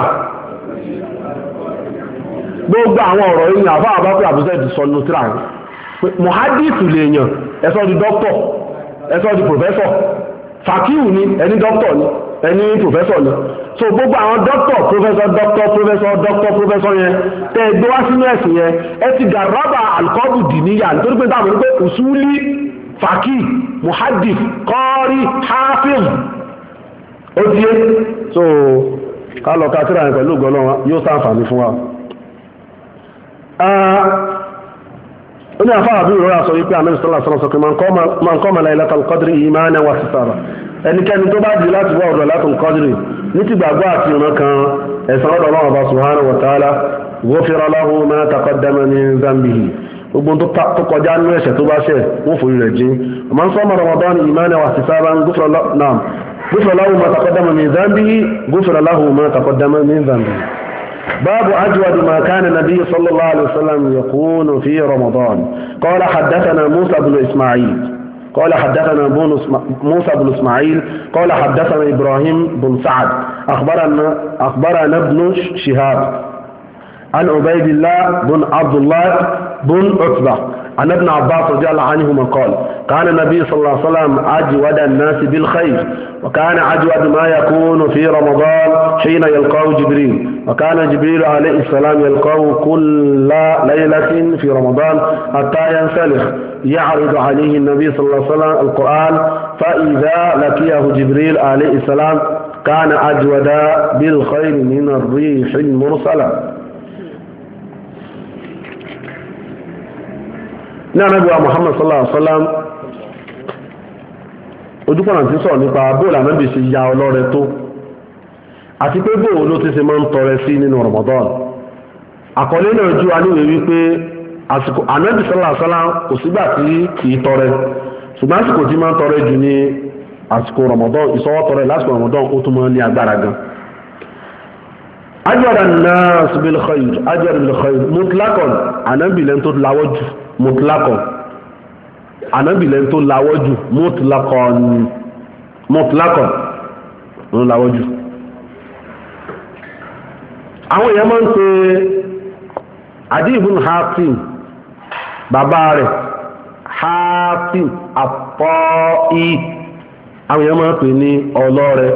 gbogbo àwọn ọ̀rọ̀ yìí àbá àbáfẹ́ àbúzẹ́ ti sọ nù tíra muhadith lè yàn ẹ̀sọ́ di doctor ẹ̀sọ́ di professor fakiu ni ẹni doctor ni ẹni professor ni so gbogbo àwọn doctor professor doctor professor doctor professor yẹn tẹ́ gbé wá sínú ẹ̀sìn yẹn ẹ ti gàrábà alqabu diniya nítorí pé táwọn ní pé usuli faki muhadith qari hafiz ó ti yé so kálọ̀ kátírà ẹ̀ pẹ̀lú ọgọ́lọ́ yóò ṣàǹfààní fún wa ó ní àfáà bí ìrora sọ wípé àmì ìsọ́lá sọ́lá sọ pé man qama laylatal qadri imanan wa ihtisaba ẹnikẹ́ni tó bá di láti wá ọ̀dọ̀ laylatul qadri ní ti gbàgbọ́ àti ìran kan ẹ̀san ọ̀dọ̀ Ọlọ́run Ọba subhanahu wa ta'ala ghufira lahu ma taqaddama min dhanbihi gbogbo tó kọjá nínú ẹ̀ṣẹ̀ tó bá ṣẹ̀ wọ́n forí rẹ̀ jìn man sama ramadan imanan wa ihtisaban ghufira lahu naam غفر له ما تقدم من ذنبه غفر له ما تقدم من ذنبه باب أجود ما كان النبي صلى الله عليه وسلم يكون في رمضان قال حدثنا موسى بن إسماعيل قال حدثنا موسى بن إسماعيل قال حدثنا إبراهيم بن سعد أخبرنا أخبرنا ابن شهاب عن عبيد الله بن عبد الله بن عتبة عن ابن عباس رضي الله عنهما قال كان النبي صلى الله عليه وسلم أجود الناس بالخير وكان أجود ما يكون في رمضان حين يلقاه جبريل وكان جبريل عليه السلام يلقاه كل ليلة في رمضان حتى ينسلخ يعرض عليه النبي صلى الله عليه وسلم القرآن فإذا لقيه جبريل عليه السلام كان أجود بالخير من الريح المرسلة ní anábíwá Muhammad sallallahu alaihi wasallam ojúkọ̀nà tí sọ̀rọ̀ nípa bóòlù anábì ṣe ya ọlọ́rẹ tó àti pé bóòlù ló ti ṣe máa ń tọrẹ sí nínú Ramadan àkọlé náà ju aníwèé wípé àsìkò anábì sallallahu alaihi wasallam kò sígbà tí kì í tọrẹ ṣùgbọ́n àsìkò tí máa ń tọrẹ jù ní àsìkò Ramadan ìsọwọ́ tọrẹ lásìkò Ramadan ó tún máa ń ní agbára gan ajwada an-nas bil khair ajwada bil khair mutlaqan anábì lẹ́ni tó láwọ́ jù mutlaqan anábìlẹ̀ tó láwọ́jù mutlaqan mutlaqan ló láwọ́jù àwọn èèyàn máa ń pe Adi ibn Hatim bàbá rẹ̀ Hatim at-Ta'i àwọn èèyàn máa ń pè ní ọlọ́rẹ̀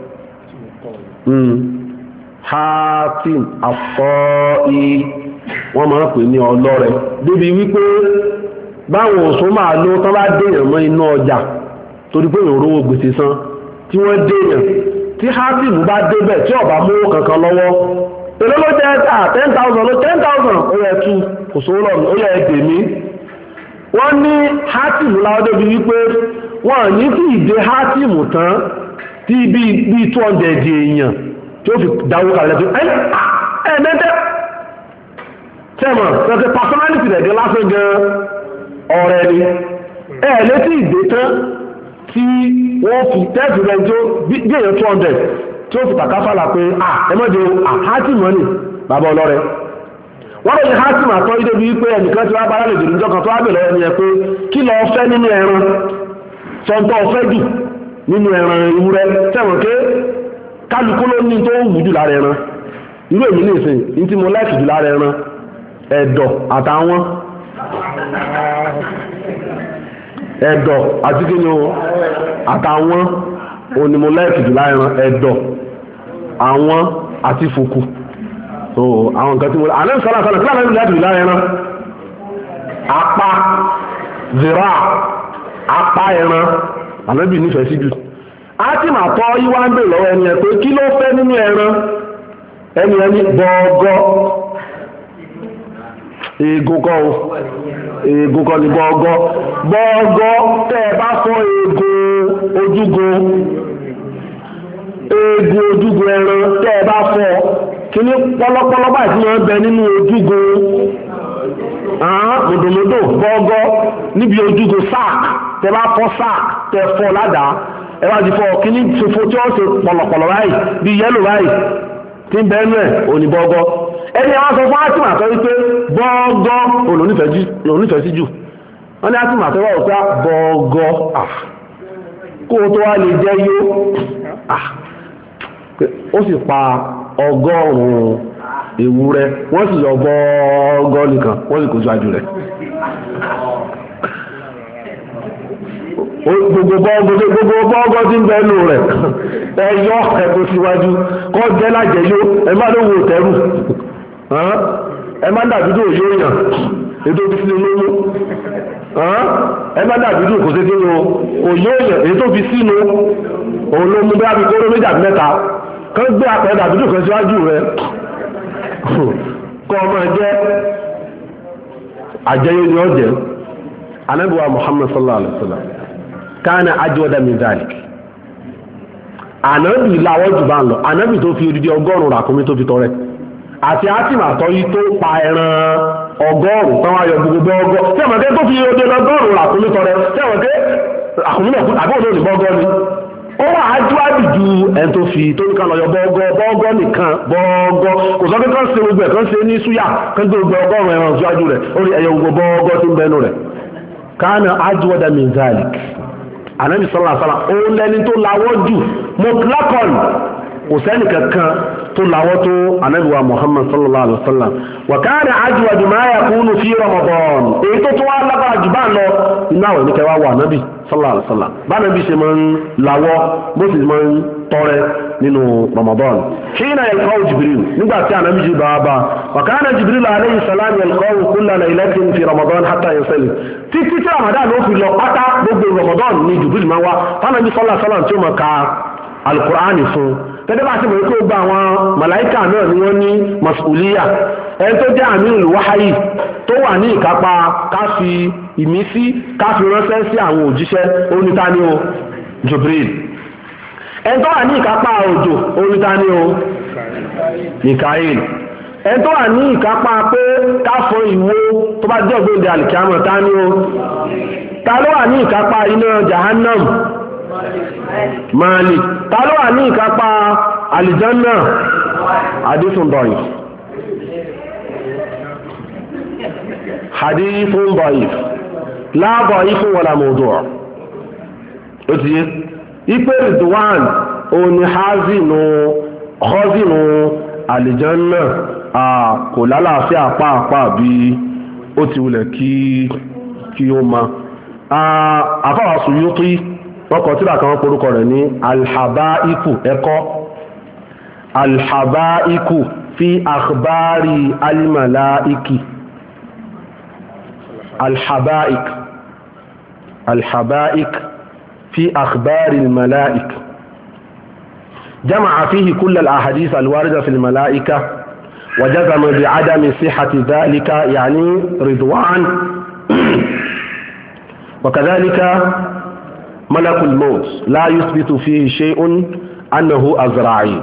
Hatim at-Ta'i wọ́n máa ń pè ní ọlọ́rẹ̀ débi wípé báwọn òṣó máa ló tán bá dèèyàn mọ́ iná ọjà torí pé ìrówó gbèsè san tí wọ́n dèèyàn tí hátìmù bá débẹ̀ tí ọba mú kankan lọ́wọ́ èló ló jẹ́ à ten thousand ló ten thousand ó yẹ tu òṣòwò lọ́nà ó yẹ ẹgbẹ̀ mí wọ́n ní hátìmù láwọn débi wípé wọ́n ní kí ìdè hátìmù tán tí bíi two hundred èèyàn tí ó fi dáwó kalẹ̀ tó ẹ̀ ẹ̀ mẹ́tẹ́ tẹ́mọ̀ tẹ́tẹ́ personality rẹ̀ gẹ́ lásán gan ọ̀rẹ́ ni ẹ̀ létí ìdè tán tí wọ́n fi tẹ́ẹ̀fì rẹ̀ jó bí èèyàn two hundred tí ó fi tàkàfàlà pé à ẹmọ́dé hátìmọ́ ni bàbá ọlọ́rẹ wọ́n lè hátìmọ́ àtọ́ ìdé bí wípé ẹnìkan tí wọ́n bá lálejò níjọ́ kan tó wá bèèrè ẹni ẹ pé kí lọ fẹ́ nínú ẹran sọ́ńtọ́ fẹ́ jù nínú ẹran ewúrẹ́ tẹ̀wọ̀n ké kálukú ló ní tó wù jù lára ẹran irú èmi nìsín ní tí mo láìsì jù lára ẹran ẹ̀dọ̀ àtàwọn ẹ̀dọ̀ àti kí ni o àtàwọn òní mo láìsì jù lára ẹran ẹ̀dọ̀ àwọn àti fùkù so àwọn nǹkan tí mo àlẹ́ sọ́lá sọ́lá kí láàrín láìsì jù lára ẹran apá zira apá ẹran ànábì nífẹ̀ẹ́ sí jù á ti mà tọ́ yíwá ń bè lọ́wọ́ ẹni ẹ pé kí ló fẹ́ nínú ẹran ẹni ẹni bọ́ọ̀gọ́ eegun kọ́ o eegun kọ́ ni bọ́ọ̀gọ́ bọ́ọ̀gọ́ tẹ́ ẹ bá fọ́ eegun ojúgun eegun ojúgun ẹran tẹ́ ẹ bá fọ́ kí ní pọ́lọ́pọ́lọ́ báyìí tí wọ́n bẹ nínú ojúgun mọ̀dọ̀mọ̀dọ̀ bọ́ọ̀gọ́ níbi ojúgun sáàk tẹ́ bá fọ́ sáàk tẹ́ fọ́ ládàá ẹ bá ti fọ́ kí ní fòfò tí wọ́n ṣe pọ̀lọ̀pọ̀lọ̀ báyìí bí yẹ́lò báyìí tí ń bẹ́ẹ̀ náà òní bọ́ọ̀gọ́ ẹni àwọn sọ fún átìmà tó wípé bọ́ọ̀gọ́ olónífẹ̀ẹ́ sí jù wọ́n ní átìmà tó wọ́n pé bọ́ọ̀gọ́ kó tó wá lè jẹ́ yó ó sì pa ọgọ́rùn-ún ewúrẹ́ wọ́n sì yọ bọ́ọ̀gọ́ nìkan wọ́n sì kó síwájú rẹ̀ gbogbo bọ́ọ̀gọ́ gbogbo bọ́ọ̀gọ́ tí ń bẹ nù rẹ̀ ẹ̀yọ́ ẹ̀kọ́ síwájú kọ́ jẹ́ lájẹ̀ yó ẹ má ló wo tẹ́rù ẹ má dàbídò yóò yàn ètò fi sínú lówó ẹ má dàbídò kò sí kí ni òyó yàn ètò fi sínú òun ló mú bí wàá fi kóró méjì àbí mẹ́ta kán gbé àpẹẹrẹ dàbídò kan síwájú rẹ̀ kọ́ ọmọ ẹ̀jẹ̀ àjẹyó ni ó jẹ́ anabiwa Muhammad sallallahu alaihi wa sallam kana ajwada min zalik ànábì láwọ́ jù bá ń lọ ànábì tó fi odidi ọgọ́rùn-ún ràkúnmí tó fi tọrẹ àti átìmà tọ́yí tó pa ẹran ọgọ́rùn-ún tán wáyọ gbogbo ọgọ́ tẹ́wọ̀n tó fi odidi ọgọ́rùn-ún ràkúnmí tọrẹ tẹ́wọ̀n pé ràkúnmí náà kún àbí òun bọ́gọ́ ni ó wà ájúwábì ju ẹni tó fi tó ní ká lọ yọ bọ́gọ́ bọ́gọ́ nìkan bọ́gọ́ kò sọ pé kán ṣe gbogbo ẹ̀ kán ṣe ní súyà kán gbé gbogbo ọgọ́rùn-ún ẹran síwájú rẹ̀ ó rí ẹyọ gbogbo bọ́gọ́ tí ń bẹnu rẹ̀ kana ajwada min zalik anabi sallallahu alaihi wasallam ó lẹ́ni tó lawọ́ jù mutlaqan kò sẹ́ni kankan tó lawọ́ tó anabi wa Muhammad sallallahu alaihi wasallam wa kana ajwadu ma yakunu fi Ramadan èyí tó tó wá lágbára jù bá lọ inú àwọn ẹnikẹ́ wá wà anabi sallallahu alaihi wasallam bá anabi ṣe máa ń lawọ́ bó sì máa ń tọrẹ nínú Ramadan hina yalqaw Jibril nígbà tí anabi jù bá bá wa kana Jibril alayhi salam yalqaw kulla laylatin fi Ramadan hatta yusalli títí tí Ramadan ló fi lọ pátá gbogbo Ramadan ní Jibril máa wá fánàbí sallallahu alaihi wasallam tí ó máa ka Al-Qur'ani fún tẹ́lẹ̀ bá ti mọ̀ pé ó gba àwọn màláìkà náà ni wọ́n ní masuliya ẹni tó jẹ́ àmírùl wáháyì tó wà ní ìkápá káfí ìmísí káfí ránṣẹ́ sí àwọn òjíṣẹ́ onítàní o Jibril ẹni tó wà ní ìkápá òjò onítàní o Mikael ẹni tó wà ní ìkápá pé káfọ ìwó tó bá jẹ́ ògbóǹde alìkíámọ̀ tání o ta ló wà ní ìkápá iná Jahannam Malik ta ló wà ní ìkápá alìjánná hadithun da'if hadithun da'if la da'ifun wala mawdu' ó ti yé ipé Ridwan òní hazinu khazinu alìjánná kò lálàáfíà pàápàá bí ó ti wulẹ̀ kí kí ó ma àfáwà Suyuti wọ́kọ̀ tí bàkan wọ́n porúkọ rẹ̀ ní alhabaiku ẹ̀kọ́ alhabaiku fi akhbari almalaiki alhabaik alhabaik fi akhbari almalaik jama'a fihi kull alahadith alwarida fi almalaika وجزم بعدم صحة ذلك يعني رضوان وكذلك ملك الموت لا يثبت فيه شيء أنه أزرعي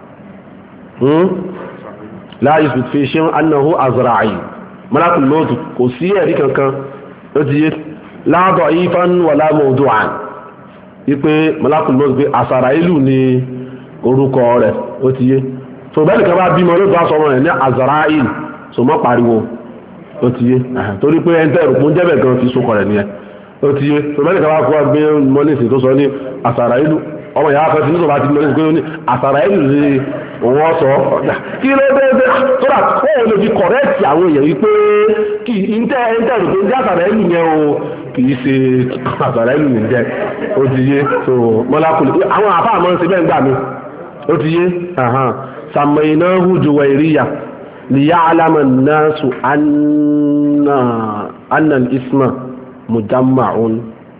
لا يثبت فيه شيء أنه أزرعي ملك الموت كسية ذيك كان لا ضعيفا ولا موضوعا يبقى ملك الموت أسرائيل ni orúkọ rẹ̀ ó ti yé so bẹ́ẹ̀ nìkan bá bímọ ló bá sọmọ rẹ̀ ní Azrail so mọ́ pariwo ó ti yé torí pé ẹni tẹ́rù pún jẹ́bẹ̀ gan fi sókọ rẹ̀ nìyẹn ó ti yé so bẹ́ẹ̀ nìkan bá kó gbé mọ́lẹ́sì tó sọ ní Azrailu ọmọ ìyá afẹ́ tí nígbà tí mọ́lẹ́sì pé ó ní Azrailu ní òun ọ̀sọ́ kí ló dé dé tó rà ó lè fi kọ̀rẹ́ẹ̀tì àwọn èèyàn wípé kí ìntẹ́rù pé ní Azrailu yẹn o kìí ṣe Azrailu ní jẹ́ ó ti yé so mọ́lákùnrin àwọn àfáà mọ́ sí bẹ́ẹ̀ ń gbà mí ó ti yé sàmìnáhù Juwairiya liya'lama an-nasu anna anna al-isma mujamma'un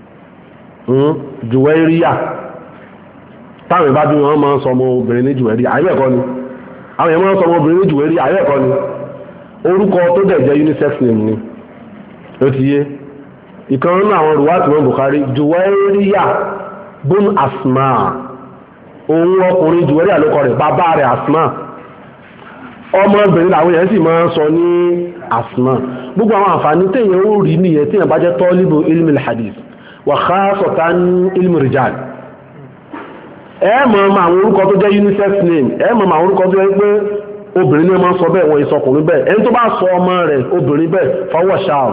Juwairiya táwọn ìbá bí wọn máa ń sọ ọmọ obìnrin ní Juwairiya àyẹ̀kọ́ ni àwọn èèyàn máa ń sọ ọmọ obìnrin ní Juwairiya àyẹ̀kọ́ ni orúkọ tó dẹ̀ jẹ́ unisex name ni ó ti yé ìkan nínú àwọn ruwati wọn Bukhari Juwairiya bun Asma òun ọkùnrin Juwairiya ló kọ rẹ̀ bàbá rẹ̀ Asma ọmọbìnrin làwọn èèyàn sì máa ń sọ ní Asma gbogbo àwọn àǹfààní téèyàn ó rí nìyẹn téèyàn bá jẹ́ tọ́líbù ilmi al-hadith wa khasatan ilmi rijal ẹ mọ̀ ma àwọn orúkọ tó jẹ́ unisex name ẹ mọ̀ ma àwọn orúkọ tó jẹ́ pé obìnrin ní ọmọ sọ bẹ́ẹ̀ wọ́n ìsọkùnrin bẹ́ẹ̀ ẹni tó bá sọ ọmọ rẹ̀ obìnrin bẹ́ẹ̀ fọwọ́ ṣáàb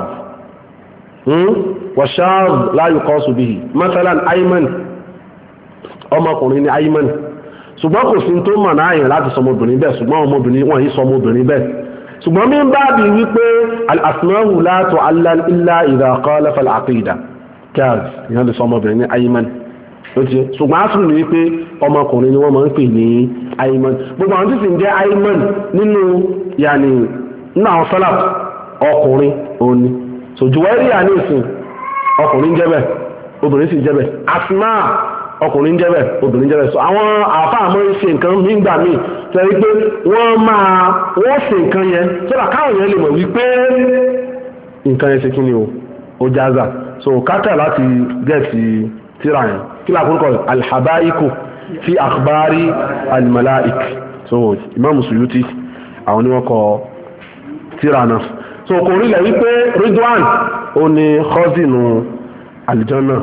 wọ́n ṣáàb la yuqasu bihi masalan Ayman ọmọkùnrin ni Ayman ṣùgbọ́n kò sí tó mọ̀ náà yẹn láti sọmọbìnrin bẹ́ẹ̀ ṣùgbọ́n ọmọbìnrin wọ́n yí sọmọbìnrin bẹ́ẹ̀ ṣùgbọ́n mi bá bí wípé al-asma'u la tu'allal illa idha khalafa al-aqida kaz ìyẹn lè sọmọbìnrin ní Ayman ṣùgbọ́n asùn ní wípé ọmọkùnrin ni wọ́n máa ń pè ní Ayman gbogbo àwọn tí sì ń jẹ́ Ayman nínú yàní nínú àwọn salaf ọkùnrin òní so Juwairiya ní ìsìn ọkùnrin jẹ́bẹ̀ obìnrin sì jẹ́bẹ̀ Asma ọkùnrin jẹ́bẹ̀ obìnrin jẹ́bẹ̀ so àwọn àfáà mọ́ ń ṣe nǹkan nígbà míì tó yẹ pé wọ́n máa wọ́n ṣe nǹkan yẹn tó dà káwọn yẹn lè mọ̀ wípé nǹkan yẹn ṣe kí ni o ó jáza so kátà láti gẹ̀ẹ́sì tíra yẹn kí lákòókò alhabaiku fi akhbari almalaik so Imam Suyuti àwọn ni wọ́n kọ tíra náà so kò rí lẹ̀ wípé Ridwan ó ní khazinu aljanna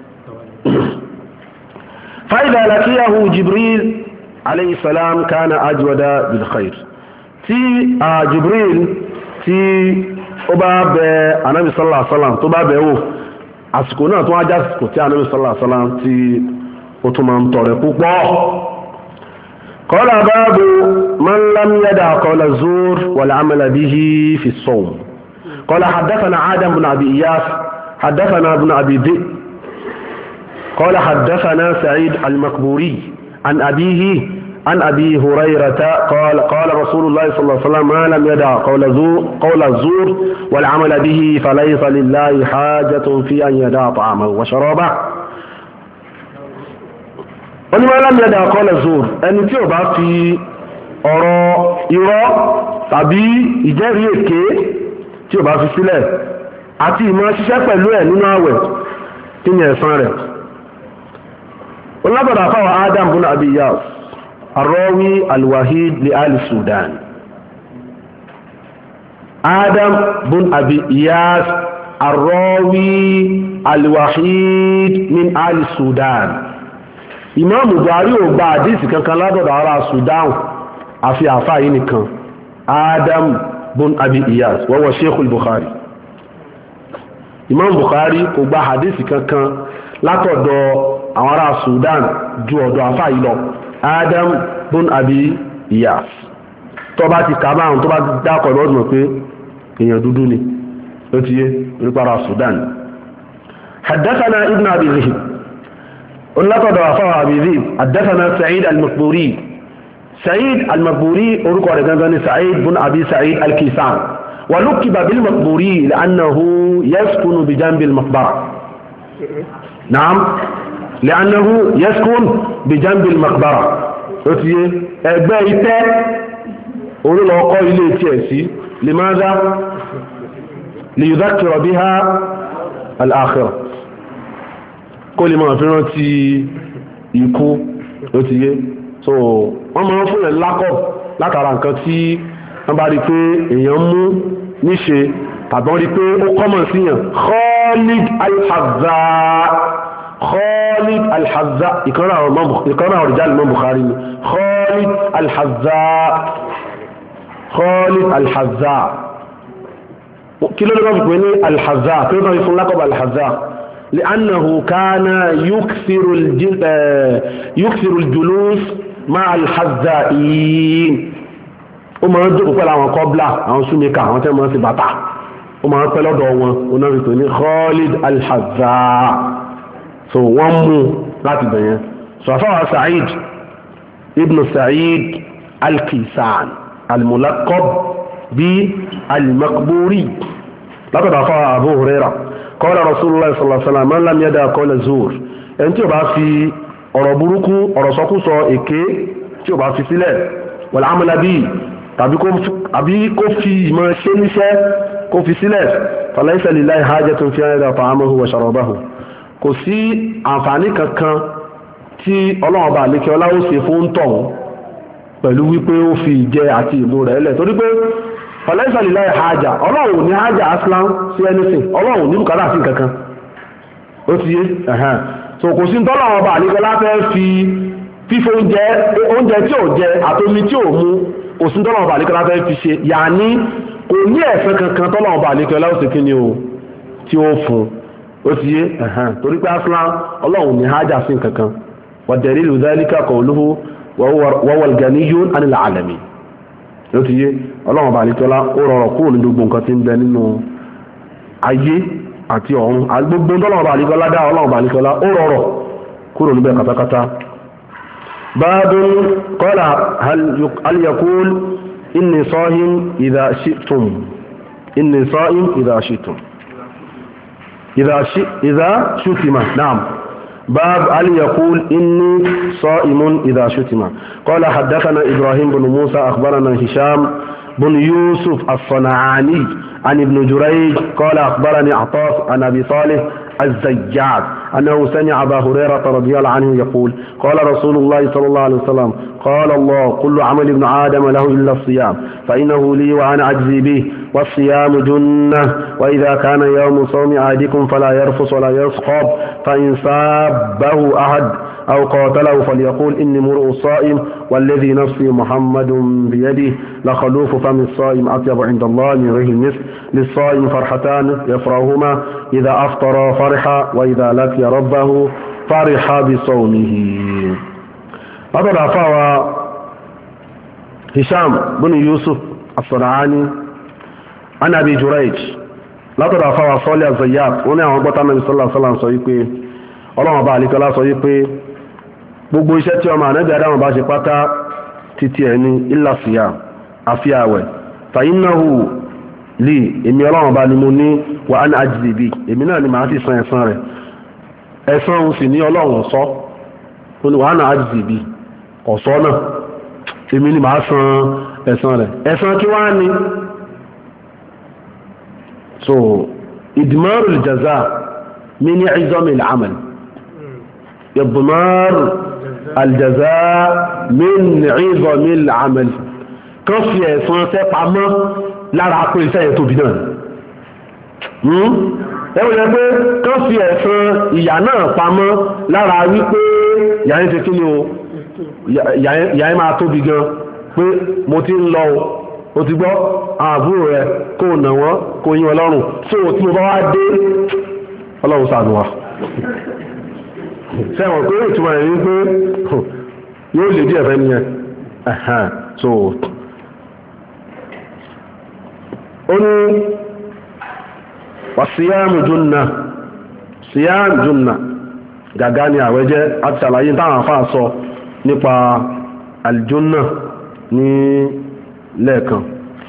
فإذا لقيه جبريل عليه السلام كان أجود بالخير tí Jibril tí ó bá bẹ̀ Ànábì sallallahu alaihi wasallam tó bá bẹ̀ wò àsìkò náà tó wá já àsìkò tí Ànábì sallallahu alaihi wasallam tí ó tún máa ń tọrẹ púpọ̀ قال باب من لم يدع قول الزور والعمل به في الصوم قال حدثنا آدم بن أبي إياس حدثنا ابن أبي ذئب قال حدثنا سعيد المقبوري عن أبيه عن أبي هريرة قال قال رسول الله صلى الله عليه وسلم ما لم يدع قول الزور, قول الزور والعمل به فليس لله حاجة في أن يدع طعامه وشرابه wọ́n ní ma lam yada qawla zur ẹni tí ó bá fi ọ̀rọ̀ irọ́ tàbí ìjẹ́rìí èké tí ó bá fi sílẹ̀ àti ìmọ̀ ṣiṣẹ́ pẹ̀lú ẹ̀ nínú àwẹ̀ kí ni ẹ̀san rẹ̀ ولقد روى آدم بن أبي إياس الراوي الوحيد لآل السودان آدم بن أبي إياس الراوي الوحيد من آل السودان إمام Bukhari ò gba àdísì kankan látọ̀dọ̀ ará Sudan àfi àfáà yìí nìkan Adam bun Abi Iyas wa huwa Sheikhul Bukhari Imam Bukhari kò gba àdísì kankan látọ̀dọ̀ àwọn ará Sudan ju ọ̀dọ̀ àfá yìí lọ Adam bun Abi Iyas tó bá ti kà máa tó bá dákọ̀ lọ́dún pé èèyàn dúdú ni ó ti yé orípàá Sudan حدثنا ابن أبي ذئب látọ̀dọ̀ àfá Abi Dhib حدثنا سعيد المقبوري سعيد المقبوري orúkọ rẹ̀ gangan ni Sa'id bun Abi Sa'id al-Kisan ولقب بالمقبوري لأنه يسكن بجنب المقبرة نعم لأنه يسكن بجنب المقبرة أتيه ẹgbẹ́ ìtẹ́ olólọ́kọ́ ilé tí ẹ̀ sí لماذا ليذكر بها الآخرة kó lè máa fi rántí ikú أتيه so wọ́n máa ń fún ẹ̀ lákọ̀ látara nǹkan tí wọ́n bá rí pé èèyàn mú níṣe tàbí wọ́n rí pé ó kọ́mọ̀ síyàn Khalid al-Hazza Khalid al-Hazza ìkànnà àwọn rijal Imam Bukhari ni Khalid al-Hazza Khalid al-Hazza kí ló lọ́wọ́ pè ní al-Hazza kí ló lọ́wọ́ fún lákọ̀ọ́bà al-Hazza لأنه كان يكثر يكثر الجلوس مع الحذائين ó máa ń jókòó pẹ̀lú àwọn kọ́blá àwọn súnmíkà àwọn tẹ́ máa ń ṣe bàtà ó máa ń pẹ́ lọ́dọ̀ wọn onáfíìtò ní Khalid al-Hazza so wọ́n mú láti bẹ̀yẹn so afáwà Sa'id ibn Sa'id al-Kisan al-mulaqab bí al-Maqburi látọ̀dọ̀ afáwà Abu Hurairah qala Rasulullah sallallahu alaihi wasallam man lam yada qawla zur ẹni tí ó bá fi ọ̀rọ̀ burúkú ọ̀rọ̀ sọkúsọ èké tí ó bá fi sílẹ̀ wal amala bi tàbí kó fi ìmọ̀ ṣe níṣẹ́ kó fi sílẹ̀ falaysa lillahi hajatun fi an yada ta'amahu wa sharabahu kò sí àǹfààní kankan tí ọlọ́run bá lékẹ́ ọlá ó ṣe fún tọ̀hún pẹ̀lú wípé ó fi ìjẹ àti ìmú rẹ̀ lẹ̀ torí pé falaysa lillahi haja ọlọ́run ní haja aslan sí anything ọlọ́run ní bùkátà sí kankan ó ti yé ẹ̀hẹ́n so kò sí tọ́lọ́run bá lékẹ́ ọlá fẹ́ fi fífò oúnjẹ oúnjẹ tí ò jẹ àtomi tí ò mú kò sí tọ́lọ́run bá lékẹ́ ọlá fẹ́ fi ṣe yàní kò ní ẹ̀san kankan tọ́lọ́run bá lékẹ́ ọlá ó ṣe kí ni o tí ó fún ó ti yé ẹ̀hàn torí pé aslan ọlọ́run ní hajjá sí kankan wa dalilu dhalika qawluhu wa huwa al-ganiyyun 'anil 'alamin ó ti yé ọlọ́run bá nítọ́lá ó rọrọ̀ kúrò ní gbogbo nǹkan tí ń bẹ nínú ayé àti ọ̀run gbogbo ọlọ́run bá nítọ́lá dá ọlọ́run bá nítọ́lá ó rọrọ̀ kúrò níbẹ̀ katakata babun qala hal yaqul inni sa'im idha shi'tum inni sa'im idha shi'tum إذا ش... إذا شتم نعم باب هل يقول إني صائم إذا شتم قال حدثنا إبراهيم بن موسى أخبرنا هشام بن يوسف الصنعاني عن ابن جريج قال أخبرني عطاف عن أبي صالح الزجاج أنه سمع أبا هريرة رضي الله عنه يقول قال رسول الله صلى الله عليه وسلم قال الله كل عمل ابن آدم له إلا الصيام فإنه لي وأنا أجزي به والصيام جنة وإذا كان يوم صوم أحدكم فلا يرفث ولا يصخب فإن سابه أحد أو قاتله فليقول إني مرء صائم والذي نفسي محمد بيده لخلوف فم الصائم أطيب عند الله من ريح المسك للصائم فرحتان يفرحهما إذا أفطر فرح وإذا لقي ربه فرح بصومه هذا رفع هشام بن يوسف الصنعاني عن أبي جريج لا ترفع صالح الزيات وني àwọn gbọ́ta Ànábì sallallahu alaihi wasallam sọ wípé Ọlọ́run bá àlíkọ́lá sọ wípé gbogbo iṣẹ́ tí ọmọ Ànábì Ádámù bá ṣe pátá títí ẹni illa siyam àfi àwẹ̀ fa innahu li èmi Ọlọ́run bá ní mo ní wa ana ajzi bi èmi náà ni màá sì san ẹ̀san rẹ̀ ẹ̀san òun sì ní Ọlọ́run sọ ó ní wa ana ajzi bi ọ̀sọ́ náà èmi ni màá san ẹ̀san rẹ̀ ẹ̀san kí wá ní so idmarul jaza min izamil amal idmar aljaza min izamil amal kan fi ẹ̀san ṣe pamọ́ lára pé iṣẹ́ yẹn tóbi náà hmm ẹ̀wọ̀n yẹn pé kan fi ẹ̀san ìyà náà pamọ́ lára wípé ìyà yẹn ṣe kí ni o ìyà yẹn máa tóbi gan pé mo ti ń lọ o ti gbọ́ àbúrò rẹ̀ kó nà wọ́n kó yín ọlọ́run tí ó tí mo bá wá dé ọlọ́run ṣàánú wa sẹ́wọ̀n pé ìtumọ̀ rẹ̀ wípé yóò lè díẹ̀ fẹ́ nìyẹn so ó ní wà síyáàmù júnnà síyáàmù júnnà gàgá ni àwẹ̀ jẹ́ àti ṣàlàyé táwọn àfáà sọ nípa àlìjúnnà ní lẹ́ẹ̀kan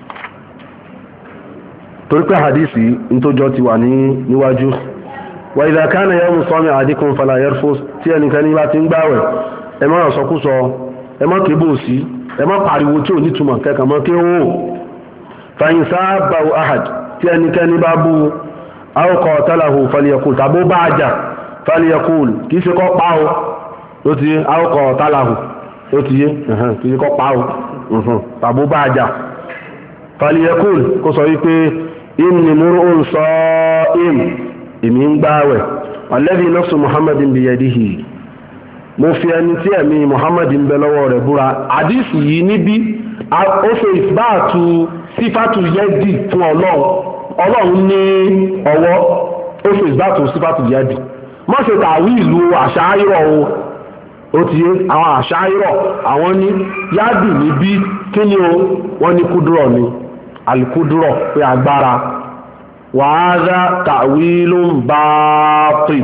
torí pé hadisi nítòjọ́ ti wà ní níwájú wa idha kana yawmu sawmi ahadikum fala yarfus tí ẹnikẹ́ni bá ti ń gbáwẹ̀ ẹ má sọkúsọ ẹ má kébò sí ẹ má pariwo tí ò nítumọ̀ kẹkàn mọ́ kí ó fa in sabbahu ahad tí ẹnikẹ́ni bá bú aw qatalahu falyaqul tàbó bá jà falyaqul kì í ṣe kọ́ pa ó ló ti aw qatalahu ó ti yé kì í ṣe kọ́ pa ó tàbó bá jà falyaqul kó sọ wípé inni mur'un sa'im èmi ń gbáwẹ̀ alladhi nafsu muhammadin biyadihi mo fi ẹni tí ẹ̀mí muhammadin bẹ lọ́wọ́ rẹ̀ búra àdísì yìí níbí ó ṣe ìsbáàtù sífàtù yẹ́dì fún ọlọ́run ọlọ́run ní ọwọ́ ó ṣe ìsbáàtù sífàtù yẹ́dì má ṣe tàwí ìlú àṣáírọ̀ o ó ti yé àwọn àṣáírọ̀ àwọn ní yádù níbí kí ni o wọ́n ní kúdúrọ̀ ni alikúdúrọ̀ pé agbára wàhálà tàwílùn báàtì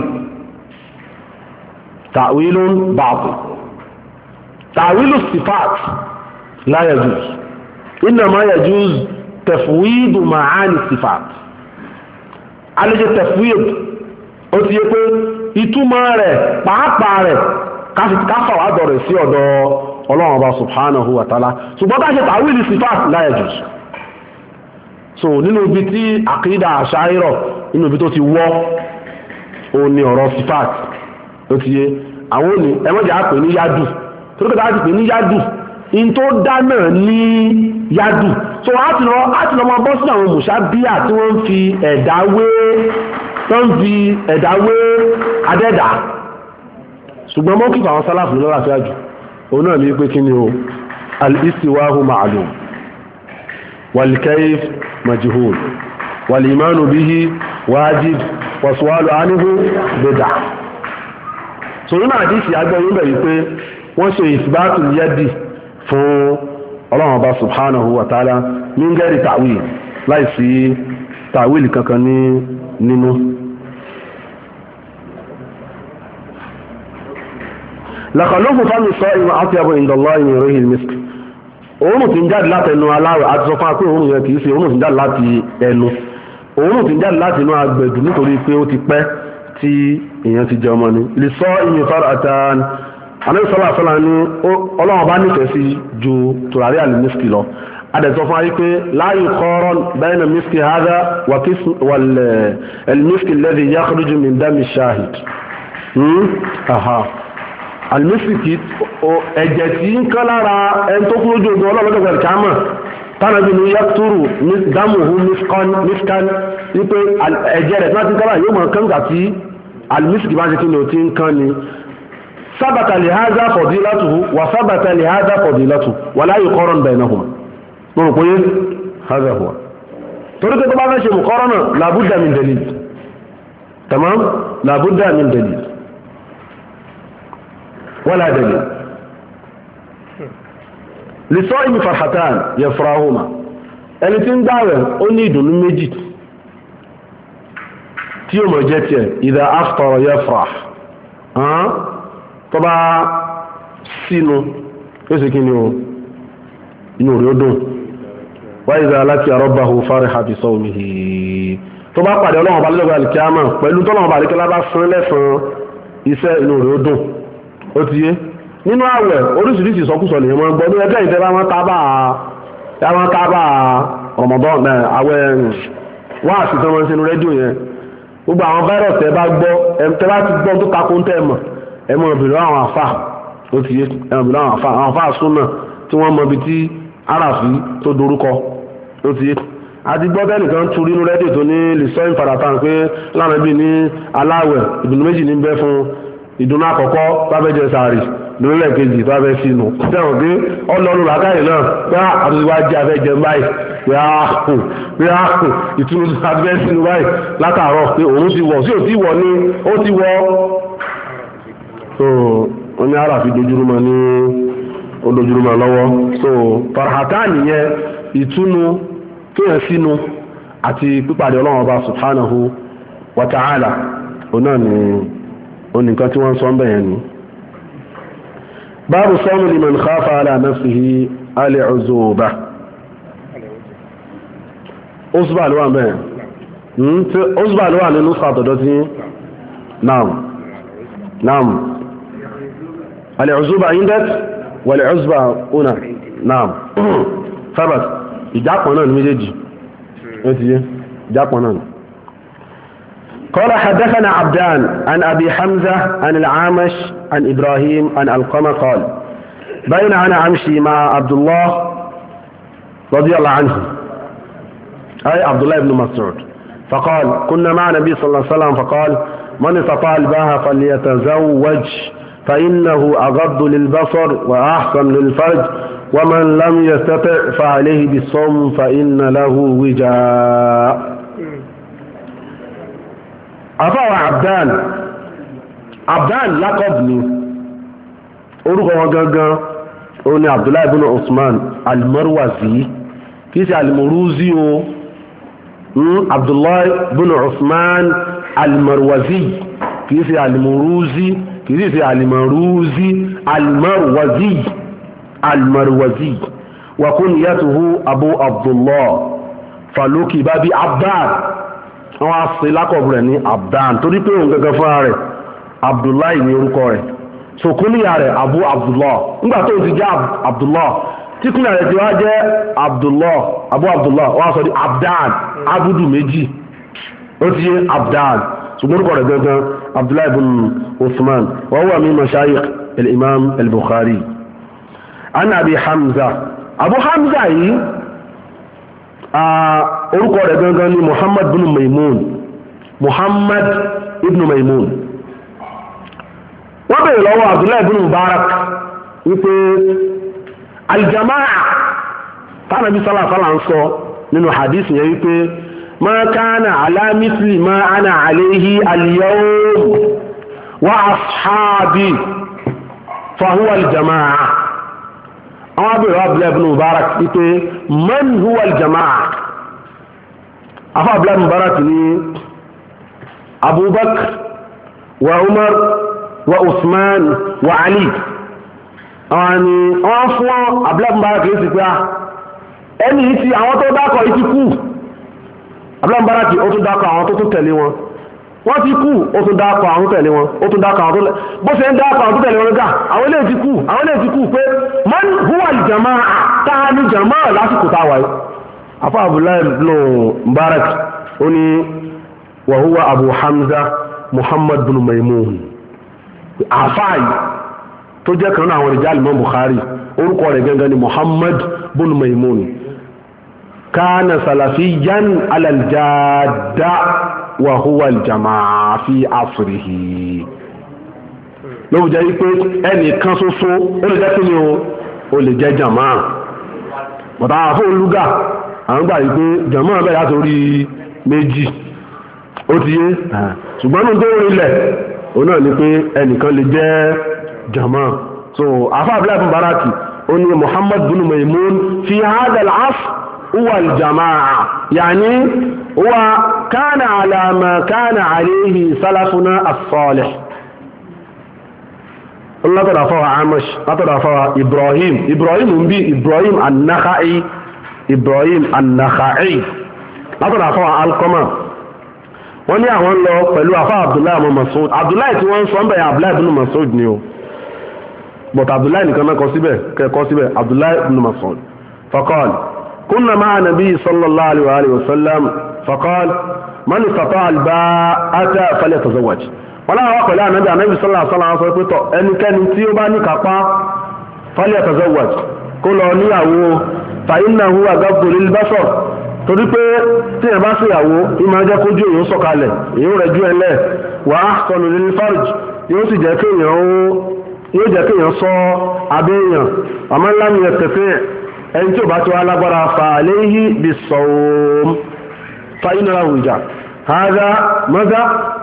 tàwílùn báàtì tàwílù sífàt la yajuz innama yajuz tafwidu ma'ani sífàt alẹ́jẹ́ tafwid ó ti yé pé ìtumọ̀ rẹ̀ pàápàá rẹ̀ káfàwádọ̀ rẹ̀ sí ọ̀dọ̀ ọlọ́run ọba subhanahu wa ta'ala ṣùgbọ́n ká ṣe tàwílì sífàt la yajuz so nínú ibi tí àkídà àṣáírọ̀ nínú ibi tó ti wọ́ o ní ọ̀rọ̀ sífàt ó ti yé àwọn òní ẹmọ́jà pè ní yádù tó rí pẹ̀lú pè ní yádù in tó dá náà ní yádù so láti lọ láti lọ máa bọ́ sí àwọn mùsábíà tí wọ́n ń fi ẹ̀dá wé tó ń fi ẹ̀dá wé adẹ́dà ṣùgbọ́n mọ́ kíkọ àwọn sálàfù lọ́la fẹ́ jù òun náà ní pé kí ni o al-istiwa'u ma'lum wal-kayf majhul wal-imanu bihi wajib was-su'alu anhu bid'ah so nínú àdísì agbẹ́yìn bẹ̀ wípé wọ́n ṣe ìsìbátù yẹ́dì fún ọlọ́run ọba subhanahu wa ta'ala min ghairi ta'wil láìsí ta'wil kankan ní nínú lẹ́kọ̀ọ́lọ́fù fámi sọ ìwọ̀n àti ẹbọ ìdọ̀lọ́ ìrìn orí misk òórùn tí ń jáde láti ẹnu aláwẹ̀ àti sọ fún apé òórùn yẹn kìí ṣe òórùn tí ń jáde láti ẹnu òórùn tí ń jáde láti inú agbẹ̀dù nítorí pé ó ti pẹ́ tí èèyàn ti jẹ ọmọ ni lè sọ ìyẹn fara àtàn anábìsọ́lá àfẹ́lá ní ọlọ́run bá nífẹ̀ẹ́ sí ju tùràrí àlè miski lọ adẹ̀sọ fún ayé pé láàyè kọ́rọ́ bayna miski hada wal miski alladhi yakhruju min dami shahid alimisiki ẹ̀jẹ̀ tí ń kán lára ẹn tó kúrò jù ogun ọlọ́lọ́dọ̀gbẹ̀ ìkámà tánàbí ní yàtúrù dámùhù miskan wípé ẹ̀jẹ̀ rẹ̀ tí wọ́n ti kára yóò mọ̀ kánga tí alimisiki bá ṣe kí ni ò ti ń kán ni sábàtà lè hádá fadilatuhu wà sábàtà lè hádá fadilatuhu wà láyé kọ́rọ̀n bainahuma mo rò pé hádá huwa torí pé tó bá fẹ́ ṣe muqarana làbúdà min dalil tamam làbúdà min dalil ولا دليل لصائم فرحتان يفرحهما ẹni tí ń gbààwẹ̀ ó ní ìdùnnú méjì tí ó mọ̀ jẹ́ tiẹ̀ إذا أفطر يفرح tó bá sínú yóò sì kí ni o inú rí ó dùn وإذا لقي ربه فرح بصومه tó bá pàdé ọlọ́wọ̀n bá lọ́gbà alìkíámà pẹ̀lú tọ́lọ́wọ̀n bá alìkíámà bá fún lẹ́sàn iṣẹ́ inú rí ó dùn ó ti yé nínú àwẹ̀ oríṣiríṣi ìsọkúsọ lèyàn máa ń gbọ́ ní ẹgbẹ́ ìtẹ́lá wọn tábà wọn tábà Ramadan àwẹ̀ wọ́n àti tó máa ń ṣe ní rédíò yẹn gbogbo àwọn fáírọ̀sì ẹ bá gbọ́ ẹ bá ti gbọ́ tó takò ń tẹ̀ mọ̀ ẹ mọ̀ bìrì àwọn àfà ó ti yé ẹ mọ̀ bìrì àwọn àfà àwọn àfà súnà tí wọ́n mọ ibi tí àràfí tó dorúkọ ó ti yé àti gbọ́ tẹ́nìkan tu nínú rédíò tó ní lè sọ ìfaratan pé lánàá bí ní aláwẹ̀ ìdùnnú méjì ní bẹ́ fún ìdùnnú àkọ́kọ́ tábẹ́jẹ sàárì lórílẹ̀ kejì tábẹ́ sínú tẹ́wọ̀n pé ọlọ́run làákàyè náà pé àtúnṣe jẹ́ afẹ́jẹ báyìí pé áhùn pé áhùn ìtúnú tábẹ́ sínú báyìí látàárọ̀ pé òun ti wọ̀ sí ò tí wọ̀ ní ó ti wọ̀ so wọ́n ní ara fi dojúrúmọ ní ó dojúrúmọ lọ́wọ́ so farahata nìyẹn ìtúnu kéèyàn sínú àti pípàdé ọlọ́run ọba subhanahu wa ta'ala òun náà ni onìkan tí wọ́n sọ ń bẹ̀yẹn ni báàbù sọ́mù liman khafa ala nafsihi al-uzuba uzba ló wà bẹ́ẹ̀ tí uzba ló wà nínú sàtọ̀dọ̀ tí naam naam al-uzuba indak wal-uzba una naam sabat ìjápọ̀ náà ní méjèèjì ó ti yé ìjápọ̀ náà قال حدثنا عبدان عن أبي حمزة عن العامش عن إبراهيم عن القمة قال بين أنا أمشي مع عبد الله رضي الله عنه أي عبد الله بن مسعود فقال كنا مع النبي صلى الله عليه وسلم فقال من استطاع الباءة فليتزوج فإنه أغض للبصر وأحسن للفرج ومن لم يستطع فعليه بالصوم فإن له وجاء. أفاو عبدان عبدان لقبني أرغى وغغى أني عبد الله بن عثمان المروزي كيس المروزي عبد الله بن عثمان المروزي كيس المروزي كيس المروزي المروزي المروزي وكنيته أبو عبد الله فلوكي بابي عبدان wọ́n á ṣe lákọ̀ọ́bù rẹ̀ ní abdan torí pé òun gẹ́gẹ́ fúnra rẹ̀ abdullahi ní orúkọ rẹ̀ so kúníyà rẹ̀ abu abdullah nígbà tó ti jẹ́ abdullah tí kúníyà rẹ̀ ti wá jẹ́ abdullah abu abdullah wọ́n á sọ di abdan abudu méjì ó ti yé abdan ṣùgbọ́n orúkọ rẹ̀ gẹ́gẹ́ abdullahi ibn usman wa huwa min mashayikh al-imam al-bukhari an abi hamza abu hamza yìí orúkọ rẹ̀ gangan ni muhammad ibn maimun muhammad ibn maimun wọ́n bèèrè lọ́wọ́ abdullahi ibn mubarak wípé aljama'a tánàbí sálàsálà ń sọ nínú hadith yẹn wípé ma kana ala mithli ma ana alayhi al-yawm wa ashabi fa huwa aljama'a àwọn abẹ́rẹ́ abdullahi ibn mubarak wípé man huwa aljama'a afọ abdullahi mubarak ni abubakar wa umar wa usman wa ali àwọn ni wọ́n fún abdullahi mubarak yìí sí pé a ẹni yìí ti àwọn tó dákọ̀ yìí ti kú abdullahi mubarak ó tún dákọ̀ àwọn tó tún tẹ̀lé wọn wọ́n ti kú ó tún dákọ̀ àwọn tẹ̀lé wọn ó tún dákọ̀ àwọn tó bó ṣe ń dákọ̀ àwọn tó tẹ̀lé wọn gá àwọn ilé ti kú àwọn ilé ti kú pé man huwa al-jama'a táà ní jama'a lásìkò táwà yìí afọ́ abdullahi ibn mubarak ó ní wa huwa abu hamza muhammad bin maimun àfáàyí tó jẹ́ kan náà àwọn rijal imam bukhari orúkọ rẹ̀ gangan ni muhammad bin maimun kana salafiyan ala al-jadda wa huwa al-jama'a fi asrihi ló jẹ́ wípé ẹnìkan ṣoṣo ó lè jẹ́ kí ni o ó lè jẹ́ jama'a bọ̀tá fún olúgà àwọn gbà wípé jama'a bẹ̀rẹ̀ látorí méjì ó ti yé ṣùgbọ́n ní tó rí ilẹ̀ ó náà ni pé ẹnìkan lè jẹ́ jama'a so afáàbílẹ̀ fún baraki ó ní muhammad bin maimun fi hadha al-asr huwa al-jama'a yani huwa kana ala ma kana alayhi salafuna as-salih látọ̀dọ̀ àfọwà amash látọ̀dọ̀ àfọwà ibrahim ibrahim ń bí ibrahim an-Nakha'i ibrahim an-Nakha'i látọ̀dọ̀ àfọwà alkoma wọ́n ní àwọn lọ pẹ̀lú àfọwà abdullahi ibn Mas'ud abdullahi tí wọ́n ń sọ ń bẹ̀yà abdullahi ibn Mas'ud ni o but abdullahi nìkan náà kọ síbẹ̀ kẹ́kọ́ síbẹ̀ abdullahi ibn Mas'ud faqal kunna ma'a nabi sallallahu alayhi wa sallam faqal man istata'a al-ba'ata falyatazawwaj wọ́n láwọn pẹ̀lú ànábì ànábì sallallahu alaihi wasallam sọ pé tọ̀ ẹnikẹ́ni tí ó bá ní kápá falyatazawwaj kó lọ níyàwó fa innahu aghaddu lil-basar torí pé tí ẹ bá sí ìyàwó ìmọ̀ jẹ́ kójú èyàn sọ̀kalẹ̀ èyàn rẹ̀ jú ẹlẹ́ wa ahsanu lil-farj yóò sì jẹ́ kéèyàn sọ abẹ́ èèyàn àmọ́ lam yastati' ẹni tí ò bá tó alágbára fa alayhi bis-sawm fa inna lahu wija hadha madha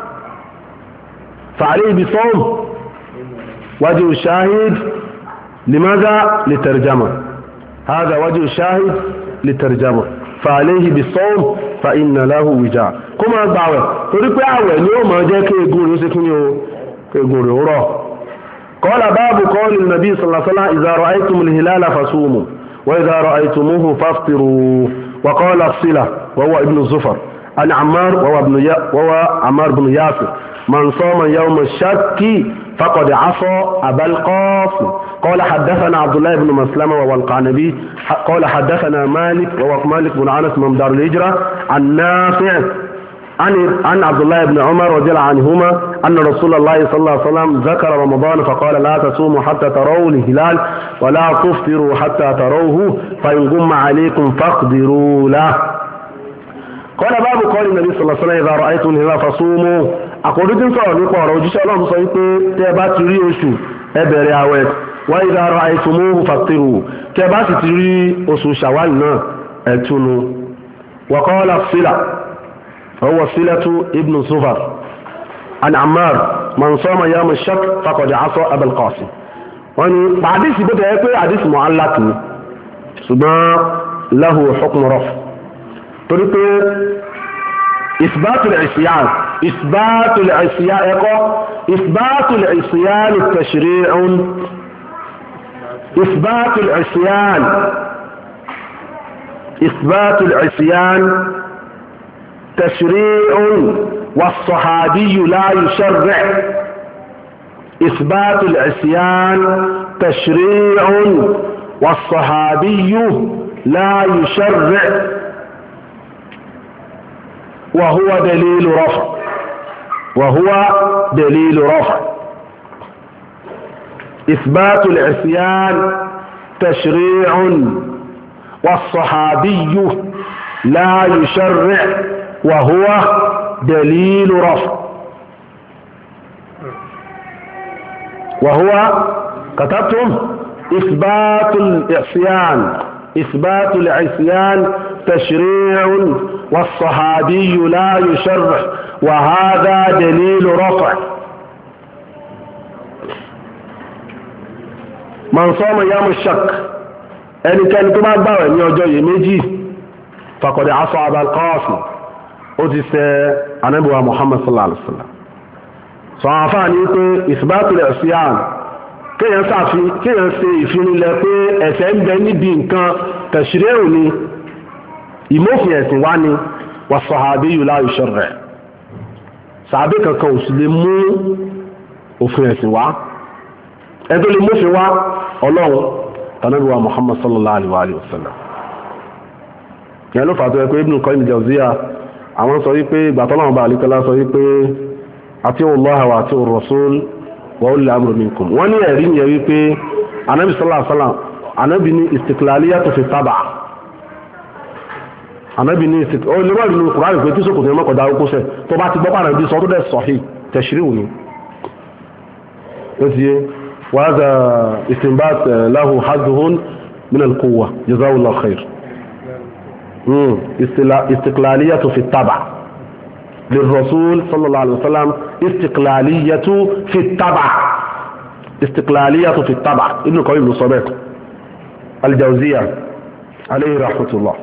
فعليه بصوم وجه الشاهد لماذا لترجمة هذا وجه الشاهد لترجمة فعليه بالصوم فإن له وجاء كما أدعوه تريد أعوه اليوم جاء كي يقول يسكني كي يقول يورا قال باب قول النبي صلى الله عليه وسلم إذا رأيتم الهلال فصوموا وإذا رأيتموه فافطروا وقال الصلة وهو ابن الزفر عن عمار وهو, ابن ي... وهو عمار بن ياسر من صام يوم الشك فقد عصى أبا القاسم قال حدثنا عبد الله بن مسلمة وهو القعنبي قال حدثنا مالك وهو مالك بن أنس من دار الهجرة عن نافع عن عن عبد الله بن عمر رضي الله عنهما أن رسول الله صلى الله عليه وسلم ذكر رمضان فقال لا تصوموا حتى تروا الهلال ولا تفطروا حتى تروه فإن غم عليكم فاقدروا له قال باب قول النبي صلى الله عليه وسلم إذا رأيتم الهلال فصوموا àkòrí tí ń sọ̀rọ̀ nípa ọ̀rọ̀ òjíṣẹ́ Ọlọ́run sọ wípé tẹ́ ẹ bá ti rí oṣù ẹ bẹ̀rẹ̀ àwẹ̀ wa idha ra'aytumuhu faftiru tẹ́ ẹ bá sì ti rí oṣù Shawwal náà ẹ túnu. wa qala Sila huwa Silatu ibn Zufar an Ammar man sama yawm ash-shak faqad 'asa Abul Qasim. wọ́n ní àdìsí bó tẹ̀ ẹ́ pé àdìsí mu'allaq ni ṣùgbọ́n lahu hukm raf torí pé isbatul isyan isbatul isyan ẹ̀kọ́ isbatul isyan tashri'un isbatul isyan isbatul isyan tashri'un was-sahabi la yusharri' isbatul isyan tashri'un was-sahabi la yusharri' وهو دليل رفع وهو دليل رفع إثبات العصيان تشريع والصحابي لا يشرع وهو دليل رفع وهو كتبتم إثبات العصيان إثبات العصيان تشريع والصحابي لا يشرع وهذا دليل رفع من صام يوم الشك ẹni kẹ́ni tó bá gbààwẹ̀ ní ọjọ́ yìí méjì فقد عصى أبا القاسم ó ti ṣẹ̀ Ànábì wa Muhammad sallallahu alaihi wasallam sọ àǹfààní pé ìsìbátù al-isyan kéèyàn ṣàfi kéèyàn ṣe ìfinilẹ̀ pé ẹ̀ṣẹ̀ ń bẹ níbi nǹkan tẹ̀sírẹ́rù ni ìmọ̀fin ẹ̀sìn wá ni was-sahabiyyu la yusharri' sàbẹ̀ kankan ò sì lè mú òfin ẹ̀sìn wá ẹ̀ tó lè mọ̀fin wá ọlọ́run Ànábì wa Muhammad sallallahu alaihi wasallam yẹn ló fà tó yẹ pé Ibn Qayyim al-Jawziyya àwọn sọ wípé ìgbà tọ́lọ́run bá àlíkọ́lá sọ wípé ati'u Allaha wa ati'u ar-rasul wa ulil amri minkum wọ́n ní ẹ̀rí yẹn wípé Ànábì sallallahu alaihi wasallam Ànábì ní istiqlaliyatu fi tab'a Ànábì ní istiqlaliyatu ó lè wà nínú Kùránì pé tí sókòtò yẹn mọ́kànlá ó kóṣẹ̀ tó bá ti gbọ́ pàrọ̀ bí sọ tó dẹ̀ sahih tashri'u ni ó ti yé wa hadha istinbat lahu hadhun min al-quwwa jazahullahu khair istiqlaliyatu fi tab'a للرسول صلى الله عليه وسلم استقلالية في التبع استقلالية في التبع ابن قيم الصبيح الجوزية عليه رحمة الله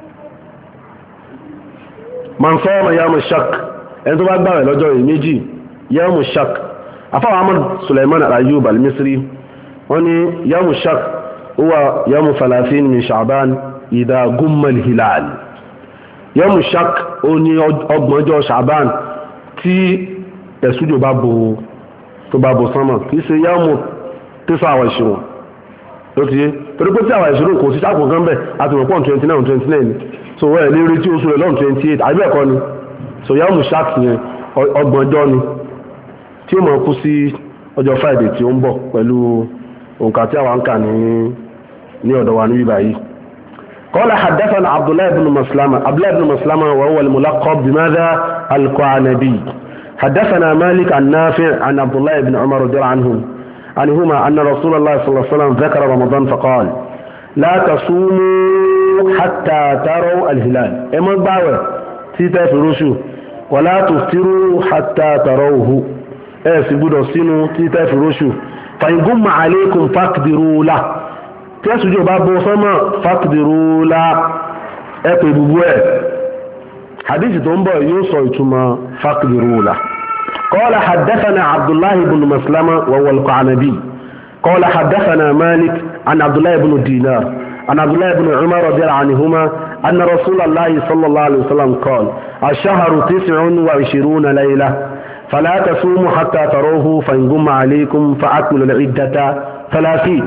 من صام يوم الشك انتم بعد بقى لو جاي يجي يوم الشك افا محمد سليمان الايوب المصري وني يوم الشك هو يوم ثلاثين من شعبان اذا غم الهلال yọ́mù shak ó ní ọgbọ̀njọ́ ṣàbán tí ẹ̀sùjò bá bo tó bá bo sánmà kìí ṣe yọ́mù tẹ́sà àwọn ìṣirò ló ti yé torí pé tí àwọn ìṣirò kò sí sáàpù kan bẹ̀ àti mọ̀ pọ̀ twenty nine twenty nine so wọ́n ẹ̀ lè rí tí oṣù rẹ̀ lọ́n twenty eight àbí ẹ̀kọ́ ni so yọ́mù shak yẹn ọgbọ̀njọ́ ni tí ó mọ̀ kú sí ọjọ́ Friday tí ó ń bọ̀ pẹ̀lú òǹkà tí àwọn ń kà ní ní ọ̀dọ̀ wa níbí báyìí. قال حدثنا عبد الله بن مسلمة عبد الله بن مسلمة وهو الملقب بماذا القعنبي حدثنا مالك عن نافع عن عبد الله بن عمر رضي الله عنهم عنهما أن رسول الله صلى الله عليه وسلم ذكر رمضان فقال لا تصوموا حتى تروا الهلال اما باوة تيتا فروشو ولا تفطروا حتى تروه ايه سيبودو سينو تيتا فروشو فإن قم عليكم فاقدروا له tí ẹ̀sùjò bá bọ́ sọ́mọ̀ fàkìdìrúlá ẹ̀pẹ̀ gbogbo ẹ̀ hadith tó ń bọ̀ yóò sọ ìtumọ̀ fàkìdìrúlá qala haddathana abdullahi ibn maslama wa huwa al-qa'nabi qala haddathana malik an abdullahi ibn dinar an abdullahi ibn umar radiyallahu anhuma anna rasulallahi sallallahu alayhi wa sallam qala ash-shahru tis'un wa ishruna layla fala tasumu hatta tarawhu fa in gumma alaykum fa akmilu al-iddata thalathina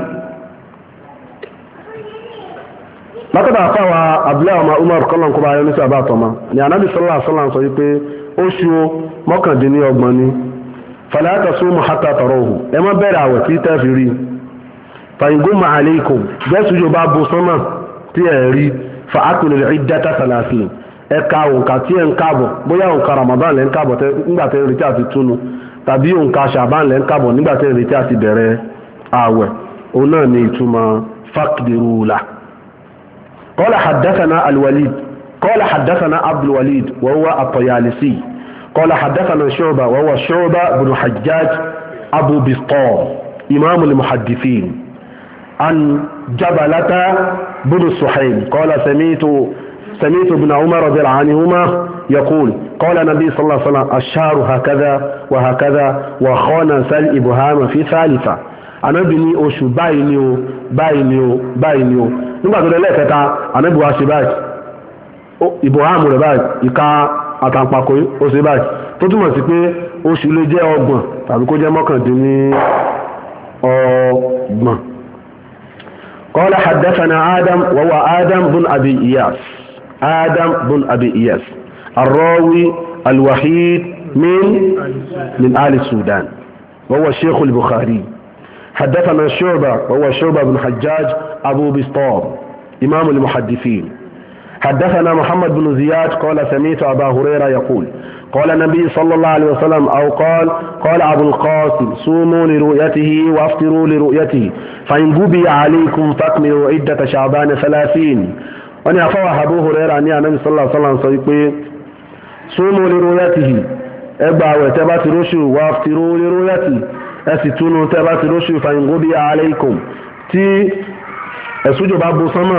látọ̀dọ̀ àfáwà abdullahi ọmọ umar kọlọ̀ kọba ayọ́ nísà bá tọ́mà ní anábì sallallahu alaihi wasallam sọ wípé oṣù mọ́kàndínlọ́gbọ̀n ni fala tasumu hatta tarahu ẹ má bẹ̀rẹ̀ àwẹ̀ tí tẹ́ fi rí fa in gumma alaykum jẹ́sùjò bá bo sánmà tí ẹ̀ rí fa akmilu al-iddata thalathin ẹ̀ka òǹkà tí ẹ̀ ń kábọ̀ bóyá òǹkà Ramadan lẹ́ ń kábọ̀ nígbà tẹ́ ń retí àti túnu tàbí òǹkà Ṣàbán lẹ́ ń kábọ̀ nígbà tẹ́ ń retí àti bẹ̀rẹ̀ ààwẹ̀ òun náà ni ìtumọ̀ faqdirula. qala haddathana al-Walid qala haddathana Abdul Walid wa huwa at-Tayalisi qala haddathana Shu'ba wa huwa Shu'ba ibn Hajjaj Abu Bistam imam al-muhaddithin an Jabalata ibn Suhaym qala sami'tu سمعت ابن عمر رضي الله عنهما يقول قال النبي صلى الله عليه وسلم الشهر هكذا وهكذا وخانس الإبهام في ثالثة Ànábì ní oṣù báyìí ni o báyìí ni o báyìí ni o nígbà tó lẹ́lẹ́ kẹta Ànábì wá ṣe báyìí ìbòhámù rẹ̀ báyìí ìka àtàǹpàkò ó ṣe báyìí tó túmọ̀ sí pé oṣù lè jẹ́ ọgbọ̀n tàbí kó jẹ́ mọ́kàndínní ọgbọ̀n. قال حدثنا آدم وهو آدم بن أبي إياس آدم بن أبي إياس الراوي الوحيد من من آل السودان وهو الشيخ البخاري. حدثنا شعبة وهو شعبة بن حجاج أبو بسطام إمام المحدثين. حدثنا محمد بن زياد قال سمعت أبا هريرة يقول قال النبي صلى الله عليه وسلم أو قال قال أبو القاسم صوموا لرؤيته وافطروا لرؤيته فإن غبي عليكم فاكملوا عدة شعبان ثلاثين. wọ́n ní afọ́wà Abu Hurairah ní Ànábì sallallahu alaihi wasallam sọ wípé sumu li ru'yatihi ẹgbà àwẹ̀ tẹ́ bá ti róṣù waftiru li ru'yatihi ẹ sì túnú tẹ́ bá ti róṣù fa in ghubiya alaykum tí ẹ̀sùjò bá bó sánmà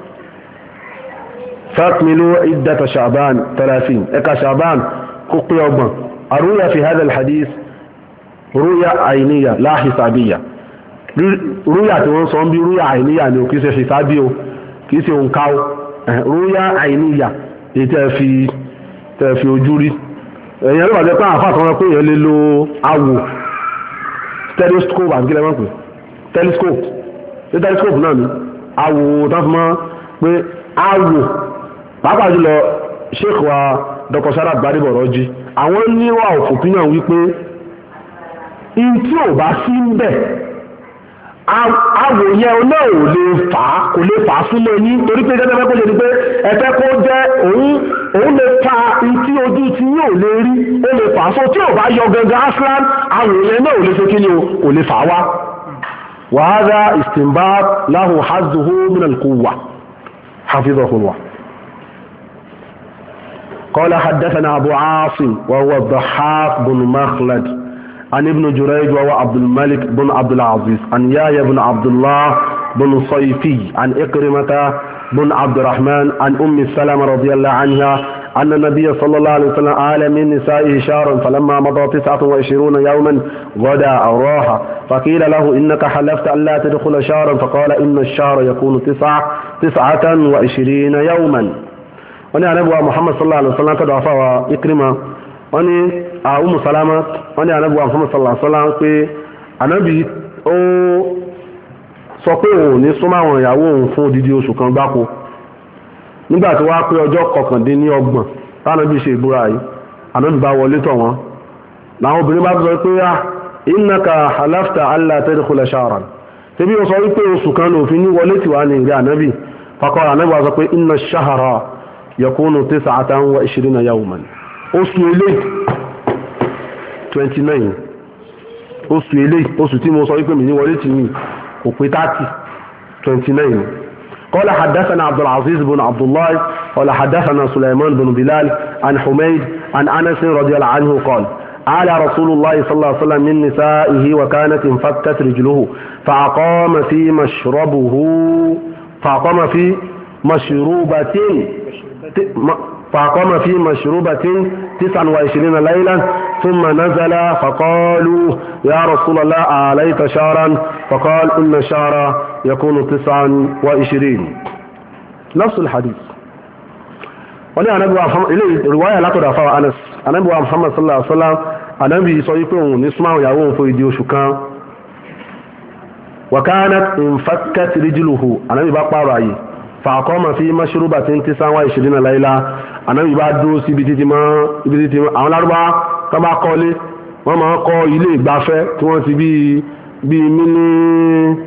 fakmilu iddata Sha'ban thalatheen ẹka Sha'ban kó pé ọgbọ̀n. ar-ru'ya fi hadha al-hadith ru'ya ayniyya la hisabiyya rúyà tí wọ́n sọ ń bí rúyà àìníyà ni ò kìí ṣe ṣìṣábí o kìí ṣe òǹkà o rúyà àìníyà èyí tẹ́ fi tẹ́ fi ojú rí èyàn ló wà jẹ́ pé àwọn afáàtọ̀ wọn pé èyàn lè lo awò telescope àti kílẹ̀ wọn pè telescope ṣé telescope náà ni awò tán fi mọ́ pé awò pàápàá jùlọ sheikh wa Dr. Sharaf Gbadebo Raji àwọn níwà òfòpínyàn wípé in tí ò bá sí ń bẹ̀ àwòyẹ náà ò lè fà á kò lè fà á súnmọ́ yín torí pé gẹ́gẹ́ kó lè ní pé ẹ̀fẹ́ kó jẹ́ òun òun lè fa tí ojú tí yín ò lè rí ó lè fà á so tí ò bá yọ gangan aslan àwòyẹ náà ò lè ṣe kí ni o kò lè fà á wá. wa hadha istinbat lahu hazzuhu min al-quwwa hafizahullah. qala haddathana Abu Asim wa huwa ad-Dahhak bin Makhlad عن ابن جريج وهو عبد الملك بن عبد العزيز عن يايا بن عبد الله بن صيفي عن إكرمة بن عبد الرحمن عن أم سلمة رضي الله عنها أن النبي صلى الله عليه وسلم آل من نسائه شهرا فلما مضى تسعة وعشرين يوما غدا أو راح فقيل له إنك حلفت أن لا تدخل شهرا فقال إن الشهر يكون تسعة تسعة وعشرين يوما. وني نبوة محمد صلى الله عليه وسلم كدعفا وإكرمة wọ́n ní Ummu Salama wọ́n ní Ànábì Muhammad sallallahu alaihi wasallam pé Ànábì ó sọ pé òun ní súnmọ́ àwọn ìyàwó òun fún odidi oṣù kan gbáko nígbà tí wá pé ọjọ́ kọkàndínlọ́gbọ̀n tánàbí ṣe ìbúra yìí Ànábì bá wọlé tọ̀ wọ́n làwọn obìnrin bá sọ pé ah innaka halafta alla tadkhula shahran tẹ́bí ó sọ wípé oṣù kan lòfin ní wọlé tìwá ní ìrẹ́ Ànábì faqala Ànábì wá sọ pé inna ash-shahra yakunu tis'atan wa ishrina yawman oṣù ilé twenty-nine oṣù ilé oṣù tí mo sọ wípé mi ní wọlé tí ní kò pé thirty twenty-nine. قال حدثنا عبد العزيز بن عبد الله قال حدثنا سليمان بن بلال عن حميد عن أنس رضي الله عنه قال على رسول الله صلى الله عليه وسلم من نسائه وكانت انفكت رجله فأقام في مشربه فأقام في مشروبة فأقام في مشروبة تسعا وعشرين ليلا ثم نزل فقالوا يا رسول الله عليك شهرا فقال إن الشهر يكون تسعا وعشرين. نفس الحديث. ولي أنا أبو محمد إليه رواية لا تدافع أنس أنا أبو محمد صلى الله عليه وسلم أنا أبي صيفون نسمع يعون في ديو شكان وكانت انفكت رجله أنا أبي بقى رأيي فأقام في مشروبة تسعا وعشرين ليلة أنا أبي بعد دوسي بتيتما بتيتما أنا الأربعة طبعا قولي wọ́n máa kọ́ ilé ìgbafẹ́ tí wọ́n ti bí bí mini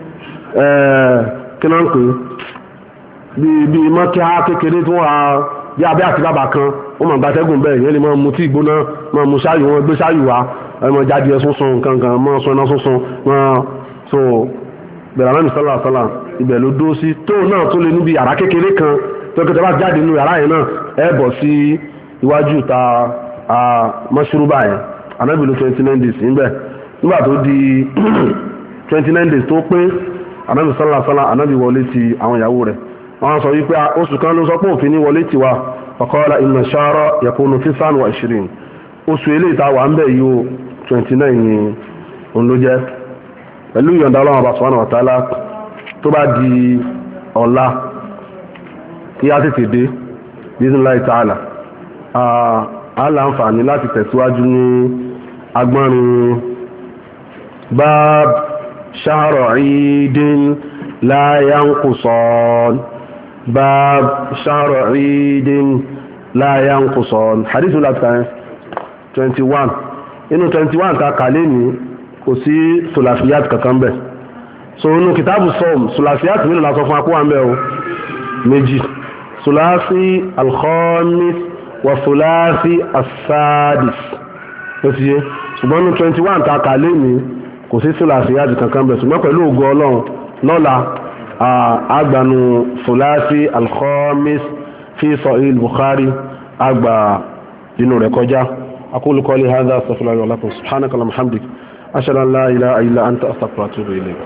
kínáǹkì bí bí mọ́kíá kékeré tí wọ́n bí abẹ́ àti bàbà kan ó mọ̀ gbàtẹ́gùn bẹ́ẹ̀ yẹn lè mọ̀ mu tí ìgbóná mọ̀ mu ṣáàyù wọn gbé ṣáàyù wá mọ̀ jáde ẹ̀ sunsun nǹkan kan mọ̀ sọ iná sunsun mọ̀ so bẹ̀rẹ̀ àmì sọ́là sọ́là ibẹ̀ ló dó sí tóun náà tó lé níbi yàrá kékeré kan tó kẹtẹ́ bá jáde nínú yàrá yẹn náà ẹ bọ̀ sí iwájú ta mọ́ṣúrúbà yẹn anábì ló twenty nine days níbẹ̀ nígbà tó di twenty nine days tó pé anábì sọ́là sọ́là anábì wọlé ti àwọn ìyàwó rẹ̀ wọ́n sọ wípé oṣù kan ló sọ pé òfin ní wọlé ti wa faqala inna shahra yakunu tisan wa ishirin oṣù eléyìí tá wà ń bẹ̀ yìí twenty nine ni òun ló jẹ́ pẹ̀lú ìyọ̀ǹda ọlọ́run ọba subhanahu wa ta'ala tó bá di ọ̀la kí á tètè dé bismillahi ta'ala aláǹfààní láti tẹ̀síwájú ní agbọ́nrin bab shahru idin la yanqusan bab shahru idin la yanqusan hadithu láti twenty-one inú twenty-one ta kàlẹ́ ní kò sí sulafiyat kankan bẹ̀ so inú kìtàbù sọ́ọ̀m sulafiyat mílò lásọ fún akówà mẹ́ o méjì sulafi alkhamis wa sulafi asadis ó ti yé ṣùgbọ́n inú twenty-one ta kàlẹ́ ní kò sí sulafiyat kankan bẹ̀ ṣùgbọ́n pẹ̀lú ògo ọlọ́run lọ́la agbanu sulafi alkhamis fi sahih bukhari agba inú rẹ̀ kọjá aqulu qawli hadha astaghfirullahi wa lakum subhanaka allahumma hamdik ashhadu an la ilaha illa anta astaghfiruka wa atubu ilayk